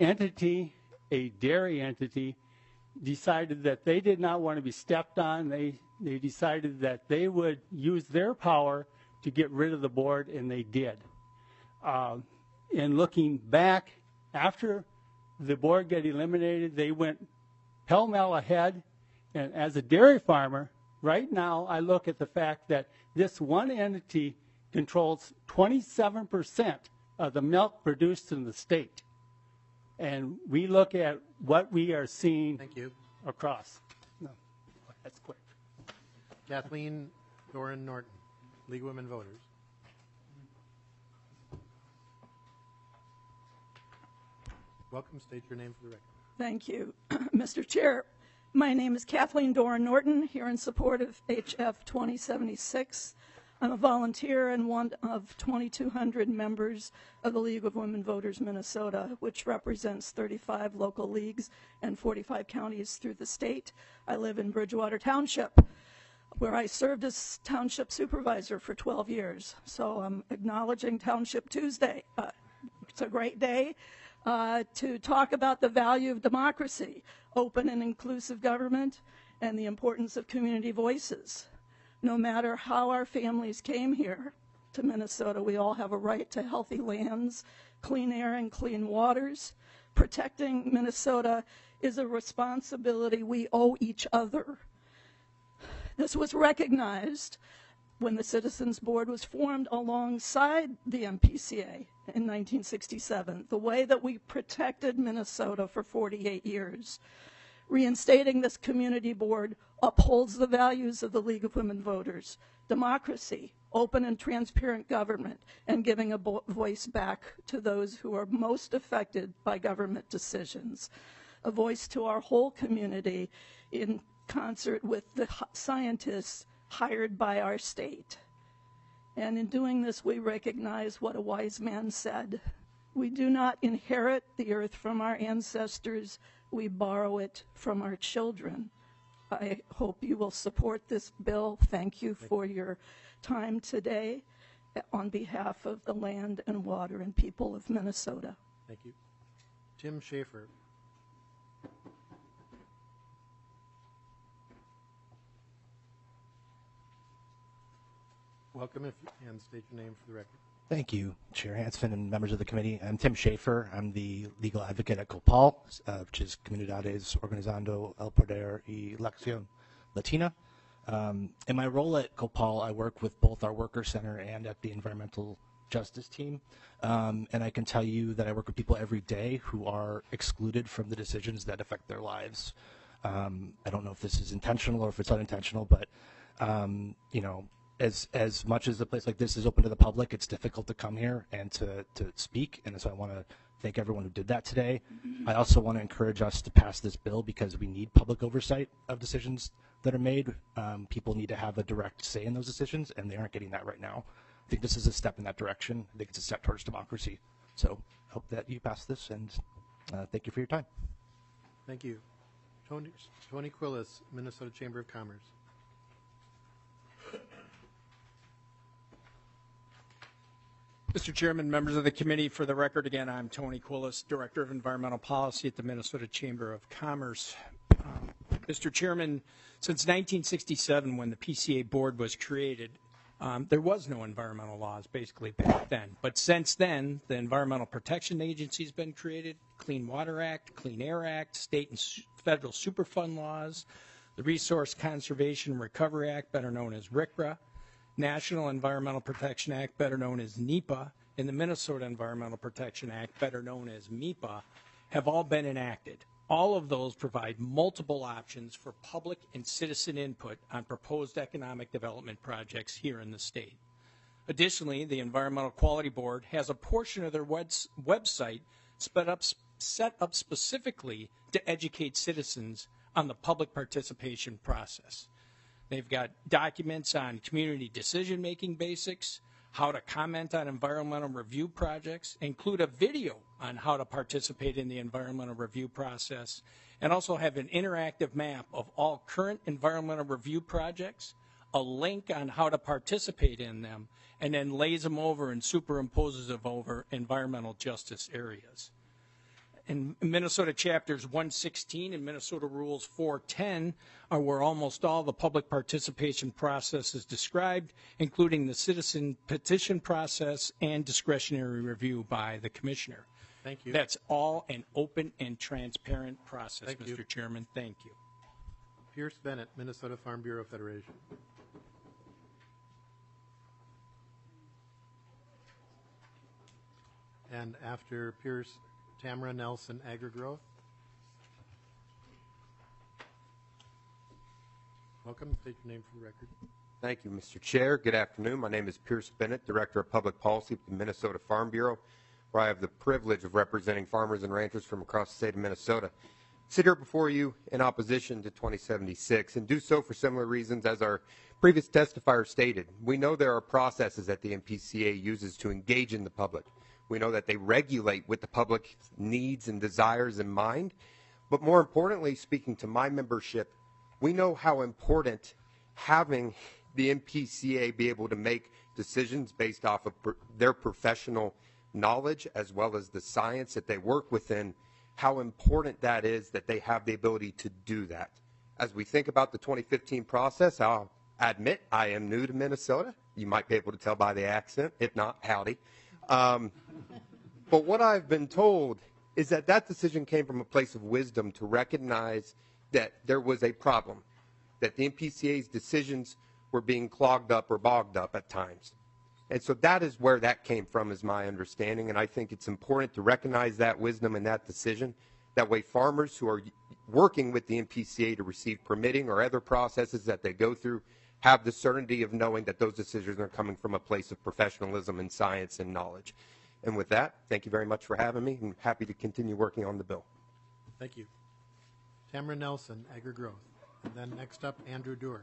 dairy entity, decided that they did not want to be stepped on. They decided that they would use their power to get rid of the board, and they did. And looking back, after the board got eliminated, they went pell-mell ahead. And as a dairy farmer, right now I look at the fact that this one entity controls 27% of the milk produced in the state. And we look at what we are seeing across. No, that's quick. Kathleen Doran Norton, League of Women Voters. Welcome. State your name for the record. Thank you, Mr. Chair. My name is Kathleen Doran Norton, here in support of HF 2076. I'm a volunteer and one of 2,200 members of the League of Women Voters Minnesota, which represents 35 local leagues and 45 counties through the state. I live in Bridgewater Township, where I served as township supervisor for 12 years. So I'm acknowledging Township Tuesday. It's a great day to talk about the value of democracy, open and inclusive government, and the importance of community voices. No matter how our families came here to Minnesota, we all have a right to healthy lands, clean air, and clean waters. Protecting Minnesota is a responsibility we owe each other. This was recognized when the Citizens Board was formed alongside the MPCA in 1967, the way that we protected Minnesota for 48 years. Reinstating this community board upholds the values of the League of Women Voters: democracy, open and transparent government, and giving a voice back to those who are most affected by government decisions. A voice to our whole community in concert with the scientists hired by our state. And in doing this, we recognize what a wise man said: we do not inherit the earth from our ancestors, we borrow it from our children. I hope you will support this bill. Thank you for your time today on behalf of the land and water and people of Minnesota. Thank you. Tim Schaefer. Welcome and state your name for the record. Thank you, Chair Hansen and members of the committee. I'm Tim Schaefer. I'm the legal advocate at COPAL, which is Comunidades Organizando El Poder y la Acción Latina. In my role at COPAL, I work with both our worker center and at the environmental justice team. And I can tell you that I work with people every day who are excluded from the decisions that affect their lives. I don't know if this is intentional or if it's unintentional, but you know, as much as a place like this is open to the public, it's difficult to come here and to speak. And so I want to thank everyone who did that today. I also want to encourage us to pass this bill because we need public oversight of decisions that are made. People need to have a direct say in those decisions, and they aren't getting that right now. I think this is a step in that direction. I think it's a step towards democracy. So I hope that you pass this, and thank you for your time. Thank you. Tony Quillis, Minnesota Chamber of Commerce. Mr. Chairman, members of the committee, for the record, again, I'm Tony Quillis, Director of Environmental Policy at the Minnesota Chamber of Commerce. Mr. Chairman, since 1967, when the PCA board was created, there was no environmental laws basically back then. But since then, the Environmental Protection Agency has been created, Clean Water Act, Clean Air Act, state and federal Superfund laws, the Resource Conservation and Recovery Act, better known as RCRA, National Environmental Protection Act, better known as NEPA, and the Minnesota Environmental Protection Act, better known as MEPA, have all been enacted. All of those provide multiple options for public and citizen input on proposed economic development projects here in the state. Additionally, the Environmental Quality Board has a portion of their website set up specifically to educate citizens on the public participation process. They've got documents on community decision-making basics, how to comment on environmental review projects, include a video on how to participate in the environmental review process, and also have an interactive map of all current environmental review projects, a link on how to participate in them, and then lays them over and superimposes them over environmental justice areas. In Minnesota chapters 116 and Minnesota rules 410 are where almost all the public participation process is described, including the citizen petition process and discretionary review by the commissioner. Thank you. That's all an open and transparent process, Thank Mr. you. Chairman. Thank you. Pierce Bennett, Minnesota Farm Bureau Federation. And after Pierce, Tamara Nelson, AgriGrowth. Welcome. State your name for the record. Thank you, Mr. Chair. Good afternoon. My name is Pierce Bennett, Director of Public Policy at the Minnesota Farm Bureau, where I have the privilege of representing farmers and ranchers from across the state of Minnesota. I sit here before you in opposition to 2076 and do so for similar reasons as our previous testifier stated. We know there are processes that the MPCA uses to engage in the public. We know that they regulate with the public's needs and desires in mind. But more importantly, speaking to my membership, we know how important having the MPCA be able to make decisions based off of their professional knowledge as well as the science that they work within, how important that is that they have the ability to do that. As we think about the 2015 process, I'll admit I am new to Minnesota. You might be able to tell by the accent. If not, howdy. But what I've been told is that that decision came from a place of wisdom to recognize that there was a problem, that the MPCA's decisions were being clogged up or bogged up at times. And so that is where that came from, is my understanding, and I think it's important to recognize that wisdom and that decision. That way farmers who are working with the MPCA to receive permitting or other processes that they go through have the certainty of knowing that those decisions are coming from a place of professionalism and science and knowledge. And with that, thank you very much for having me. I'm happy to continue working on the bill. Thank you. Tamara Nelson, AgriGrowth. And then next up, Andrew Doerr.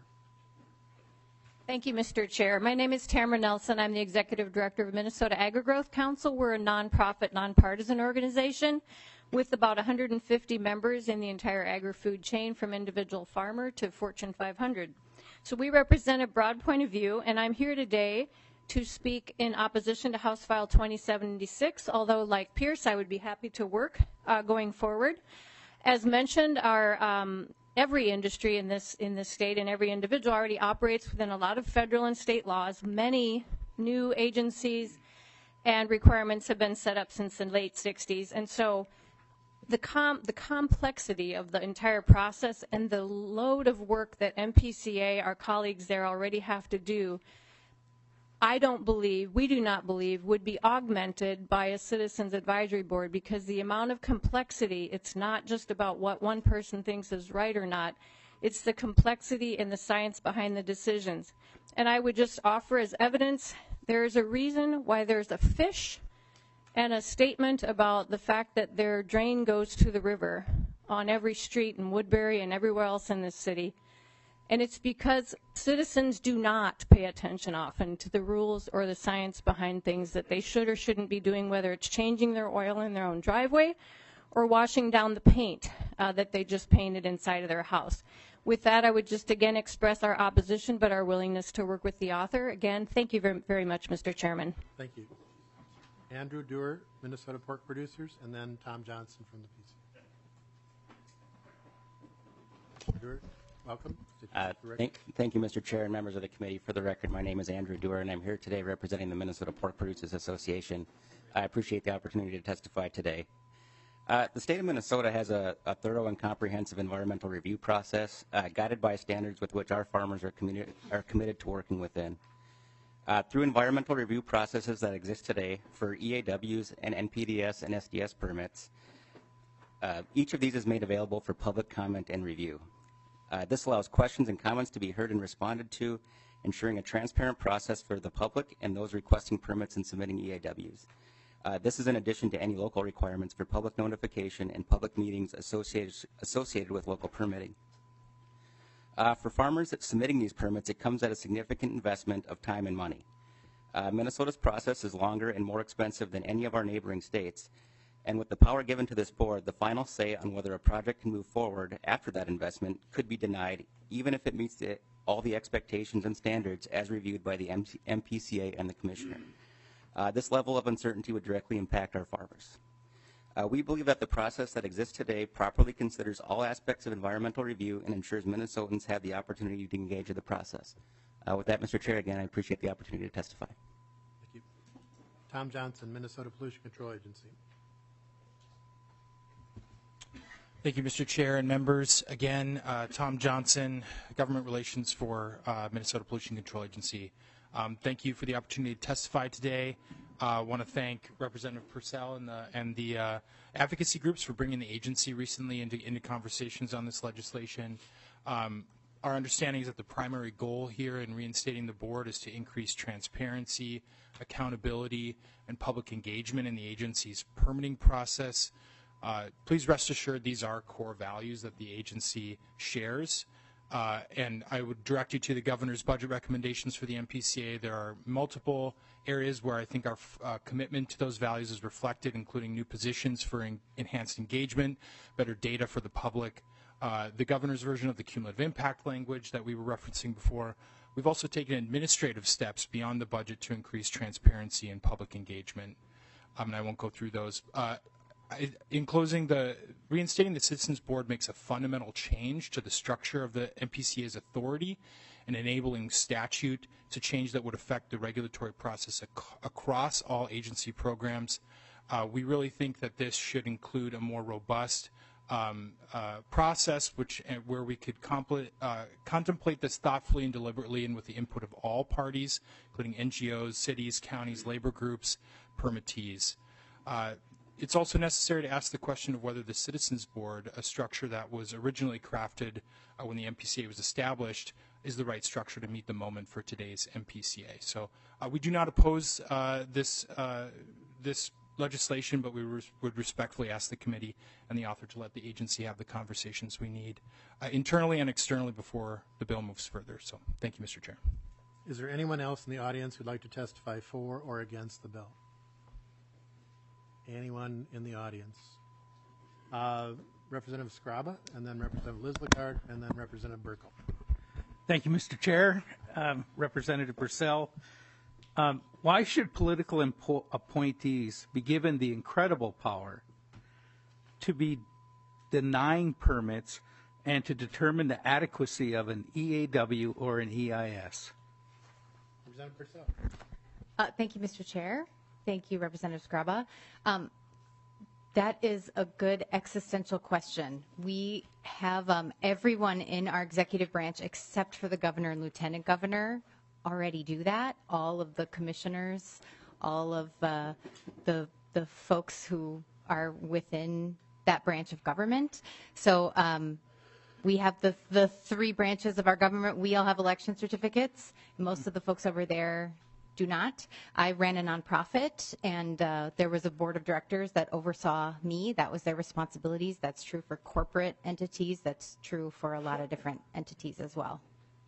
Thank you, Mr. Chair. My name is Tamara Nelson. I'm the Executive Director of Minnesota AgriGrowth Council. We're a nonprofit, nonpartisan organization with about 150 members in the entire agri-food chain, from individual farmer to Fortune 500. So we represent a broad point of view, and I'm here today to speak in opposition to House File 2076, although like Pierce, I would be happy to work going forward. As mentioned, our every industry in this state and every individual already operates within a lot of federal and state laws. Many new agencies and requirements have been set up since the late 60s. And so the complexity of the entire process and the load of work that MPCA, our colleagues there, already have to do, we do not believe, would be augmented by a citizens advisory board, because the amount of complexity, it's not just about what one person thinks is right or not, it's the complexity and the science behind the decisions. And I would just offer as evidence, there is a reason why there's a fish and a statement about the fact that their drain goes to the river on every street in Woodbury and everywhere else in this city. And it's because citizens do not pay attention often to the rules or the science behind things that they should or shouldn't be doing, whether it's changing their oil in their own driveway or washing down the paint that they just painted inside of their house. With that, I would just again express our opposition, but our willingness to work with the author. Again, thank you very, very much, Mr. Chairman. Thank you. Andrew Dewar, Minnesota Pork Producers, and then Tom Johnson from the PCA. Dewar, welcome. Thank you, Mr. Chair and members of the committee. For the record, my name is Andrew Dewar, and I'm here today representing the Minnesota Pork Producers Association. I appreciate the opportunity to testify today. The state of Minnesota has a thorough and comprehensive environmental review process guided by standards with which our farmers are committed to working within. Through environmental review processes that exist today for EAWs and NPDES and SDS permits, each of these is made available for public comment and review. This allows questions and comments to be heard and responded to, ensuring a transparent process for the public and those requesting permits and submitting EAWs. This is in addition to any local requirements for public notification and public meetings associated with local permitting. For farmers submitting these permits, it comes at a significant investment of time and money. Minnesota's process is longer and more expensive than any of our neighboring states, and with the power given to this board, the final say on whether a project can move forward after that investment could be denied, even if it meets all the expectations and standards as reviewed by the MPCA and the Commissioner. This level of uncertainty would directly impact our farmers. We believe that the process that exists today properly considers all aspects of environmental review and ensures Minnesotans have the opportunity to engage in the process. With that, Mr. Chair, again, I appreciate the opportunity to testify. Thank you. Tom Johnson, Minnesota Pollution Control Agency. Thank you, Mr. Chair and members. Again, Tom Johnson, Government Relations for Minnesota Pollution Control Agency. Thank you for the opportunity to testify today. I want to thank Representative Purcell and the advocacy groups for bringing the agency recently into conversations on this legislation. Our understanding is that the primary goal here in reinstating the board is to increase transparency, accountability, and public engagement in the agency's permitting process. Please rest assured these are core values that the agency shares. And I would direct you to the governor's budget recommendations for the MPCA. There are multiple areas where I think our commitment to those values is reflected, including new positions for enhanced engagement, better data for the public, the governor's version of the cumulative impact language that we were referencing before. We've also taken administrative steps beyond the budget to increase transparency and public engagement. And I won't go through those. In closing, reinstating the Citizens Board makes a fundamental change to the structure of the MPCA's authority and enabling statute to change that would affect the regulatory process across all agency programs. We really think that this should include a more robust process where we could contemplate this thoughtfully and deliberately and with the input of all parties, including NGOs, cities, counties, labor groups, permittees. It's also necessary to ask the question of whether the Citizens Board, a structure that was originally crafted when the MPCA was established, is the right structure to meet the moment for today's MPCA. So we do not oppose this legislation, but we would respectfully ask the committee and the author to let the agency have the conversations we need internally and externally before the bill moves further. So thank you, Mr. Chair. Is there anyone else in the audience who'd like to testify for or against the bill? Anyone in the audience? Representative Scraba, and then Representative Lislicard, and then Representative Burkle. Thank you, Mr. Chair. Representative Purcell, why should political appointees be given the incredible power to be denying permits and to determine the adequacy of an EAW or an EIS? Representative Purcell. Thank you, Mr. Chair. Thank you, Representative Scraba. That is a good existential question. We have everyone in our executive branch, except for the governor and lieutenant governor, already do that. All of the commissioners, all of the folks who are within that branch of government. So we have the three branches of our government. We all have election certificates. Most of the folks over there do not. I ran a nonprofit, and there was a board of directors that oversaw me. That was their responsibilities. That's true for corporate entities. That's true for a lot of different entities as well.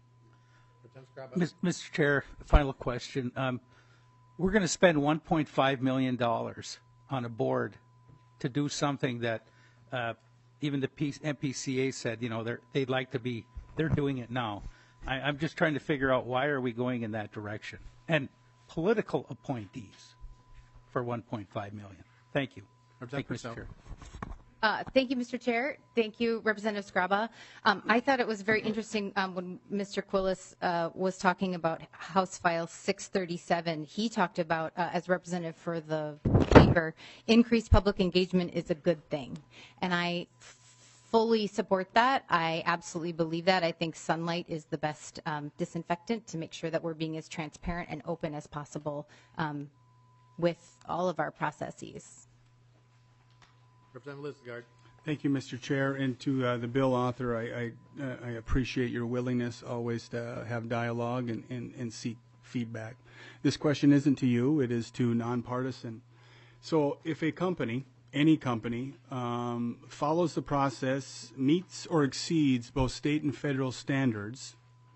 Mr. Chair, final question. We're going to spend $1.5 million on a board to do something that even the MPCA said, they'd like to be, they're doing it now. I'm just trying to figure out why are we going in that direction? And political appointees. for 1.5 million. Thank you. Thank you, Mr. Chair. Thank you, Mr. Chair. Thank you, Representative Scraba. I thought it was very interesting when Mr. Quillis was talking about House File 637. He talked about, as representative for the chamber, increased public engagement is a good thing. And I fully support that. I absolutely believe that. I think sunlight is the best disinfectant to make sure that we're being as transparent and open as possible with all of our processes. Representative Lisgard. Thank you, Mr. Chair, and to the bill author, I appreciate your willingness always to have dialogue and seek feedback. This question isn't to you, it is to nonpartisan. So if a company, any company, follows the process, meets or exceeds both state and federal standards,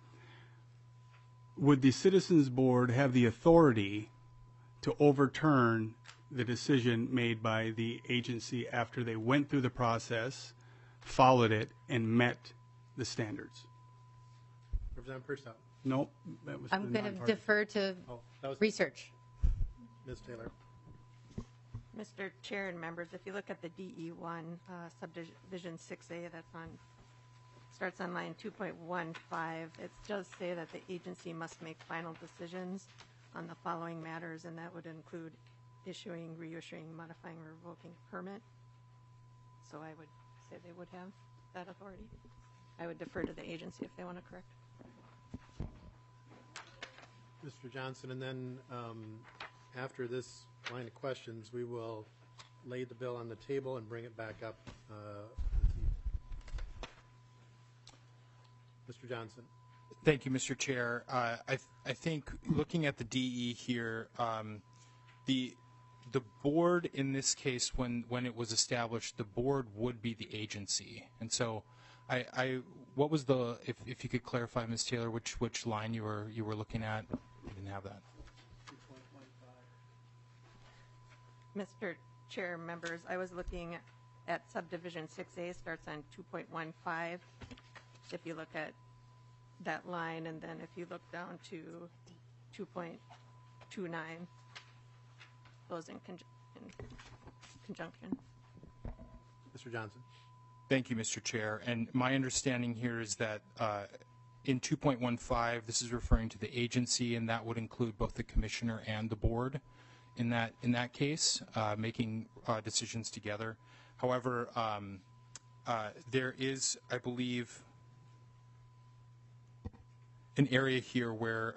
would the Citizens Board have the authority to overturn the decision made by the agency after they went through the process, followed it, and met the standards? Representative Purcell. No, that was I'm going to defer to research. Ms. Taylor. Mr. Chair and members, if you look at the DE1 subdivision 6A, starts on line 2.15. It does say that the agency must make final decisions on the following matters, and that would include issuing, reissuing, modifying, or revoking a permit. So I would say they would have that authority. I would defer to the agency if they want to correct. Mr. Johnson, and then after this line of questions, we will lay the bill on the table and bring it back up. Mr. Johnson. Thank you, Mr. Chair. I think looking at the DE here, the board in this case, when it was established, the board would be the agency, and so what was the, if you could clarify, Ms. Taylor, which line you were looking at? I didn't have that. Mr. Chair, members, I was looking at subdivision 6A, starts on 2.15. If you look at that line, and then if you look down to 2.29, those in conjunction. Mr. Johnson. Thank you, Mr. Chair. And my understanding here is that in 2.15, this is referring to the agency, and that would include both the commissioner and the board in that case, making decisions together. However, there is, I believe, an area here where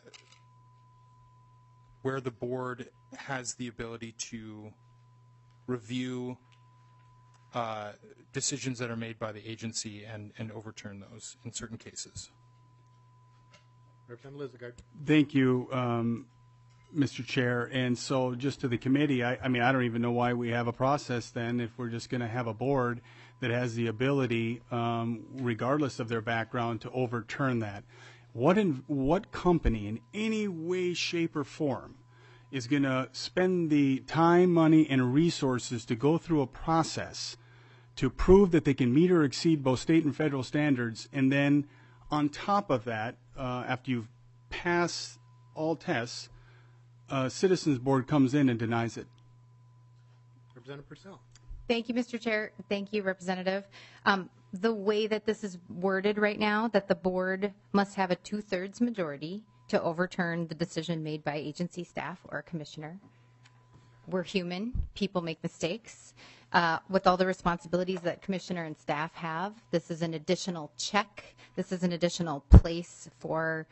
the board has the ability to review decisions that are made by the agency and overturn those in certain cases. Representative Lisgard. Thank you, Mr. Chair. And so just to the committee, I mean, I don't even know why we have a process then if we're just going to have a board that has the ability, regardless of their background, to overturn that. What company in any way, shape, or form is going to spend the time, money, and resources to go through a process to prove that they can meet or exceed both state and federal standards, and then on top of that, after you've passed all tests, Citizens Board comes in and denies it? Representative Purcell. Thank you, Mr. Chair. Thank you, Representative. The way that this is worded right now, that the board must have a 2/3 majority to overturn the decision made by agency staff or a commissioner. We're human. People make mistakes. With all the responsibilities that commissioner and staff have, this is an additional check. This is an additional place for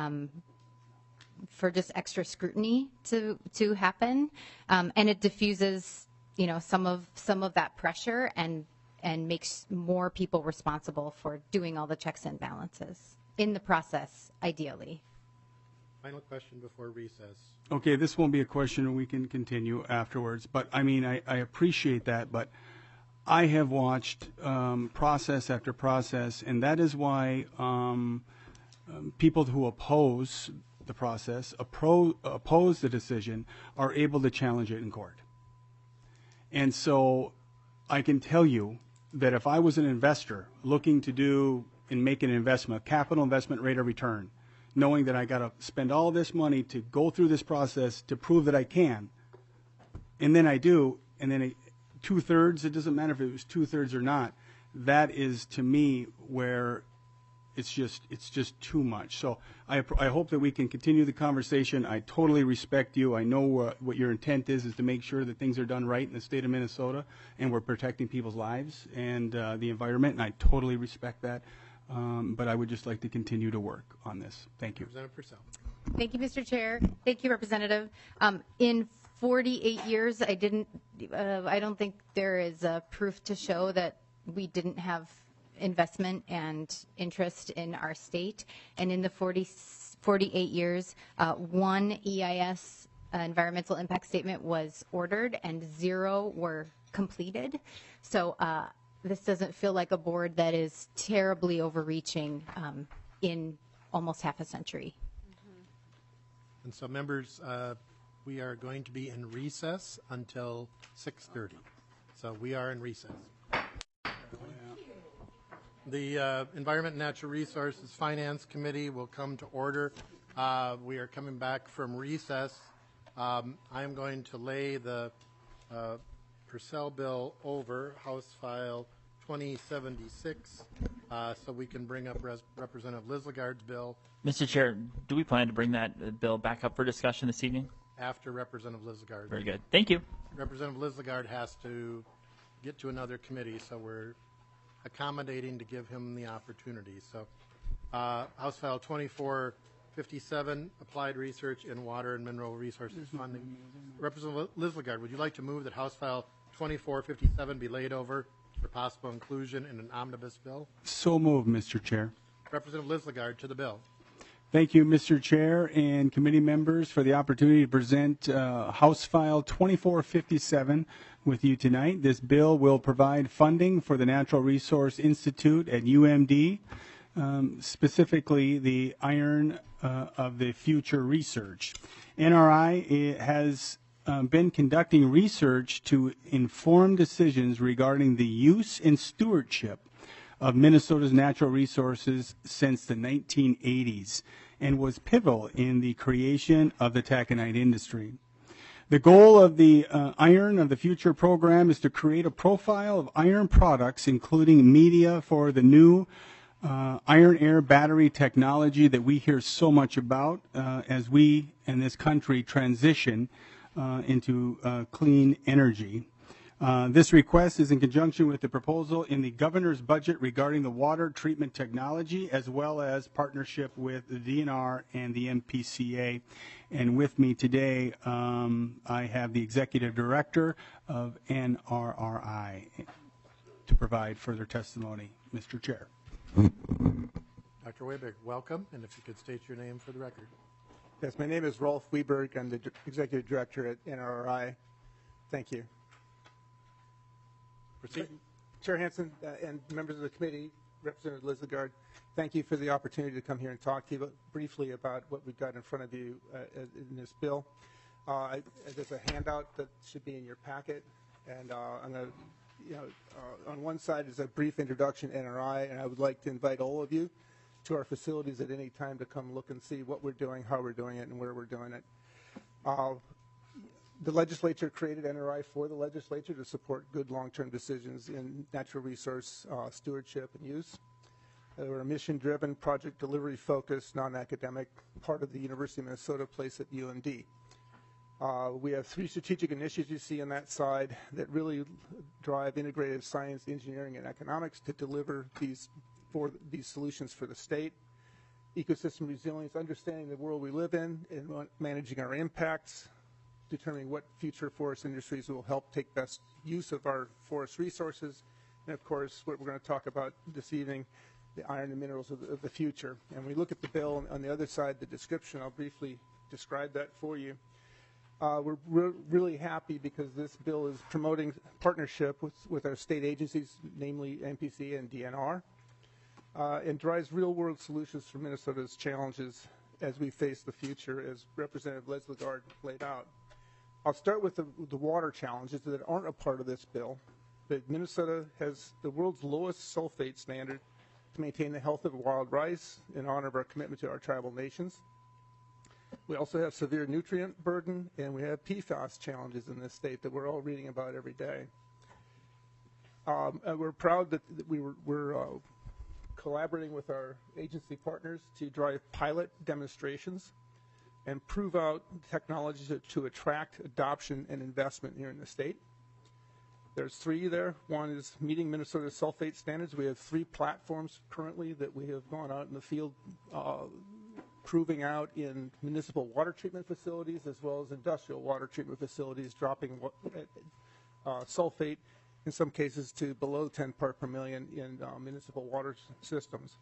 just extra scrutiny to happen, and it diffuses, some of that pressure and makes more people responsible for doing all the checks and balances in the process, ideally. Final question before recess. Okay, this won't be a question, and we can continue afterwards. But I mean, I appreciate that, but I have watched process after process, and that is why people who oppose the process, oppose the decision, are able to challenge it in court. And so I can tell you that if I was an investor looking to do and make an investment, capital investment rate of return, knowing that I got to spend all this money to go through this process to prove that I can, and then I do, and then 2/3, it doesn't matter if it was 2/3 or not. That is, to me, where it's just too much. So I hope that we can continue the conversation. I totally respect you. I know what your intent is to make sure that things are done right in the state of Minnesota, and we're protecting people's lives and the environment, and I totally respect that. But I would just like to continue to work on this. Thank you. Representative Purcell. Thank you, Mr. Chair. Thank you, Representative. In 48 years, I don't think there is proof to show that we didn't have investment and interest in our state. And in the 48 years, one EIS environmental impact statement was ordered and 0 were completed. So this doesn't feel like a board that is terribly overreaching in almost half a century. And so, members, we are going to be in recess until 6:30. So we are in recess. The Environment and Natural Resources Finance Committee will come to order. We are coming back from recess. I am going to lay the Purcell bill over, House File 2076, so we can bring up Representative Lislegard's bill Mr. Chair, do we plan to bring that bill back up for discussion this evening? after Representative Lislegard. Very good. Thank you. Representative Lislegard has to get to another committee, so we're accommodating to give him the opportunity. So House File 2457, Applied Research in Water and Mineral Resources Funding. Representative Lislegard, would you like to move that House File 2457 be laid over for possible inclusion in an omnibus bill? So moved, Mr. Chair. Representative Lislegard to the bill. Thank you, Mr. Chair and committee members, for the opportunity to present House File 2457 with you tonight. This bill will provide funding for the Natural Resource Institute at UMD, specifically the Iron of the Future research. NRI has been conducting research to inform decisions regarding the use and stewardship of Minnesota's natural resources since the 1980s and was pivotal in the creation of the taconite industry. The goal of the Iron of the Future program is to create a profile of iron products, including media for the new iron air battery technology that we hear so much about as we in this country transition into clean energy. This request is in conjunction with the proposal in the governor's budget regarding the water treatment technology, as well as partnership with the DNR and the MPCA. And with me today, I have the executive director of NRRI to provide further testimony. Mr. Chair. Dr. Weberg, welcome, and if you could state your name for the record. Yes, my name is Rolf Weberg. I'm the executive director at NRRI. Thank you. Proceed. Chair Hansen and members of the committee, Representative Lislegard, thank you for the opportunity to come here and talk to you briefly about what we've got in front of you in this bill. There's a handout that should be in your packet, and on one side is a brief introduction to NRI, and I would like to invite all of you to our facilities at any time to come look and see what we're doing, how we're doing it, and where we're doing it. The legislature created NRI for the legislature to support good long-term decisions in natural resource stewardship and use. We're a mission-driven, project delivery-focused, non-academic part of the University of Minnesota place at UMD. We have 3 strategic initiatives you see on that side that really drive integrated science, engineering, and economics to deliver these solutions for the state. Ecosystem resilience, understanding the world we live in and managing our impacts, determining what future forest industries will help take best use of our forest resources, and of course what we're going to talk about this evening, the iron and minerals of the future. And we look at the bill on the other side, the description, I'll briefly describe that for you. We're really happy because this bill is promoting partnership with our state agencies, namely MPC and DNR, and drives real-world solutions for Minnesota's challenges as we face the future, as Representative Lislegard laid out. I'll start with the water challenges that aren't a part of this bill. But Minnesota has the world's lowest sulfate standard to maintain the health of wild rice in honor of our commitment to our tribal nations. We also have severe nutrient burden, and we have PFAS challenges in this state that we're all reading about every day. And we're proud that we're collaborating with our agency partners to drive pilot demonstrations and prove out technologies to attract adoption and investment here in the state. There's 3 there. One is meeting Minnesota sulfate standards. We have 3 platforms currently that we have gone out in the field proving out in municipal water treatment facilities as well as industrial water treatment facilities, dropping sulfate in some cases to below 10 part per million in municipal water systems.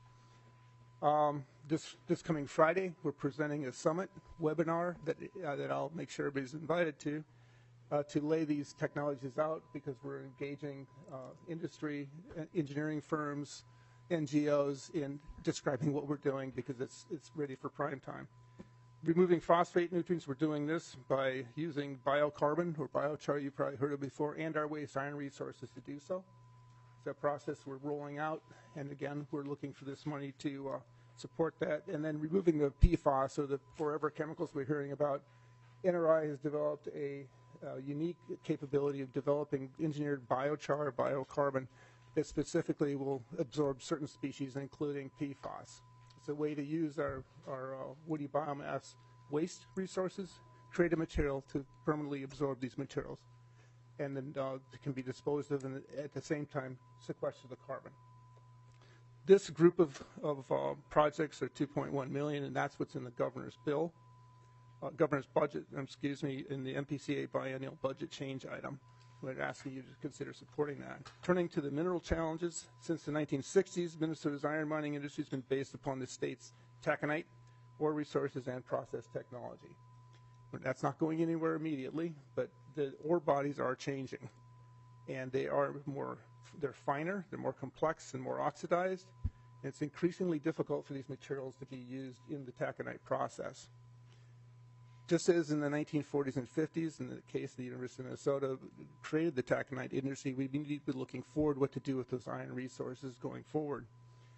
This coming Friday, we're presenting a summit webinar that I'll make sure everybody's invited to lay these technologies out, because we're engaging industry, engineering firms, NGOs in describing what we're doing, because it's ready for prime time. Removing phosphate nutrients, we're doing this by using biocarbon or biochar, you've probably heard of before, and our waste iron resources to do so. It's a process we're rolling out, and again, we're looking for this money to support that. And then removing the PFAS, or the forever chemicals we're hearing about. NRI has developed a unique capability of developing engineered biochar, biocarbon, that specifically will absorb certain species, including PFAS. It's a way to use our woody biomass waste resources, create a material to permanently absorb these materials, and then it can be disposed of and at the same time sequester the carbon. This group of projects are $2.1 million, and that's what's in the governor's bill, governor's budget, excuse me, in the MPCA biennial budget change item. We're asking you to consider supporting that. Turning to the mineral challenges, since the 1960s, Minnesota's iron mining industry has been based upon the state's taconite, ore resources, and process technology. That's not going anywhere immediately, but the ore bodies are changing, and they're finer, they're more complex, and more oxidized. And it's increasingly difficult for these materials to be used in the taconite process. Just as in the 1940s and 50s, in the case of the University of Minnesota created the taconite industry, we need to be looking forward what to do with those iron resources going forward.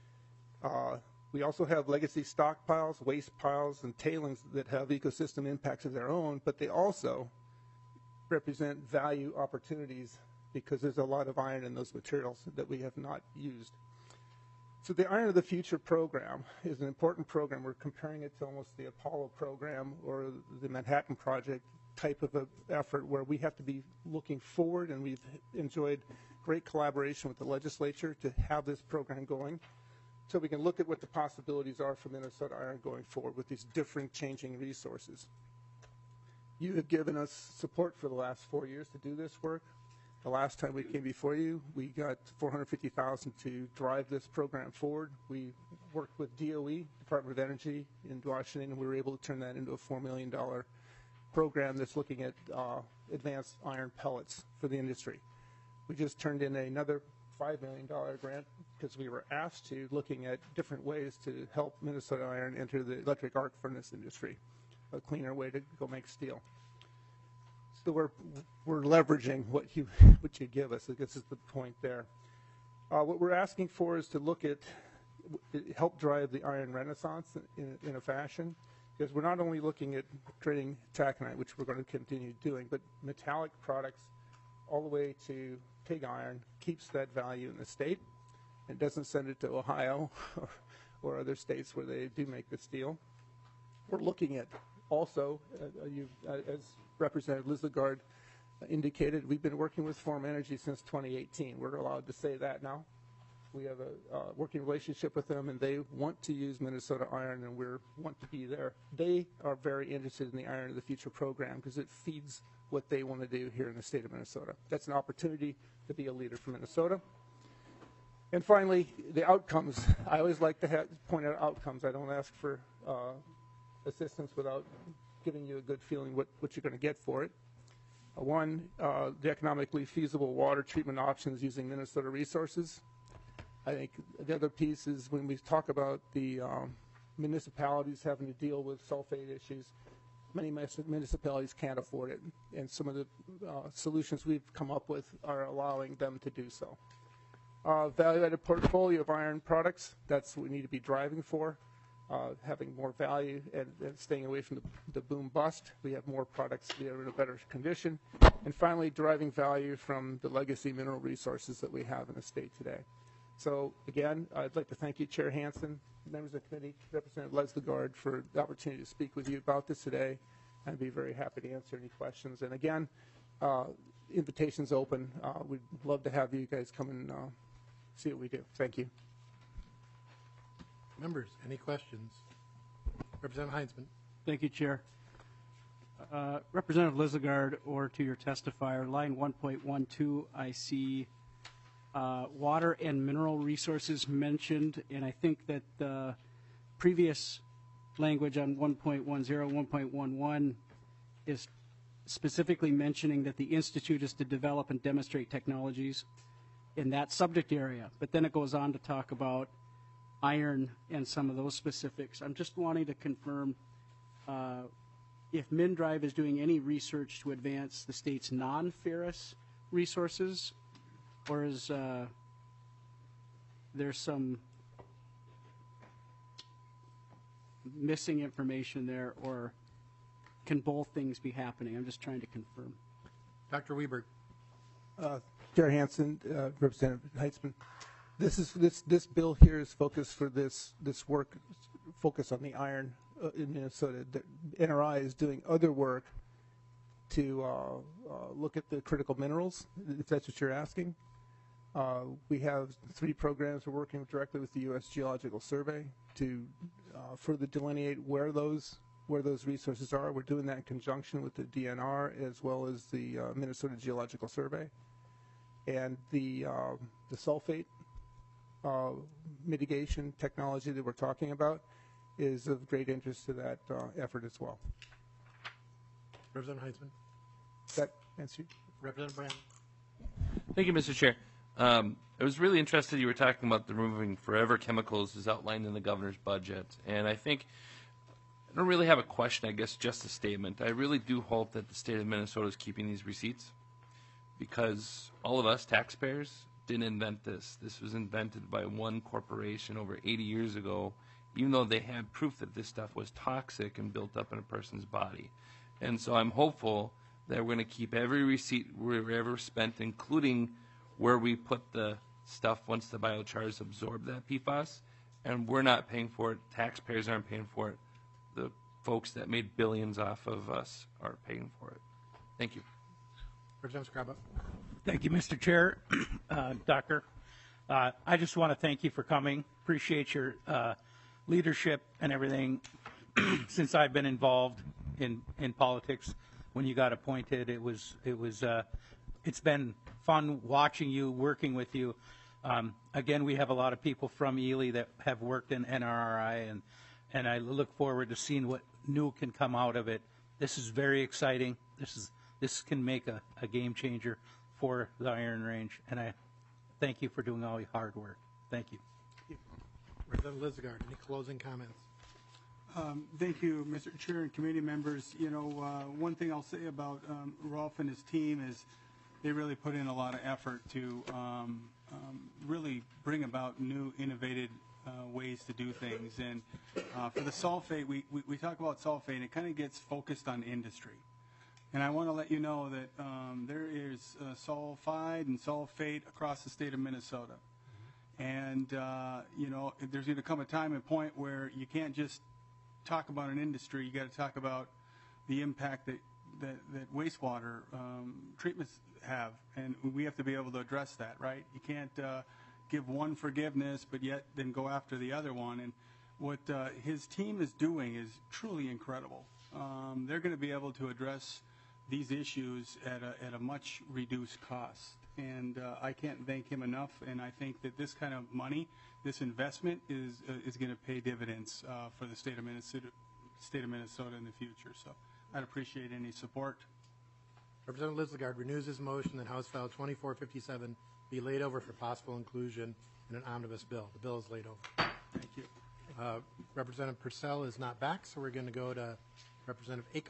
We also have legacy stockpiles, waste piles, and tailings that have ecosystem impacts of their own, but they also represent value opportunities because there's a lot of iron in those materials that we have not used. So the Iron of the Future program is an important program. We're comparing it to almost the Apollo program or the Manhattan Project type of an effort where we have to be looking forward, and we've enjoyed great collaboration with the legislature to have this program going so we can look at what the possibilities are for Minnesota Iron going forward with these different changing resources. You have given us support for the last 4 years to do this work. The last time we came before you, we got $450,000 to drive this program forward. We worked with DOE, Department of Energy in Washington, and we were able to turn that into a $4 million program that's looking at advanced iron pellets for the industry. We just turned in another $5 million grant because we were asked to, looking at different ways to help Minnesota Iron enter the electric arc furnace industry, a cleaner way to go make steel. So we're leveraging what you give us. I guess is the point there. What we're asking for is to look at, help drive the iron renaissance in a fashion, because we're not only looking at creating taconite, which we're going to continue doing, but metallic products all the way to pig iron keeps that value in the state and doesn't send it to Ohio or other states where they do make the steel. We're looking at also, as Representative Lizagard indicated, we've been working with Form Energy since 2018. We're allowed to say that now. We have a working relationship with them, and they want to use Minnesota Iron, and we want to be there. They are very interested in the Iron of the Future program because it feeds what they want to do here in the state of Minnesota. That's an opportunity to be a leader for Minnesota. And finally, the outcomes. I always like to point out outcomes. I don't ask for assistance without giving you a good feeling what you're going to get for it. One, the economically feasible water treatment options using Minnesota resources. I think the other piece is when we talk about the municipalities having to deal with sulfate issues, many municipalities can't afford it, and some of the solutions we've come up with are allowing them to do so. Value-added portfolio of iron products, that's what we need to be driving for. having more value and staying away from the boom bust. We have more products that are in a better condition. And finally, deriving value from the legacy mineral resources that we have in the state today. So again, I'd like to thank you, Chair Hansen, members of the committee, Representative Leslie Gard, for the opportunity to speak with you about this today. I'd be very happy to answer any questions. And again, invitation's open. We'd love to have you guys come and see what we do. Thank you. Members, any questions? Representative Heinzman. Thank you, Chair. Representative Lizagard, or to your testifier, line 1.12, I see water and mineral resources mentioned, and I think that the previous language on 1.10, 1.11 is specifically mentioning that the Institute is to develop and demonstrate technologies in that subject area, but then it goes on to talk about iron and some of those specifics. I'm just wanting to confirm if MnDrive is doing any research to advance the state's non-ferrous resources, or is there some missing information there, or can both things be happening? I'm just trying to confirm. Dr. Weber. Chair Hansen, Representative Heitzman, this bill here is focused for this work, focus on the iron in Minnesota. The NRI is doing other work to look at the critical minerals, if that's what you're asking. We have 3 programs we're working directly with the U.S. Geological Survey to further delineate where those resources are. We're doing that in conjunction with the DNR as well as the Minnesota Geological Survey. And the sulfate mitigation technology that we're talking about is of great interest to that effort as well. Representative Heitzman. Does that answer you? Representative Brand. Thank you, Mr. Chair. I was really interested you were talking about the removing forever chemicals as outlined in the governor's budget. And I think I don't really have a question, I guess just a statement. I really do hope that the state of Minnesota is keeping these receipts, because all of us taxpayers didn't invent this. This was invented by one corporation over 80 years ago, even though they had proof that this stuff was toxic and built up in a person's body. And so I'm hopeful that we're going to keep every receipt we've ever spent, including where we put the stuff once the biochars absorb that PFAS, and we're not paying for it. Taxpayers aren't paying for it. The folks that made billions off of us are paying for it. Thank you. Representative Scrabba. Thank you, Mr. Chair. Doctor, I just want to thank you for coming. Appreciate your leadership and everything. Since I've been involved in politics, when you got appointed, it's been fun watching you, working with you. Again, we have a lot of people from Ely that have worked in NRRI, and I look forward to seeing what new can come out of it. This is very exciting. This can make a game changer for the Iron Range, and I thank you for doing all your hard work. Thank you. Representative Lizagard, any closing comments? Thank you, Mr. Chair and committee members. You know, one thing I'll say about Rolf and his team is they really put in a lot of effort to really bring about new, innovative ways to do things. And for the sulfate, we talk about sulfate, and it kind of gets focused on industry. And I want to let you know that there is sulfide and sulfate across the state of Minnesota. And, you know, there's going to come a time and point where you can't just talk about an industry. You got to talk about the impact that wastewater treatments have. And we have to be able to address that, right? You can't give one forgiveness, but yet then go after the other one. And what his team is doing is truly incredible. They're going to be able to address these issues at a much reduced cost. And I can't thank him enough. And I think that this kind of money, this investment, is going to pay dividends for the state of Minnesota in the future. So I'd appreciate any support. Representative Lizagard renews his motion that House File 2457 be laid over for possible inclusion in an omnibus bill. The bill is laid over. Thank you. Representative Purcell is not back, so we're going to go to Representative Acom.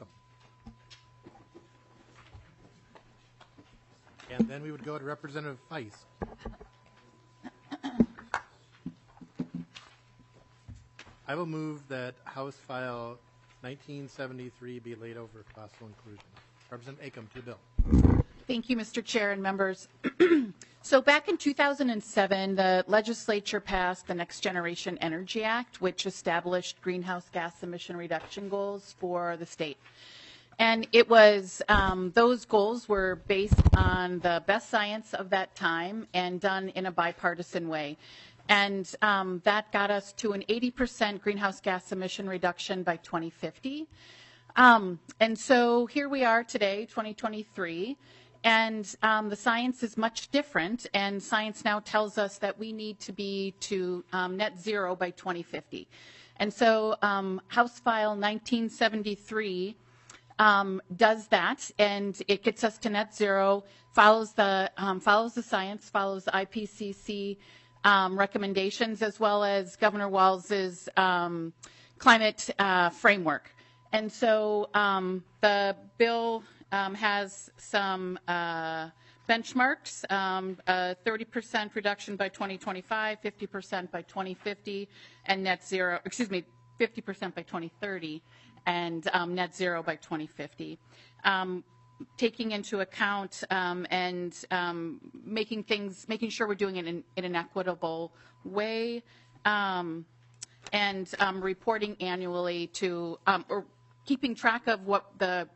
And then we would go to Representative Feist. I will move that House File 1973 be laid over for possible inclusion. Representative Acom to the bill. Thank you, Mr. Chair and members. So back in 2007, the legislature passed the Next Generation Energy Act, which established greenhouse gas emission reduction goals for the state. And it was, those goals were based on the best science of that time and done in a bipartisan way. And that got us to an 80% greenhouse gas emission reduction by 2050. And so here we are today, 2023, and the science is much different, and science now tells us that we need to be to net zero by 2050. And so House File 1973 does that, and it gets us to net zero, follows the science, follows the IPCC recommendations, as well as Governor Walls's climate framework. And so the bill has some benchmarks, 30% reduction by 2025, 50% by 2050, and net zero, 50% by 2030, and net zero by 2050. Taking into account and making sure we're doing it in an equitable way, and reporting annually to, or keeping track of what the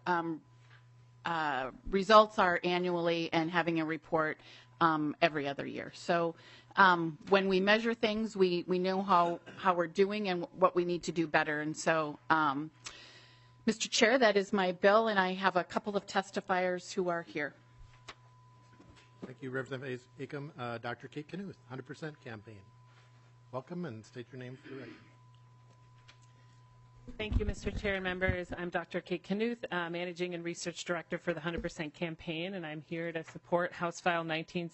results are annually and having a report every other year. So when we measure things, we know how we're doing and what we need to do better. And so, Mr. Chair, that is my bill, and I have a couple of testifiers who are here. Thank you, Representative Acom. Dr. Kate Knuth, 100% campaign. Welcome, and state your name for the record. Thank you, Mr. Chair and members. I'm Dr. Kate Knuth, Managing and Research Director for the 100% campaign, and I'm here to support House File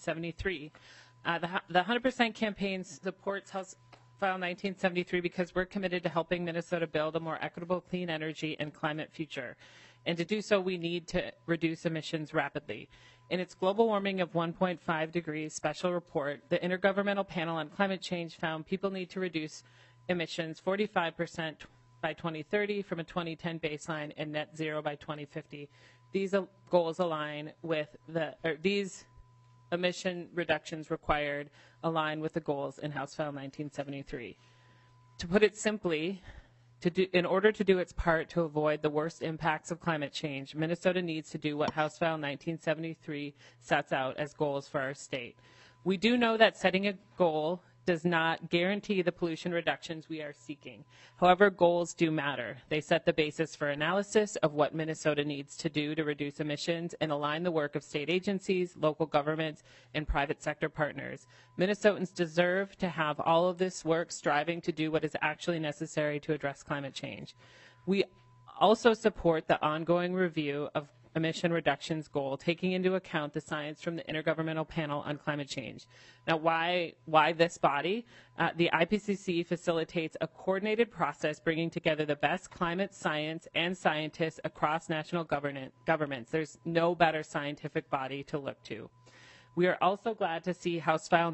1973. The 100% campaign supports House File 1973 because we're committed to helping Minnesota build a more equitable, clean energy and climate future. And to do so, we need to reduce emissions rapidly. In its global warming of 1.5 degrees special report, the Intergovernmental Panel on Climate Change found people need to reduce emissions 45% by 2030 from a 2010 baseline and net zero by 2050. These goals align with these emission reductions required align with the goals in House File 1973. To put it simply, in order to do its part to avoid the worst impacts of climate change, Minnesota needs to do what House File 1973 sets out as goals for our state. We do know that setting a goal does not guarantee the pollution reductions we are seeking. However, goals do matter. They set the basis for analysis of what Minnesota needs to do to reduce emissions and align the work of state agencies, local governments, and private sector partners. Minnesotans deserve to have all of this work striving to do what is actually necessary to address climate change. We also support the ongoing review of emission reductions goal, taking into account the science from the Intergovernmental Panel on Climate Change. Now, why this body? The IPCC facilitates a coordinated process bringing together the best climate science and scientists across national governments. There's no better scientific body to look to. We are also glad to see House File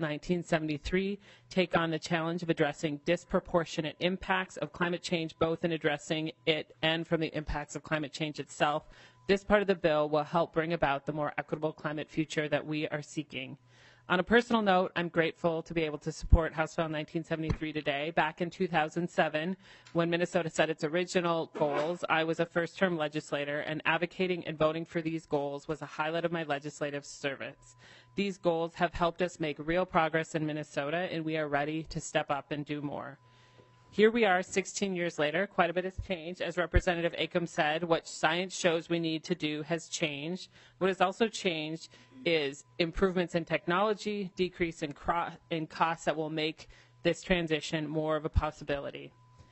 1973 take on the challenge of addressing disproportionate impacts of climate change, both in addressing it and from the impacts of climate change itself. This part of the bill will help bring about the more equitable climate future that we are seeking. On a personal note, I'm grateful to be able to support House File 1973 today. Back in 2007, when Minnesota set its original goals, I was a first-term legislator, and advocating and voting for these goals was a highlight of my legislative service. These goals have helped us make real progress in Minnesota, and we are ready to step up and do more. Here we are 16 years later. Quite a bit has changed. As Representative Acom said, what science shows we need to do has changed. What has also changed is improvements in technology, decrease in costs that will make this transition more of a possibility.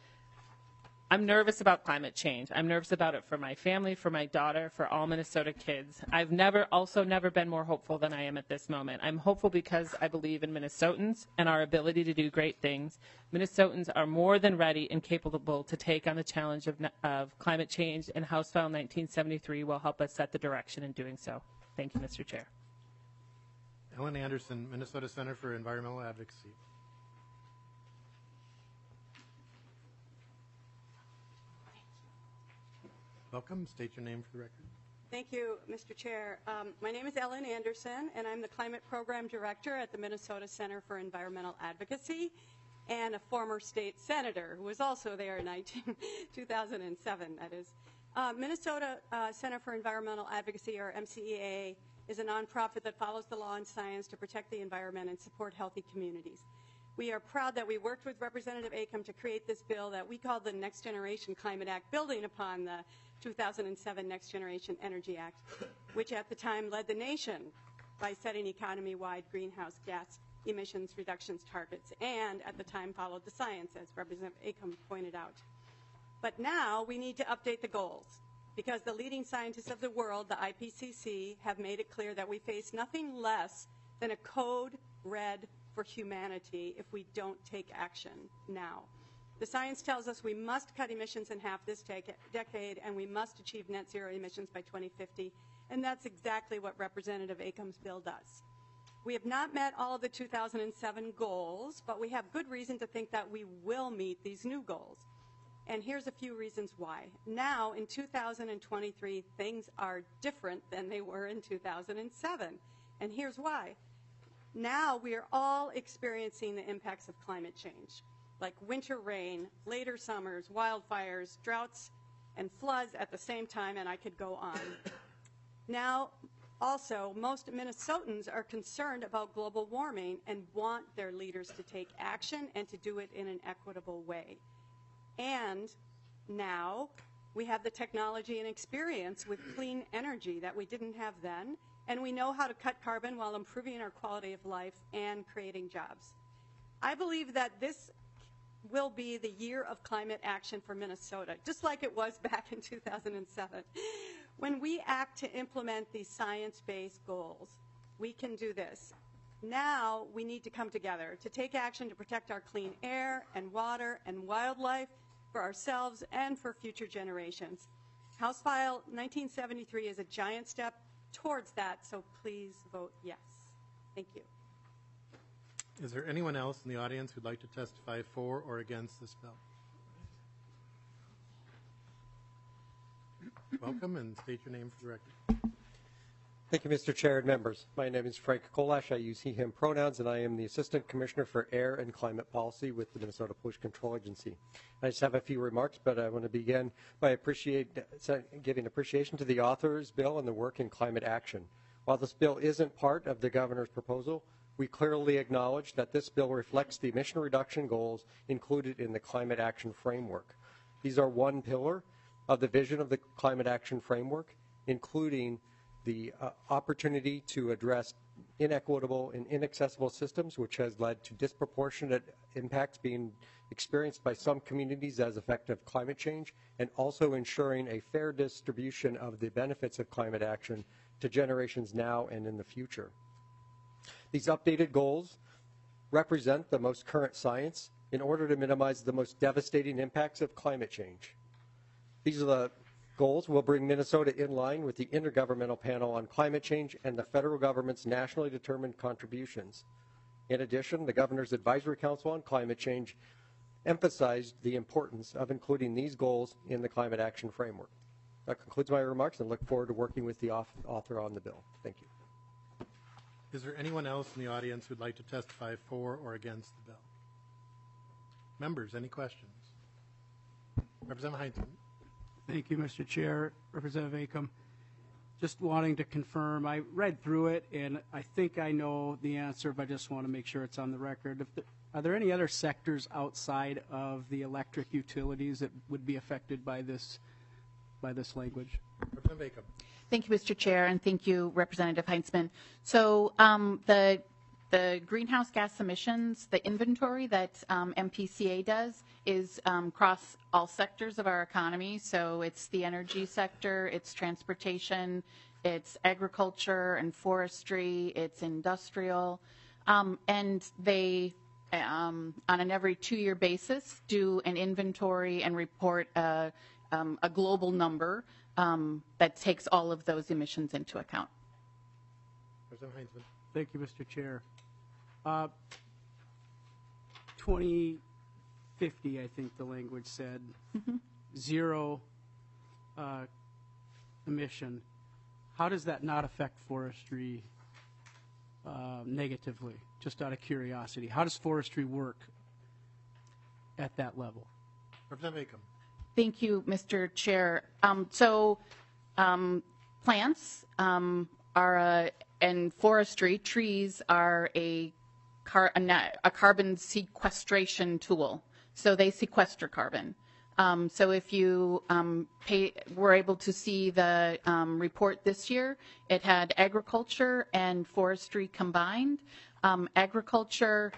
I'm nervous about climate change. I'm nervous about it for my family, for my daughter, for all Minnesota kids. I've never been more hopeful than I am at this moment. I'm hopeful because I believe in Minnesotans and our ability to do great things. Minnesotans are more than ready and capable to take on the challenge of climate change, and House File 1973 will help us set the direction in doing so. Thank you, Mr. Chair. Ellen Anderson, Minnesota Center for Environmental Advocacy. Welcome. State your name for the record. Thank you, Mr. Chair. My name is Ellen Anderson, and I'm the Climate Program Director at the Minnesota Center for Environmental Advocacy, and a former state senator who was also there in 2007, that is. Minnesota Center for Environmental Advocacy, or MCEA, is a nonprofit that follows the law and science to protect the environment and support healthy communities. We are proud that we worked with Representative Acom to create this bill that we call the Next Generation Climate Act, building upon the 2007 Next Generation Energy Act, which at the time led the nation by setting economy-wide greenhouse gas emissions reductions targets, and at the time followed the science, as Representative Acom pointed out. But now we need to update the goals, because the leading scientists of the world, the IPCC, have made it clear that we face nothing less than a code red for humanity if we don't take action now. The science tells us we must cut emissions in half this decade, and we must achieve net zero emissions by 2050, and that's exactly what Representative Acom's bill does. We have not met all of the 2007 goals, but we have good reason to think that we will meet these new goals. And here's a few reasons why. Now, in 2023, things are different than they were in 2007. And here's why. Now we are all experiencing the impacts of climate change, like winter rain, later summers, wildfires, droughts, and floods at the same time, and I could go on. Now, also, most Minnesotans are concerned about global warming and want their leaders to take action and to do it in an equitable way. And now we have the technology and experience with clean energy that we didn't have then, and we know how to cut carbon while improving our quality of life and creating jobs. I believe that this will be the year of climate action for Minnesota, just like it was back in 2007. When we act to implement these science-based goals, we can do this. Now we need to come together to take action to protect our clean air and water and wildlife for ourselves and for future generations. House File 1973 is a giant step towards that, so please vote yes. Thank you. Is there anyone else in the audience who'd like to testify for or against this bill? Welcome, and state your name for the record. Thank you, Mr. Chair and members. My name is Frank Kolash. I use he, him pronouns, and I am the Assistant Commissioner for Air and Climate Policy with the Minnesota Pollution Control Agency. I just have a few remarks, but I want to begin by giving appreciation to the author's bill and the work in climate action. While this bill isn't part of the governor's proposal, we clearly acknowledge that this bill reflects the emission reduction goals included in the Climate Action Framework. These are one pillar of the vision of the Climate Action Framework, including the opportunity to address inequitable and inaccessible systems, which has led to disproportionate impacts being experienced by some communities as effect of climate change, and also ensuring a fair distribution of the benefits of climate action to generations now and in the future. These updated goals represent the most current science in order to minimize the most devastating impacts of climate change. These are the goals will bring Minnesota in line with the Intergovernmental Panel on Climate Change and the federal government's nationally determined contributions. In addition, the Governor's Advisory Council on Climate Change emphasized the importance of including these goals in the Climate Action Framework. That concludes my remarks, and look forward to working with the author on the bill. Thank you. Is there anyone else in the audience who'd like to testify for or against the bill? Members, any questions? Representative Heinzman. Thank you, Mr. Chair. Representative Acom. Just wanting to confirm, I read through it, and I think I know the answer, but I just want to make sure it's on the record. Are there any other sectors outside of the electric utilities that would be affected by this language? Representative Acom. Thank you, Mr. Chair, and thank you, Representative Heinzman. So the greenhouse gas emissions, the inventory that MPCA does is across all sectors of our economy. So it's the energy sector, it's transportation, it's agriculture and forestry, it's industrial. And they, on an every 2-year basis, do an inventory and report a global number that takes all of those emissions into account. Representative Heinzman. Thank you, Mr. Chair. 2050, I think the language said, zero emission, how does that not affect forestry negatively? Just out of curiosity, how does forestry work at that level? Representative Acom. Thank you, Mr. Chair. Plants are and forestry, trees are a carbon sequestration tool. So they sequester carbon. So if you were able to see the report this year, it had agriculture and forestry combined. Agriculture,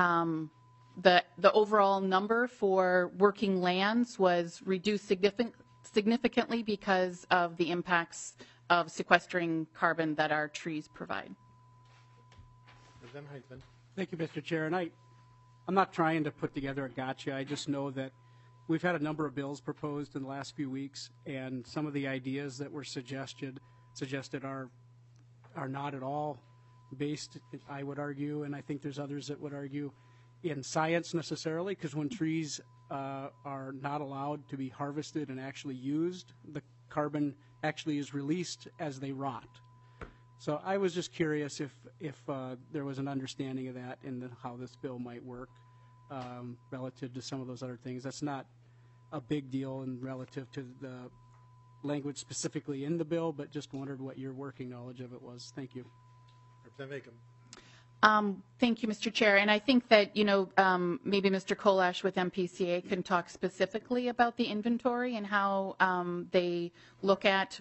the overall number for working lands was reduced significantly because of the impacts of sequestering carbon that our trees provide. Representative Heintzeman. Thank you, Mr. Chair. And I'm not trying to put together a gotcha. I just know that we've had a number of bills proposed in the last few weeks, and some of the ideas that were suggested are not at all based, I would argue, and I think there's others that would argue, in science necessarily, because when trees are not allowed to be harvested and actually used, the carbon actually is released as they rot. So I was just curious if there was an understanding of that and how this bill might work relative to some of those other things. That's not a big deal in relative to the language specifically in the bill, but just wondered what your working knowledge of it was. Thank you. Representative Acom. Thank you, Mr. Chair. And I think that, maybe Mr. Kolash with MPCA can talk specifically about the inventory and how they look at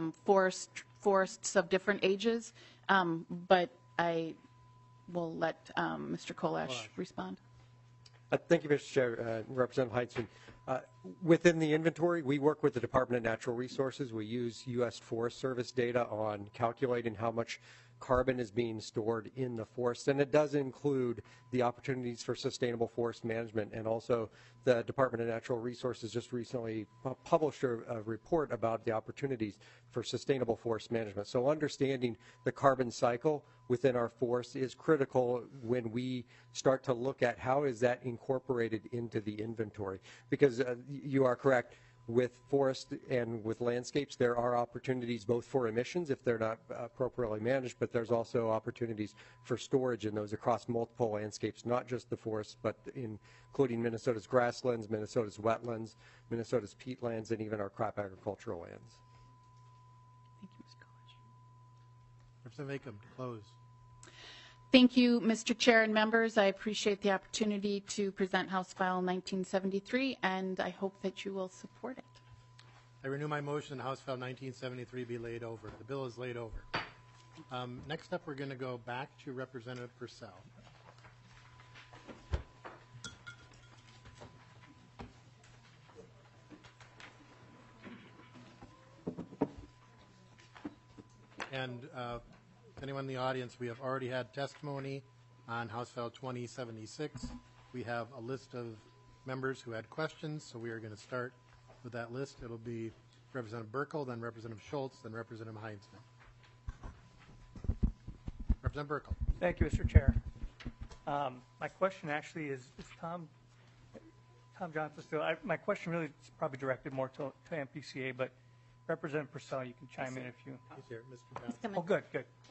forests of different ages. But I will let Mr. Kolash respond. Thank you, Mr. Chair. Representative Heintzeman. Within the inventory, we work with the Department of Natural Resources. We use U.S. Forest Service data on calculating how much carbon is being stored in the forest, and it does include the opportunities for sustainable forest management. And also the Department of Natural Resources just recently published a report about the opportunities for sustainable forest management. So understanding the carbon cycle within our forest is critical when we start to look at how is that incorporated into the inventory, because you are correct. With forest and with landscapes, there are opportunities both for emissions if they're not appropriately managed, but there's also opportunities for storage in those across multiple landscapes, not just the forests, but including Minnesota's grasslands, Minnesota's wetlands, Minnesota's peatlands, and even our crop agricultural lands. Thank you, Mr. Kolash. Representative Acom, to close. Thank you, Mr. Chair and members. I appreciate the opportunity to present House File 1973, and I hope that you will support it. I renew my motion that House File 1973 be laid over. The bill is laid over. Next up, we're going to go back to Representative Purcell. And anyone in the audience, we have already had testimony on House File 2076. We have a list of members who had questions, so we are going to start with that list. It'll be Representative Burkle, then Representative Schultz, then Representative Heintzeman. Representative Burkle. Thank you, Mr. Chair. My question actually is Tom Johnson still? My question really is probably directed more to MPCA, but Representative Purcell, you can chime in if you. He's here, Mr. Johnson. Oh, good.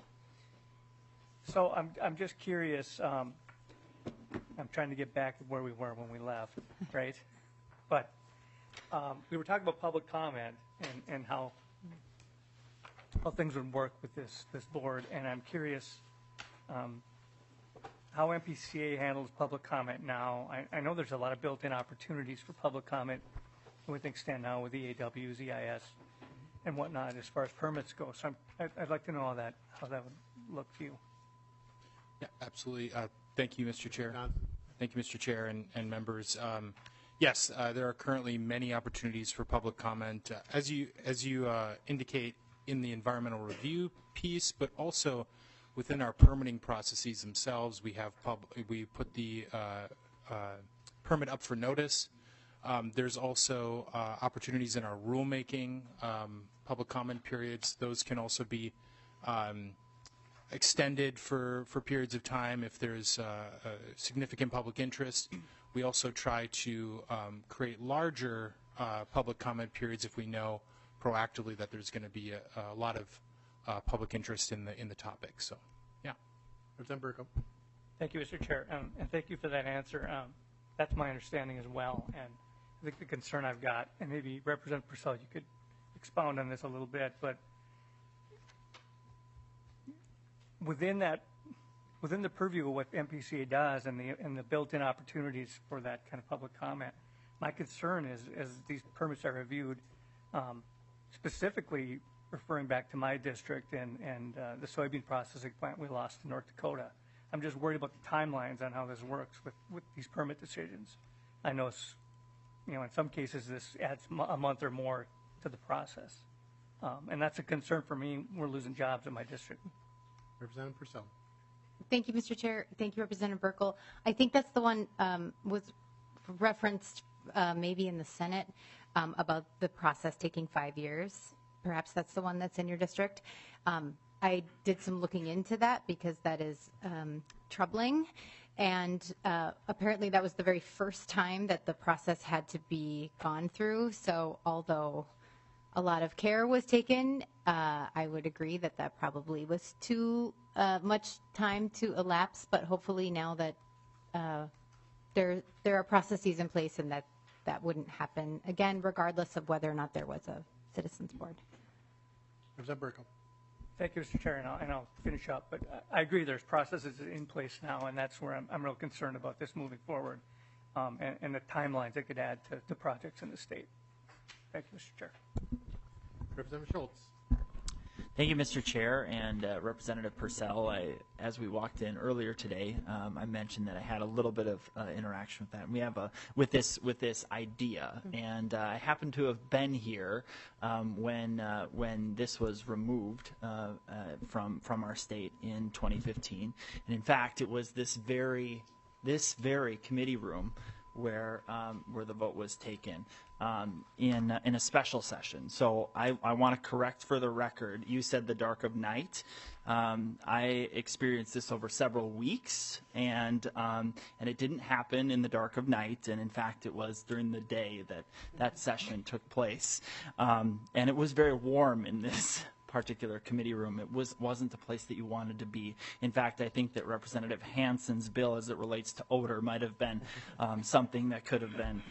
So I'm just curious. I'm trying to get back to where we were when we left, right? But we were talking about public comment and how things would work with this board, and I'm curious how MPCA handles public comment now. I know there's a lot of built-in opportunities for public comment with Extend now with EAWs, EIS, and whatnot as far as permits go. So I'd like to know how that would look to you. Yeah, absolutely. Thank you, Mr. Chair. Thank you, Mr. Chair and members. Yes, there are currently many opportunities for public comment, as you indicate in the environmental review piece, but also within our permitting processes themselves. We put the permit up for notice. There's also opportunities in our rulemaking, public comment periods. Those can also be extended for periods of time if there's significant public interest. We also try to create larger public comment periods if we know proactively that there's going to be a lot of public interest in the topic. So, yeah. Representative Burko. Thank you, Mr. Chair, and thank you for that answer. That's my understanding as well, and I think the concern I've got, and maybe Representative Purcell, you could expound on this a little bit, but within the purview of what MPCA does and the built-in opportunities for that kind of public comment, my concern is as these permits are reviewed, specifically referring back to my district and the soybean processing plant we lost in North Dakota. I'm just worried about the timelines on how this works with these permit decisions. I know, in some cases this adds a month or more to the process, and that's a concern for me. We're losing jobs in my district. Representative Purcell. Thank you, Mr. Chair. Thank you, Representative Burkle. I think that's the one was referenced maybe in the Senate about the process taking 5 years. Perhaps that's the one that's in your district. I did some looking into that because that is troubling. And apparently that was the very first time that the process had to be gone through. So although a lot of care was taken, I would agree that that probably was too much time to elapse. But hopefully now that there are processes in place and that wouldn't happen again, regardless of whether or not there was a citizens board. Representative Burko. Thank you, Mr. Chair, and I'll finish up. But I agree there's processes in place now, and that's where I'm real concerned about this moving forward and the timelines it could add to projects in the state. Thank you, Mr. Chair. Representative Schultz. Thank you, Mr. Chair, and Representative Purcell. As we walked in earlier today, I mentioned that I had a little bit of interaction with that. And we have with this idea, and I happen to have been here when this was removed from our state in 2015. And in fact, it was this very committee room where the vote was taken in a special session. So I want to correct for the record. You said the dark of night. I experienced this over several weeks, and it didn't happen in the dark of night. And in fact, it was during the day that session took place. And it was very warm in this particular committee room. It wasn't the place that you wanted to be. In fact, I think that Representative Hansen's bill as it relates to odor might have been something that could have been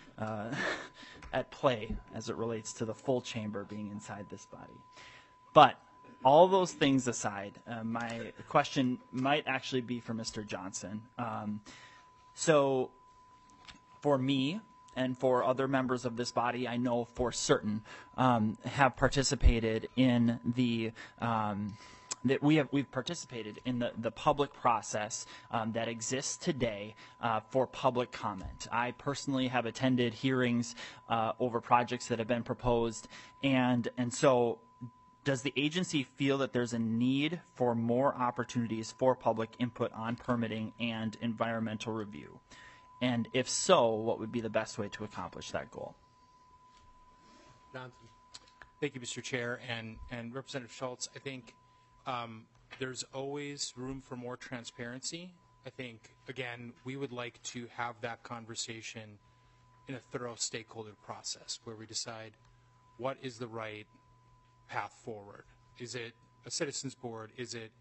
at play as it relates to the full chamber being inside this body. But all those things aside, my question might actually be for Mr. Johnson. So for me, and for other members of this body, I know for certain, have participated in we've participated in the public process that exists today for public comment. I personally have attended hearings over projects that have been proposed, and so does the agency feel that there's a need for more opportunities for public input on permitting and environmental review? And if so, what would be the best way to accomplish that goal? Johnson. Thank you, Mr. Chair. And Representative Schultz, I think there's always room for more transparency. I think, again, we would like to have that conversation in a thorough stakeholder process where we decide what is the right path forward. Is it a citizens board? Is it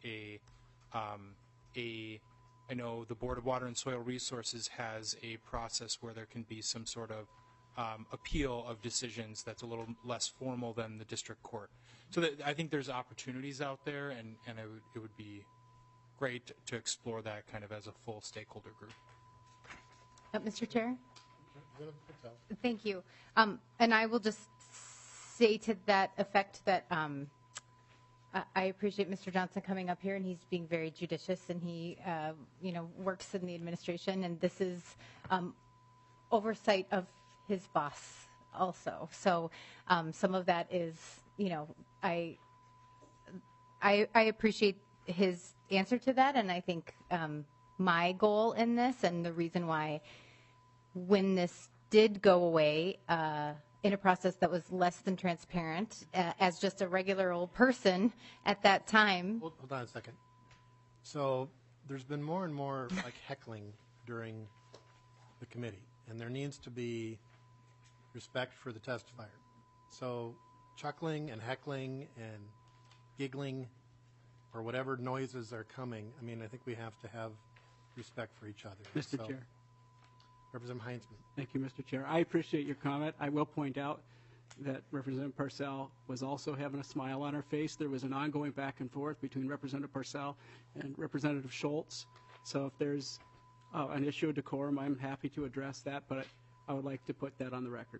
I know the Board of Water and Soil Resources has a process where there can be some sort of appeal of decisions that's a little less formal than the district court. So I think there's opportunities out there, and it would be great to explore that kind of as a full stakeholder group. Mr. Chair? Thank you. And I will just say to that effect that I appreciate Mr. Johnson coming up here, and he's being very judicious, and he, works in the administration, and this is oversight of his boss also. So some of that is, I appreciate his answer to that, and I think my goal in this, and the reason why when this did go away, in a process that was less than transparent, as just a regular old person at that time. Hold on a second. So there's been more and more heckling during the committee, and there needs to be respect for the testifier. So chuckling and heckling and giggling or whatever noises are coming, I mean, I think we have to have respect for each other. Mr. So, Chair. Representative Heinzman. Thank you, Mr. Chair. I appreciate your comment. I will point out that Representative Parcell was also having a smile on her face. There was an ongoing back and forth between Representative Parcell and Representative Schultz. So if there's an issue of decorum, I'm happy to address that, but I would like to put that on the record.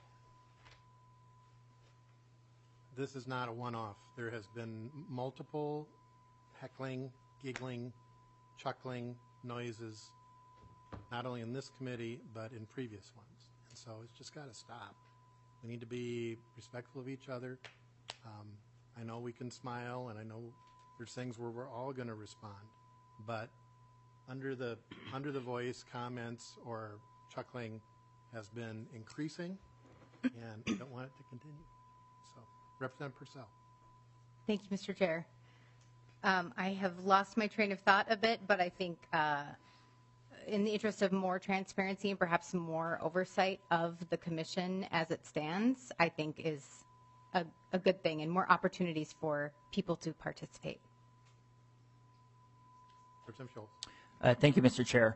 This is not a one-off. There has been multiple heckling, giggling, chuckling noises, not only in this committee, but in previous ones. And so it's just got to stop. We need to be respectful of each other. I know we can smile, and I know there's things where we're all going to respond, but under the voice comments or chuckling has been increasing, and I don't want it to continue. So, Representative Purcell. Thank you, Mr. Chair. I have lost my train of thought a bit, but I think in the interest of more transparency and perhaps more oversight of the commission as it stands, I think is a good thing, and more opportunities for people to participate. Representative Schultz. Thank you, Mr. Chair.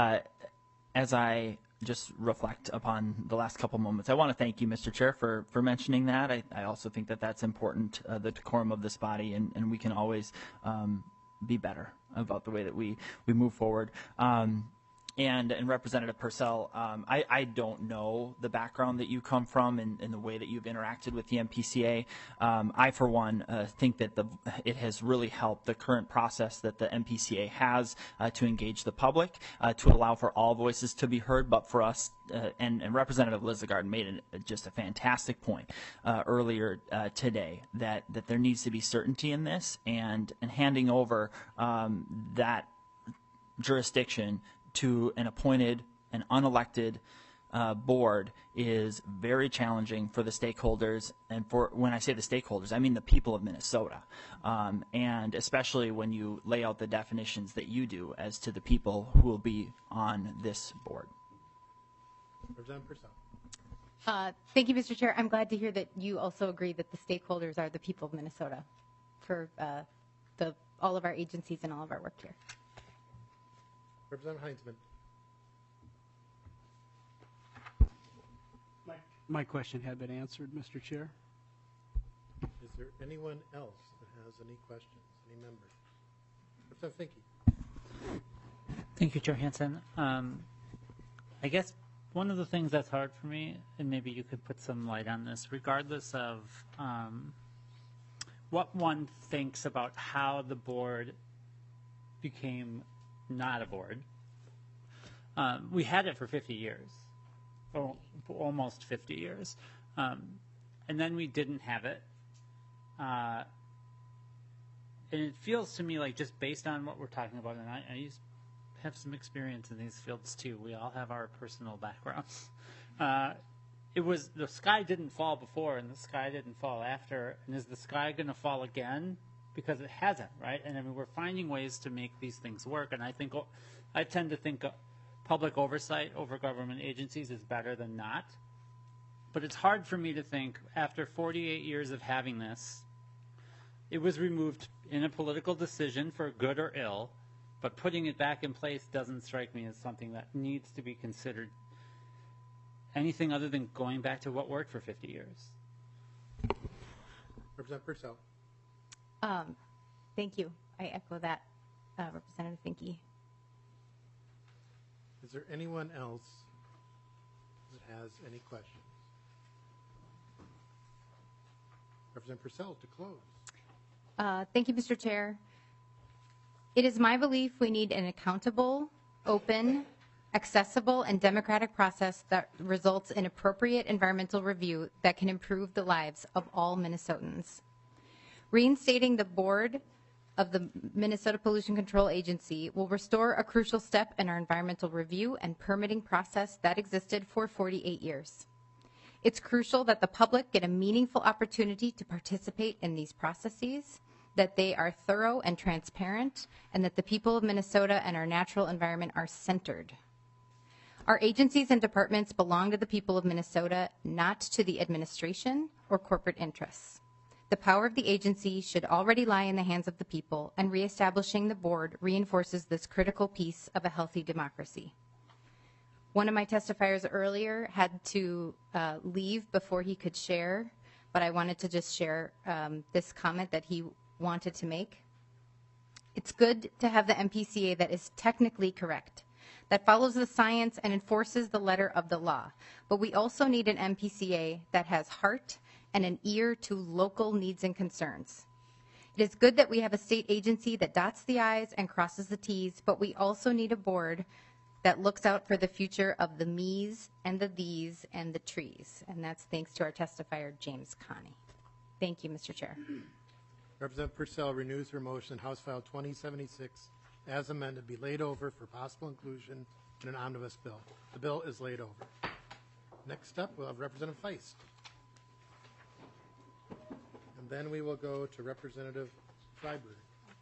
As I just reflect upon the last couple moments, I want to thank you, Mr. Chair, for mentioning that. I also think that that's important, the decorum of this body, and we can always be better about the way that we move forward. And Representative Purcell, I don't know the background that you come from and the way that you've interacted with the MPCA. I, for one, think that it has really helped the current process that the MPCA has to engage the public, to allow for all voices to be heard. But for us, and Representative Lizagard made just a fantastic point earlier today that there needs to be certainty in this, and handing over that jurisdiction to an appointed and unelected board is very challenging for the stakeholders. And when I say the stakeholders, I mean the people of Minnesota. And especially when you lay out the definitions that you do as to the people who will be on this board. Representative Purcell. Thank you, Mr. Chair. I'm glad to hear that you also agree that the stakeholders are the people of Minnesota for all of our agencies and all of our work here. Representative Heinzman. My question had been answered, Mr. Chair. Is there anyone else that has any questions? Any members? Representative Finke. Thank you, Chair Hansen. I guess one of the things that's hard for me, and maybe you could put some light on this, regardless of what one thinks about how the board became not a board. We had it for 50 years, or almost 50 years, and then we didn't have it. And it feels to me like, just based on what we're talking about, and I have some experience in these fields too. We all have our personal backgrounds. It was the sky didn't fall before, and the sky didn't fall after. And is the sky going to fall again? Because it hasn't, right? And I mean, we're finding ways to make these things work. And I tend to think public oversight over government agencies is better than not. But it's hard for me to think, after 48 years of having this, it was removed in a political decision for good or ill, but putting it back in place doesn't strike me as something that needs to be considered anything other than going back to what worked for 50 years. Representative Purcell. Thank you. I echo that, Representative Finke. Is there anyone else that has any questions? Representative Purcell, to close. Thank you, Mr. Chair. It is my belief we need an accountable, open, accessible, and democratic process that results in appropriate environmental review that can improve the lives of all Minnesotans. Reinstating the board of the Minnesota Pollution Control Agency will restore a crucial step in our environmental review and permitting process that existed for 48 years. It's crucial that the public get a meaningful opportunity to participate in these processes, that they are thorough and transparent, and that the people of Minnesota and our natural environment are centered. Our agencies and departments belong to the people of Minnesota, not to the administration or corporate interests. The power of the agency should already lie in the hands of the people, and reestablishing the board reinforces this critical piece of a healthy democracy. One of my testifiers earlier had to leave before he could share, but I wanted to just share this comment that he wanted to make. It's good to have the MPCA that is technically correct, that follows the science and enforces the letter of the law, but we also need an MPCA that has heart and an ear to local needs and concerns. It is good that we have a state agency that dots the I's and crosses the T's, but we also need a board that looks out for the future of the me's and the these and the trees. And that's thanks to our testifier, James Connie. Thank you, Mr. Chair. Representative Purcell renews her motion, House File 2076, as amended, be laid over for possible inclusion in an omnibus bill. The bill is laid over. Next up, we'll have Representative Feist. And then we will go to Representative Freiberg.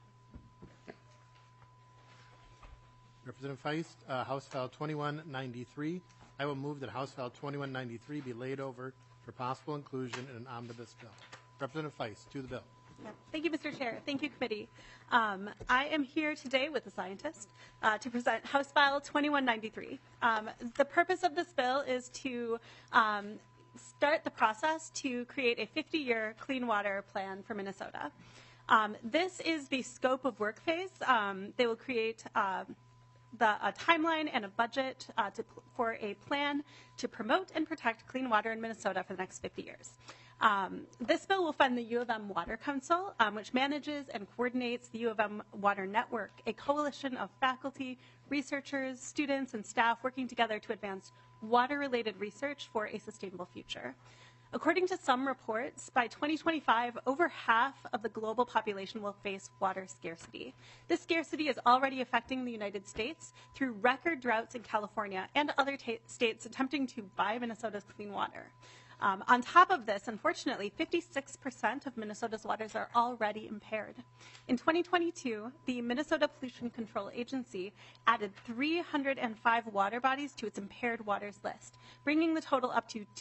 Representative Feist, House File 2193. I will move that House File 2193 be laid over for possible inclusion in an omnibus bill. Representative Feist, to the bill. Yeah. Thank you, Mr. Chair. Thank you, committee. I am here today with a scientist to present House File 2193. The purpose of this bill is to start the process to create a 50-year clean water plan for Minnesota. This is the scope of work phase. They will create a timeline and a budget for a plan to promote and protect clean water in Minnesota for the next 50 years. This bill will fund the U of M Water Council, which manages and coordinates the U of M Water Network, a coalition of faculty, researchers, students, and staff working together to advance water-related research for a sustainable future. According to some reports, by 2025, over half of the global population will face water scarcity. This scarcity is already affecting the United States through record droughts in California and other states attempting to buy Minnesota's clean water. On top of this, unfortunately, 56% of Minnesota's waters are already impaired. In 2022, the Minnesota Pollution Control Agency added 305 water bodies to its impaired waters list, bringing the total up to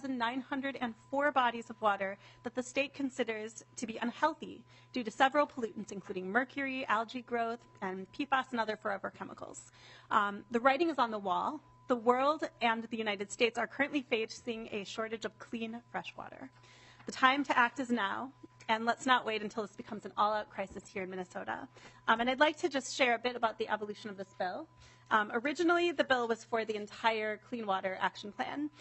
2,904 bodies of water that the state considers to be unhealthy due to several pollutants, including mercury, algae growth, and PFAS and other forever chemicals. The writing is on the wall. The world and the United States are currently facing a shortage of clean, fresh water. The time to act is now, and let's not wait until this becomes an all-out crisis here in Minnesota. And I'd like to just share a bit about the evolution of this bill. Originally, the bill was for the entire Clean Water Action Plan.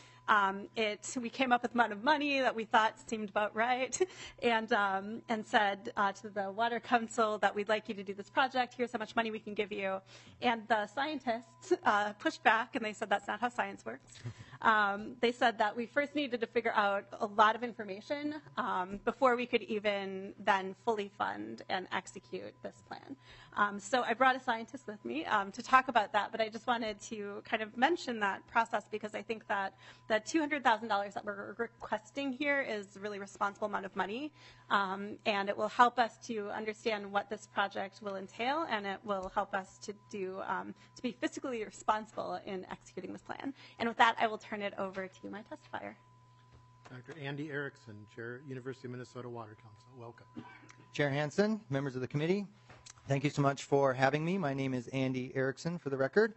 We came up with amount of money that we thought seemed about right, and said to the Water Council that we'd like you to do this project. Here's how much money we can give you. And the scientists pushed back, and they said that's not how science works. They said that we first needed to figure out a lot of information before we could even then fully fund and execute this plan. So I brought a scientist with me to talk about that, but I just wanted to kind of mention that process because I think that the $200,000 that we're requesting here is a really responsible amount of money, and it will help us to understand what this project will entail, and it will help us to do to be fiscally responsible in executing this plan. And with that, I will turn it over to my testifier. Dr. Andy Erickson, Chair, University of Minnesota Water Council. Welcome. Chair Hansen, members of the committee, thank you so much for having me. My name is Andy Erickson, for the record.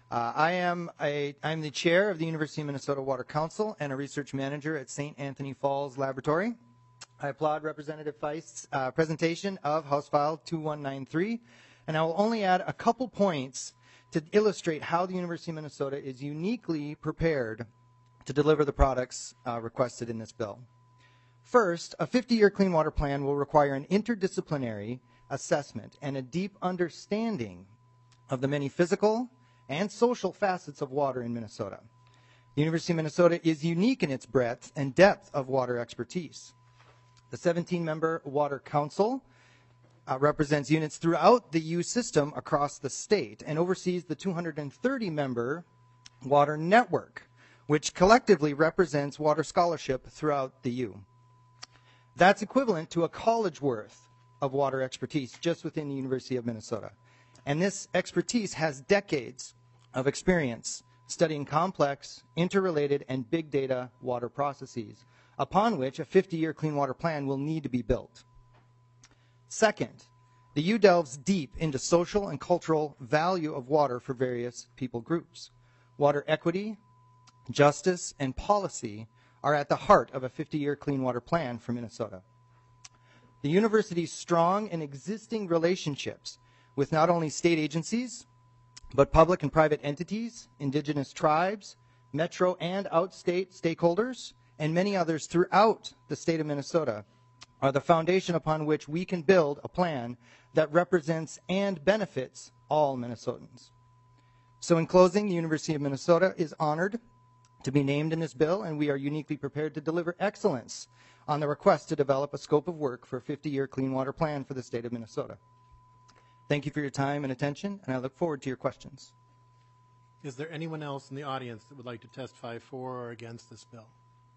I'm the chair of the University of Minnesota Water Council and a research manager at St. Anthony Falls Laboratory. I applaud Representative Feist's presentation of House File 2193, and I will only add a couple points to illustrate how the University of Minnesota is uniquely prepared to deliver the products requested in this bill. First, a 50-year clean water plan will require an interdisciplinary assessment and a deep understanding of the many physical and social facets of water in Minnesota. The University of Minnesota is unique in its breadth and depth of water expertise. The 17-member Water Council represents units throughout the U system across the state and oversees the 230-member Water Network, which collectively represents water scholarship throughout the U. That's equivalent to a college worth of water expertise just within the University of Minnesota. And this expertise has decades of experience studying complex, interrelated, and big data water processes, upon which a 50-year clean water plan will need to be built. Second, the U delves deep into social and cultural value of water for various people groups. Water equity, justice, and policy are at the heart of a 50-year clean water plan for Minnesota. The university's strong and existing relationships with not only state agencies, but public and private entities, indigenous tribes, metro and outstate stakeholders, and many others throughout the state of Minnesota are the foundation upon which we can build a plan that represents and benefits all Minnesotans. So in closing, the University of Minnesota is honored to be named in this bill, and we are uniquely prepared to deliver excellence on the request to develop a scope of work for a 50-year clean water plan for the state of Minnesota. Thank you for your time and attention, and I look forward to your questions. Is there anyone else in the audience that would like to testify for or against this bill?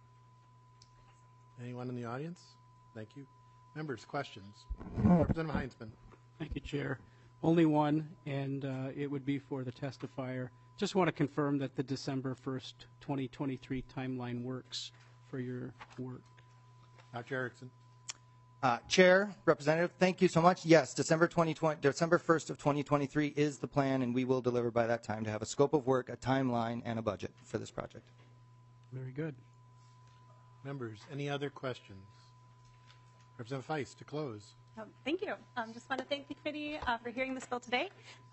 Anyone in the audience? Thank you. Members, questions? Representative Heinzman. Thank you, Chair. Only one, and it would be for the testifier. Just want to confirm that the December 1st, 2023 timeline works for your work. Dr. Erickson. Chair, Representative, thank you so much. Yes, December 1st of 2023 is the plan, and we will deliver by that time to have a scope of work, a timeline, and a budget for this project. Very good. Members, any other questions? Representative Feist, to close. Thank you. Just want to thank the committee for hearing this bill today.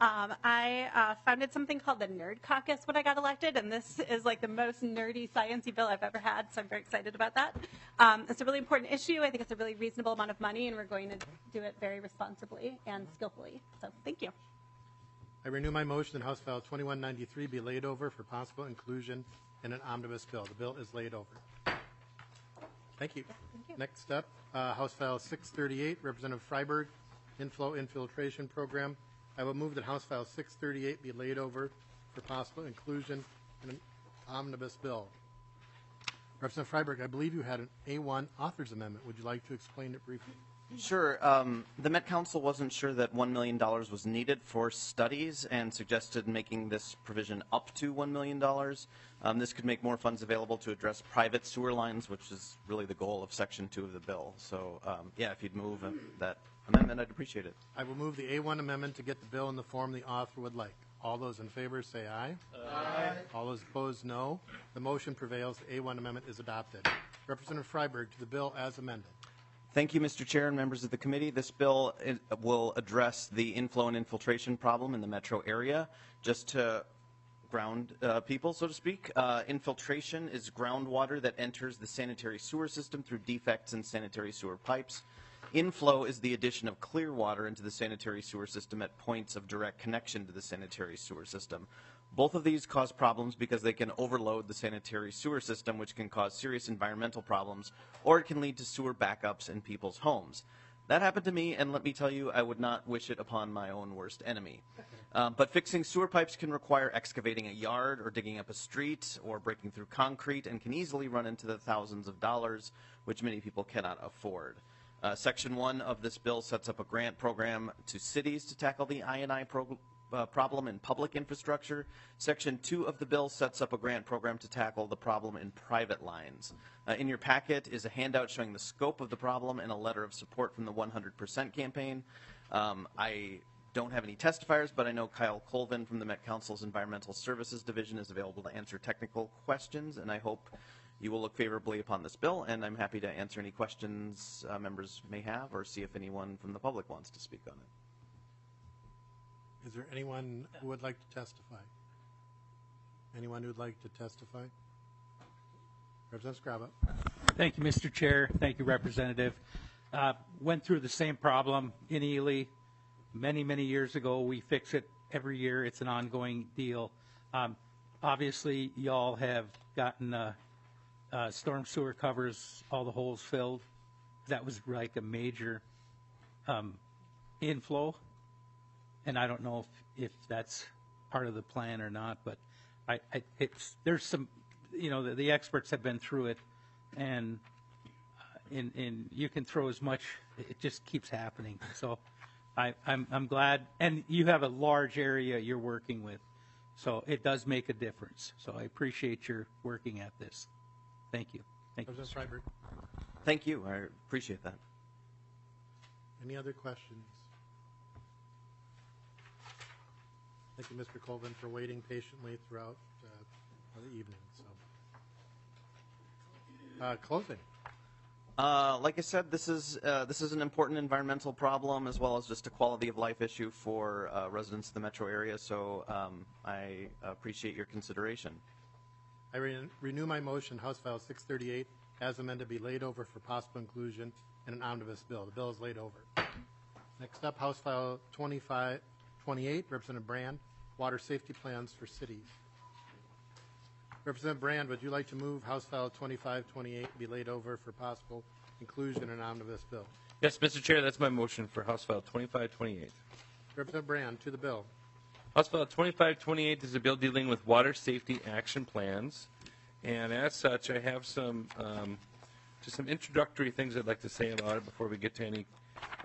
I founded something called the Nerd Caucus when I got elected, and this is like the most nerdy, sciencey bill I've ever had, so I'm very excited about that. It's a really important issue. I think it's a really reasonable amount of money, and we're going to do it very responsibly and skillfully. So thank you. I renew my motion that House File 2193 be laid over for possible inclusion in an omnibus bill. The bill is laid over. Thank you. Thank you. Next up, House File 638, Representative Freiberg, Inflow Infiltration Program. I will move that House File 638 be laid over for possible inclusion in an omnibus bill. Representative Freiberg, I believe you had an A1 author's amendment. Would you like to explain it briefly? Sure. The Met Council wasn't sure that $1 million was needed for studies and suggested making this provision up to $1 million. This could make more funds available to address private sewer lines, which is really the goal of Section 2 of the bill. So, yeah, if you'd move that amendment, I'd appreciate it. I will move the A1 amendment to get the bill in the form the author would like. All those in favor say aye. Aye. All those opposed, no. The motion prevails. The A1 amendment is adopted. Representative Freiberg, to the bill as amended. Thank you, Mr. Chair and members of the committee. This bill will address the inflow and infiltration problem in the metro area. Just to ground people, so to speak, infiltration is groundwater that enters the sanitary sewer system through defects in sanitary sewer pipes. Inflow is the addition of clear water into the sanitary sewer system at points of direct connection to the sanitary sewer system. Both of these cause problems because they can overload the sanitary sewer system, which can cause serious environmental problems, or it can lead to sewer backups in people's homes. That happened to me, and let me tell you, I would not wish it upon my own worst enemy. But fixing sewer pipes can require excavating a yard or digging up a street or breaking through concrete and can easily run into the thousands of dollars, which many people cannot afford. Section 1 of this bill sets up a grant program to cities to tackle the I&I problem in public infrastructure. Section 2 of the bill sets up a grant program to tackle the problem in private lines. In your packet is a handout showing the scope of the problem and a letter of support from the 100% campaign. I don't have any testifiers, but I know Kyle Colvin from the Met Council's Environmental Services Division is available to answer technical questions, and I hope you will look favorably upon this bill, and I'm happy to answer any questions members may have or see if anyone from the public wants to speak on it. Is there anyone who would like to testify? Anyone who would like to testify? Representative Scraba. Thank you, Mr. Chair. Thank you, Representative. Went through the same problem in Ely many, many years ago. We fix it every year. It's an ongoing deal. Obviously, y'all have gotten storm sewer covers, all the holes filled. That was like a major inflow. And I don't know if that's part of the plan or not, but there's some, you know, the experts have been through it, and you can throw as much, it just keeps happening. So I'm glad, and you have a large area you're working with, So it does make a difference. So I appreciate your working at this. Thank you. Thank you. Representative Freiberg. Thank you. I appreciate that. Any other questions? Thank you, Mr. Colvin, for waiting patiently throughout the evening. So, closing. Like I said, this is an important environmental problem as well as just a quality of life issue for residents of the metro area. So I appreciate your consideration. I renew my motion, House File 638, as amended, be laid over for possible inclusion in an omnibus bill. The bill is laid over. Next up, House File 2528, Representative Brand, water safety plans for cities. Representative Brand, would you like to move House File 2528 be laid over for possible inclusion in an omnibus bill? Yes, Mr. Chair, that's my motion for House File 2528. Representative Brand, to the bill. House File 2528 is a bill dealing with water safety action plans. And as such, I have some just some introductory things I'd like to say about it before we get to any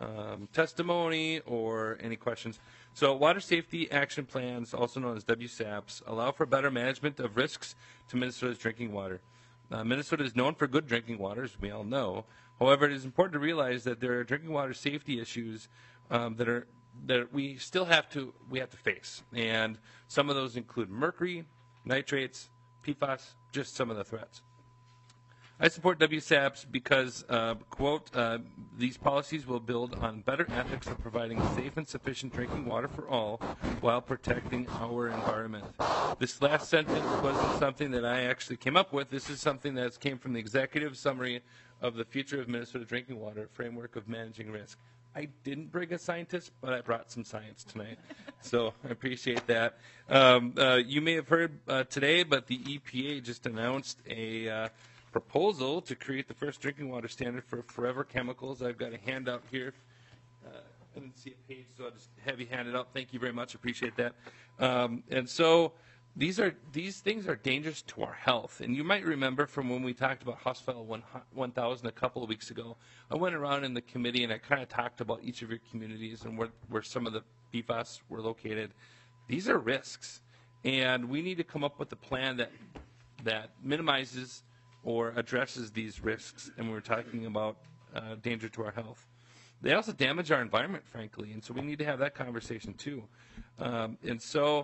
testimony or any questions. So water safety action plans, also known as WSAPs, allow for better management of risks to Minnesota's drinking water. Minnesota is known for good drinking water, as we all know. However, it is important to realize that there are drinking water safety issues that we still have to face, and some of those include mercury, nitrates, PFAS, just some of the threats. I support WSAPs because, quote, these policies will build on better ethics of providing safe and sufficient drinking water for all while protecting our environment. This last sentence wasn't something that I actually came up with. This is something that came from the executive summary of the Future of Minnesota Drinking Water Framework of Managing Risk. I didn't bring a scientist, but I brought some science tonight, so I appreciate that. You may have heard today, but the EPA just announced a proposal to create the first drinking water standard for forever chemicals. I've got a handout here. I didn't see a page, so I'll just have you hand it out. Thank you very much. Appreciate that. And so these things are dangerous to our health. And you might remember from when we talked about House File 1000 a couple of weeks ago, I went around in the committee and I kind of talked about each of your communities and where some of the PFAS were located. These are risks. And we need to come up with a plan that minimizes or addresses these risks, and we're talking about danger to our health. They also damage our environment, frankly, and so we need to have that conversation too. And so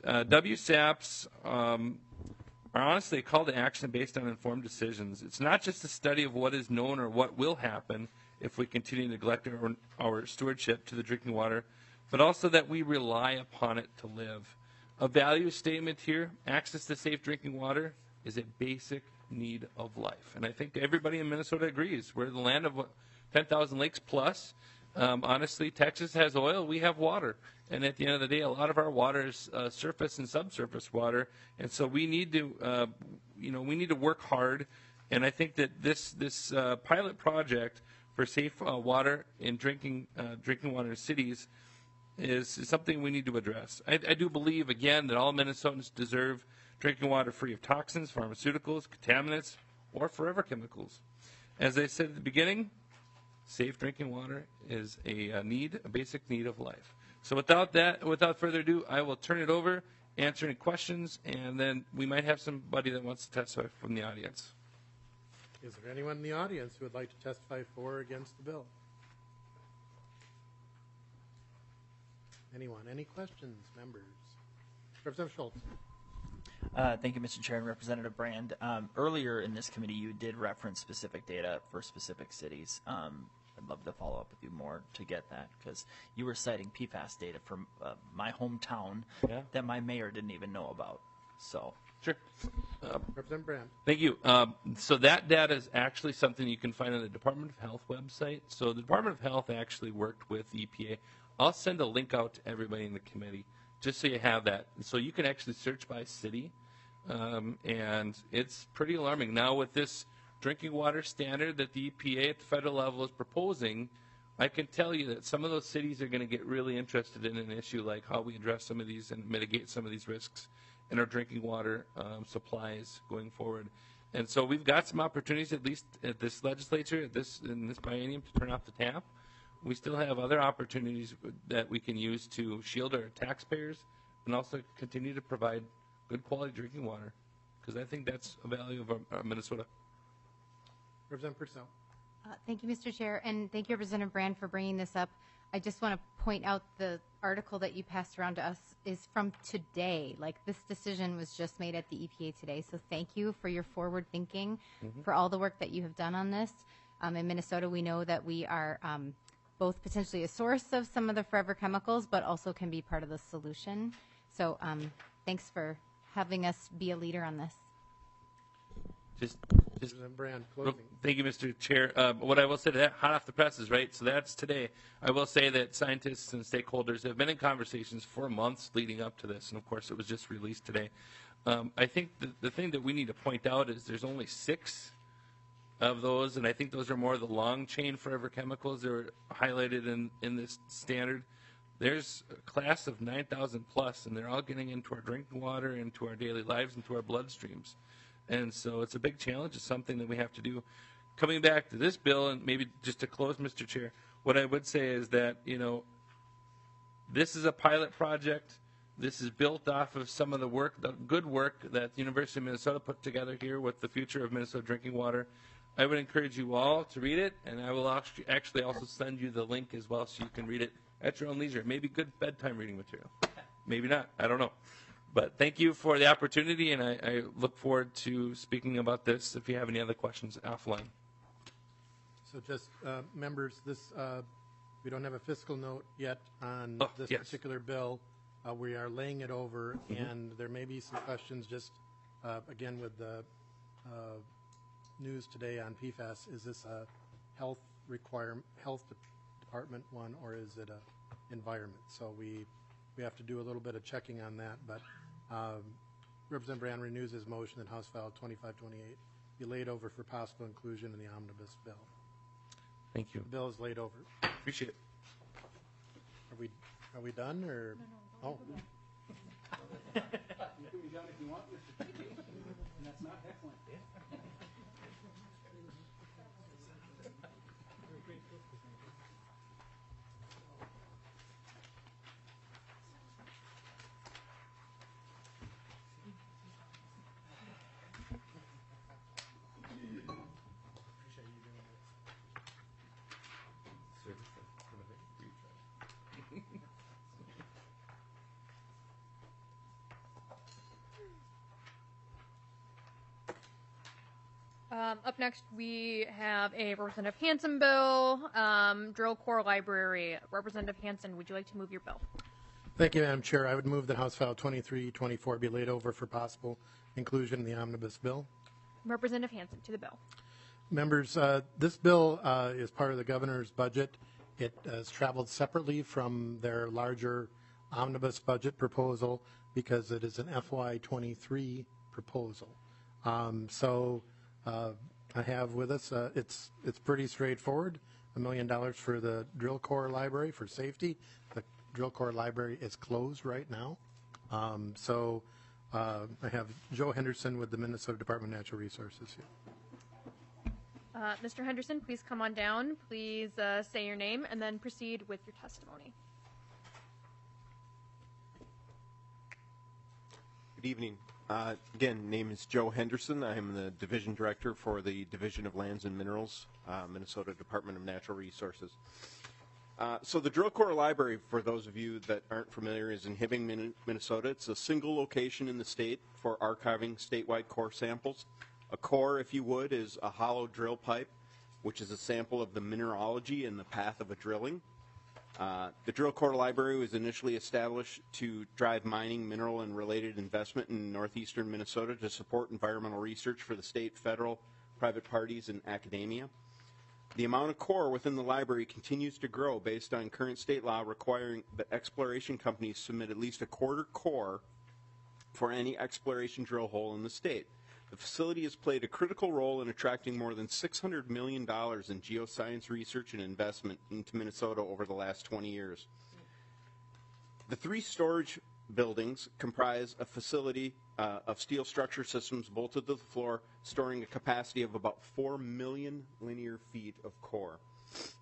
WSAPs are honestly a call to action based on informed decisions. It's not just a study of what is known or what will happen if we continue to neglect our stewardship to the drinking water, but also that we rely upon it to live. A value statement here, access to safe drinking water is a basic need of life. And I think everybody in Minnesota agrees. We're the land of 10,000 lakes plus. Honestly, Texas has oil, we have water. And at the end of the day, a lot of our water is surface and subsurface water. And so we need to, we need to work hard. And I think that this pilot project for safe water and drinking water in cities is something we need to address. I do believe, again, that all Minnesotans deserve drinking water free of toxins, pharmaceuticals, contaminants, or forever chemicals. As I said at the beginning, safe drinking water is a basic need of life. So without further ado, I will turn it over, answer any questions, and then we might have somebody that wants to testify from the audience. Is there anyone in the audience who would like to testify for or against the bill? Anyone? Any questions, members? Representative Schultz. Thank you, Mr. Chair and Representative Brand. Earlier in this committee, you did reference specific data for specific cities. I'd love to follow up with you more to get that, because you were citing PFAS data from my hometown that my mayor didn't even know about. So sure. Representative Brand. Thank you. So that data is actually something you can find on the Department of Health website. So the Department of Health actually worked with EPA. I'll send a link out to everybody in the committee just so you have that. So you can actually search by city, and it's pretty alarming. Now with this drinking water standard that the EPA at the federal level is proposing, I can tell you that some of those cities are going to get really interested in an issue like how we address some of these and mitigate some of these risks in our drinking water supplies going forward. And so we've got some opportunities, at least at this legislature, in this biennium, to turn off the tap. We still have other opportunities that we can use to shield our taxpayers, and also continue to provide good quality drinking water, because I think that's a value of Minnesota. Representative Purcell. Thank you, Mr. Chair, and thank you, Representative Brand, for bringing this up. I just want to point out the article that you passed around to us is from today. Like, this decision was just made at the EPA today, so thank you for your forward thinking, for all the work that you have done on this. In Minnesota, we know that we are both potentially a source of some of the forever chemicals, but also can be part of the solution. So thanks for having us be a leader on this. Just Brand, thank you, Mr. Chair. What I will say to that, hot off the presses, right? So that's today. I will say that scientists and stakeholders have been in conversations for months leading up to this, and of course, it was just released today. I think the thing that we need to point out is there's only 6 of those, and I think those are more the long chain forever chemicals that are highlighted in this standard. There's a class of 9,000 plus, and they're all getting into our drinking water, into our daily lives, into our bloodstreams. And so it's a big challenge. It's something that we have to do. Coming back to this bill, and maybe just to close, Mr. Chair, what I would say is that, this is a pilot project. This is built off of some of the work, the good work that the University of Minnesota put together here with the future of Minnesota drinking water. I would encourage you all to read it, and I will actually also send you the link as well so you can read it at your own leisure. Maybe good bedtime reading material. Maybe not. I don't know. But thank you for the opportunity, and I look forward to speaking about this if you have any other questions offline. So just members, this we don't have a fiscal note yet on this particular bill. We are laying it over, and there may be some questions just, again, with the news today on PFAS. Is this a health department one, or is it a environment? So we have to do a little bit of checking on that, but Representative Brand renews his motion that House File 2528 be laid over for possible inclusion in the omnibus bill. Thank you. The bill is laid over. Appreciate it. Are we done, or? No. You can be done if you want, Mr. Chair. And that's not excellent. Up next, we have a Representative Hansen bill, Drill Corps Library. Representative Hansen, would you like to move your bill? Thank you, Madam Chair. I would move that House File 2324 be laid over for possible inclusion in the omnibus bill. Representative Hansen, to the bill. Members, this bill is part of the governor's budget. It has traveled separately from their larger omnibus budget proposal because it is an FY23 proposal. I have with us, it's pretty straightforward, $1 million for the Drill Corps Library for safety. The Drill Corps Library is closed right now. I have Joe Henderson with the Minnesota Department of Natural Resources here. Mr. Henderson, please come on down. Please say your name and then proceed with your testimony. Good evening. Again, name is Joe Henderson. I am the Division Director for the Division of Lands and Minerals, Minnesota Department of Natural Resources. So the Drill Corps Library, for those of you that aren't familiar, is in Hibbing, Minnesota. It's a single location in the state for archiving statewide core samples. A core, if you would, is a hollow drill pipe, which is a sample of the mineralogy and the path of a drilling. The Drill Corps Library was initially established to drive mining, mineral, and related investment in northeastern Minnesota to support environmental research for the state, federal, private parties, and academia. The amount of core within the library continues to grow based on current state law requiring that exploration companies submit at least a quarter core for any exploration drill hole in the state. The facility has played a critical role in attracting more than $600 million in geoscience research and investment into Minnesota over the last 20 years. The 3 storage buildings comprise a facility of steel structure systems bolted to the floor, storing a capacity of about 4 million linear feet of core.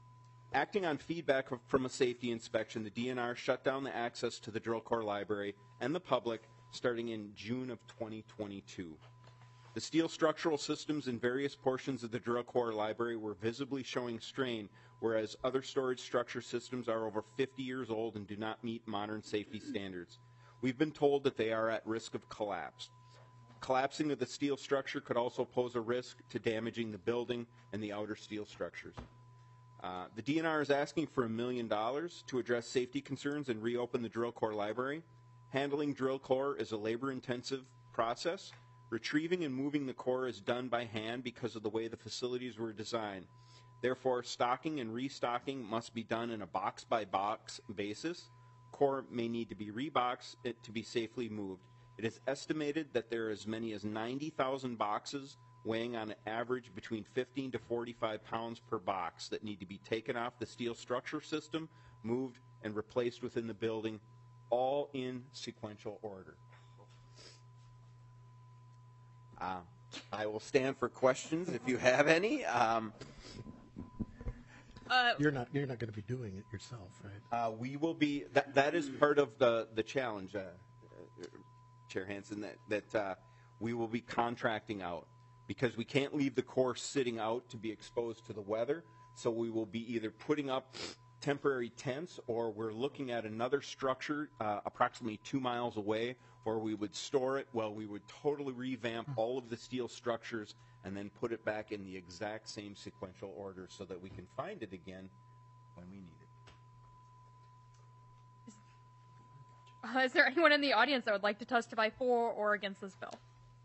Acting on feedback from a safety inspection, the DNR shut down the access to the drill core library and the public starting in June of 2022. The steel structural systems in various portions of the drill core library were visibly showing strain, whereas other storage structure systems are over 50 years old and do not meet modern safety standards. We've been told that they are at risk of collapse. Collapsing of the steel structure could also pose a risk to damaging the building and the outer steel structures. The DNR is asking for $1 million to address safety concerns and reopen the drill core library. Handling drill core is a labor-intensive process. Retrieving and moving the core is done by hand because of the way the facilities were designed. Therefore, stocking and restocking must be done in a box-by-box basis. Core may need to be reboxed to be safely moved. It is estimated that there are as many as 90,000 boxes weighing on average between 15 to 45 pounds per box that need to be taken off the steel structure system, moved, and replaced within the building, all in sequential order. I will stand for questions if you have any. You're not going to be doing it yourself, right? We will be. That is part of the challenge, Chair Hansen. That we will be contracting out because we can't leave the core sitting out to be exposed to the weather. So we will be either putting up temporary tents, or we're looking at another structure approximately 2 miles away, where we would store it. Well, we would totally revamp all of the steel structures and then put it back in the exact same sequential order so that we can find it again when we need it. Is there anyone in the audience that would like to testify for or against this bill?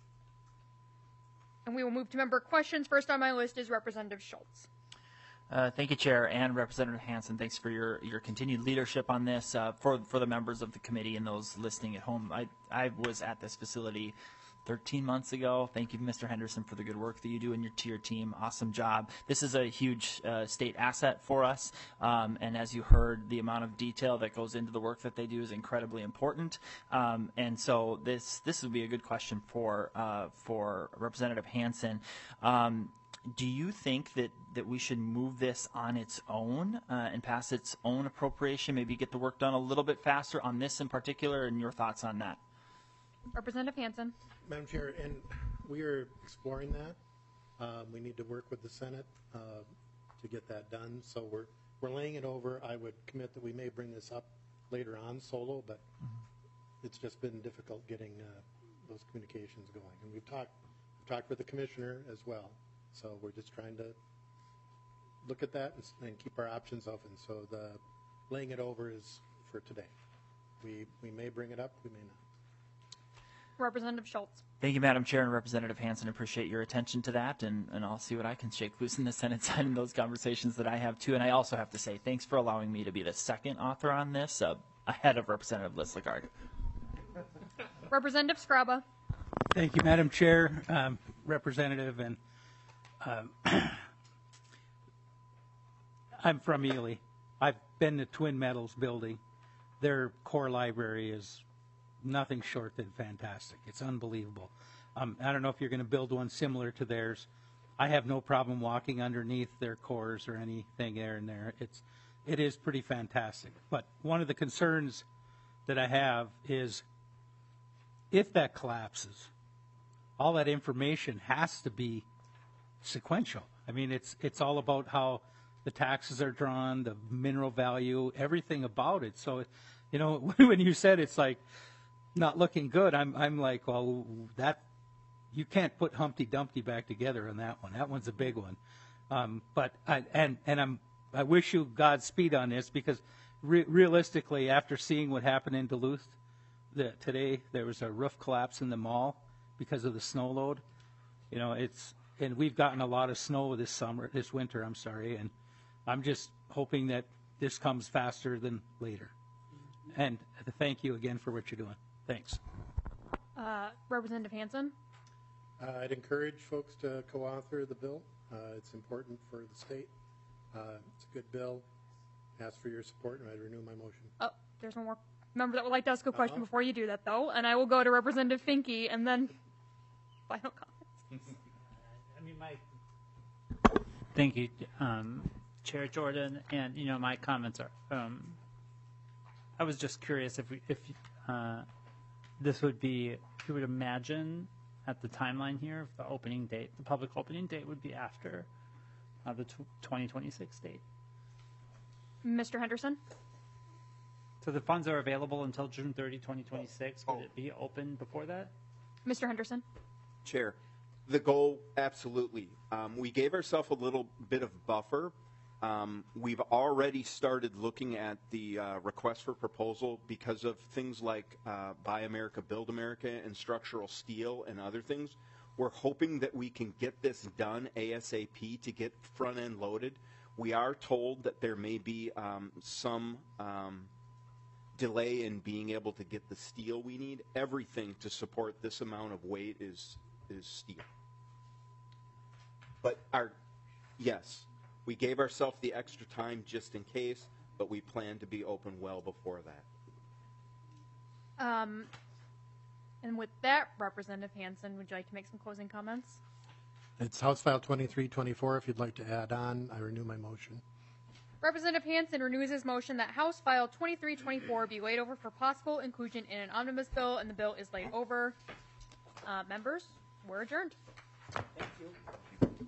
And we will move to member questions. First on my list is Representative Schultz. Thank you, Chair, and Representative Hansen. Thanks for your continued leadership on this. For the members of the committee and those listening at home, I was at this facility 13 months ago. Thank you, Mr. Henderson, for the good work that you do to your team. Awesome job. This is a huge state asset for us, and as you heard, the amount of detail that goes into the work that they do is incredibly important. And so this would be a good question for Representative Hansen. Do you think that we should move this on its own and pass its own appropriation, maybe get the work done a little bit faster on this in particular, and your thoughts on that? Representative Hansen. Madam Chair, and we are exploring that. We need to work with the Senate to get that done. So we're laying it over. I would commit that we may bring this up later on solo, but it's just been difficult getting those communications going. And we've talked with the commissioner as well. So we're just trying to look at that and keep our options open. So the laying it over is for today. We may bring it up, we may not. Representative Schultz. Thank you, Madam Chair, and Representative Hansen. Appreciate your attention to that, and I'll see what I can shake loose in the Senate side in those conversations that I have too. And I also have to say thanks for allowing me to be the second author on this, ahead of Representative Lislegard. Representative Scraba. Thank you, Madam Chair, Representative, and I'm from Ely. I've been to Twin Metals building. Their core library is nothing short than fantastic. It's unbelievable. I don't know if you're going to build one similar to theirs. I have no problem walking underneath their cores or anything there and there. It is pretty fantastic. But one of the concerns that I have is if that collapses, all that information has to be sequential. I mean, it's all about how the taxes are drawn, the mineral value, everything about it. So, you know, when you said it's like not looking good, I'm like, well, that you can't put Humpty Dumpty back together on that one. That one's a big one. But I wish you Godspeed on this, because realistically, after seeing what happened in Duluth today, there was a roof collapse in the mall because of the snow load. You know, and we've gotten a lot of snow this winter, and I'm just hoping that this comes faster than later. And thank you again for what you're doing. Thanks. Representative Hansen. I'd encourage folks to co-author the bill. It's important for the state. It's a good bill. Ask for your support, and I'd renew my motion. Oh, there's one more member that would like to ask a question before you do that, though, and I will go to Representative Finke, and then final comments. Thank you. Chair Jordan, and my comments are. I was just curious if this would be. You would imagine at the timeline here, if the opening date, the public opening date, would be after the 2026 date. Mr. Henderson? So the funds are available until June 30, 2026. Would it be open before that? Mr. Henderson? Chair, the goal, absolutely. We gave ourselves a little bit of buffer. We've already started looking at the request for proposal because of things like Buy America, Build America, and structural steel and other things. We're hoping that we can get this done ASAP to get front end loaded. We are told that there may be some delay in being able to get the steel we need. Everything to support this amount of weight is steel. But yes, we gave ourselves the extra time just in case, but we plan to be open well before that. And with that, Representative Hansen, would you like to make some closing comments? It's House File 2324. If you'd like to add on, I renew my motion. Representative Hansen renews his motion that House File 2324 be laid over for possible inclusion in an omnibus bill, and the bill is laid over. Members, we're adjourned. Thank you.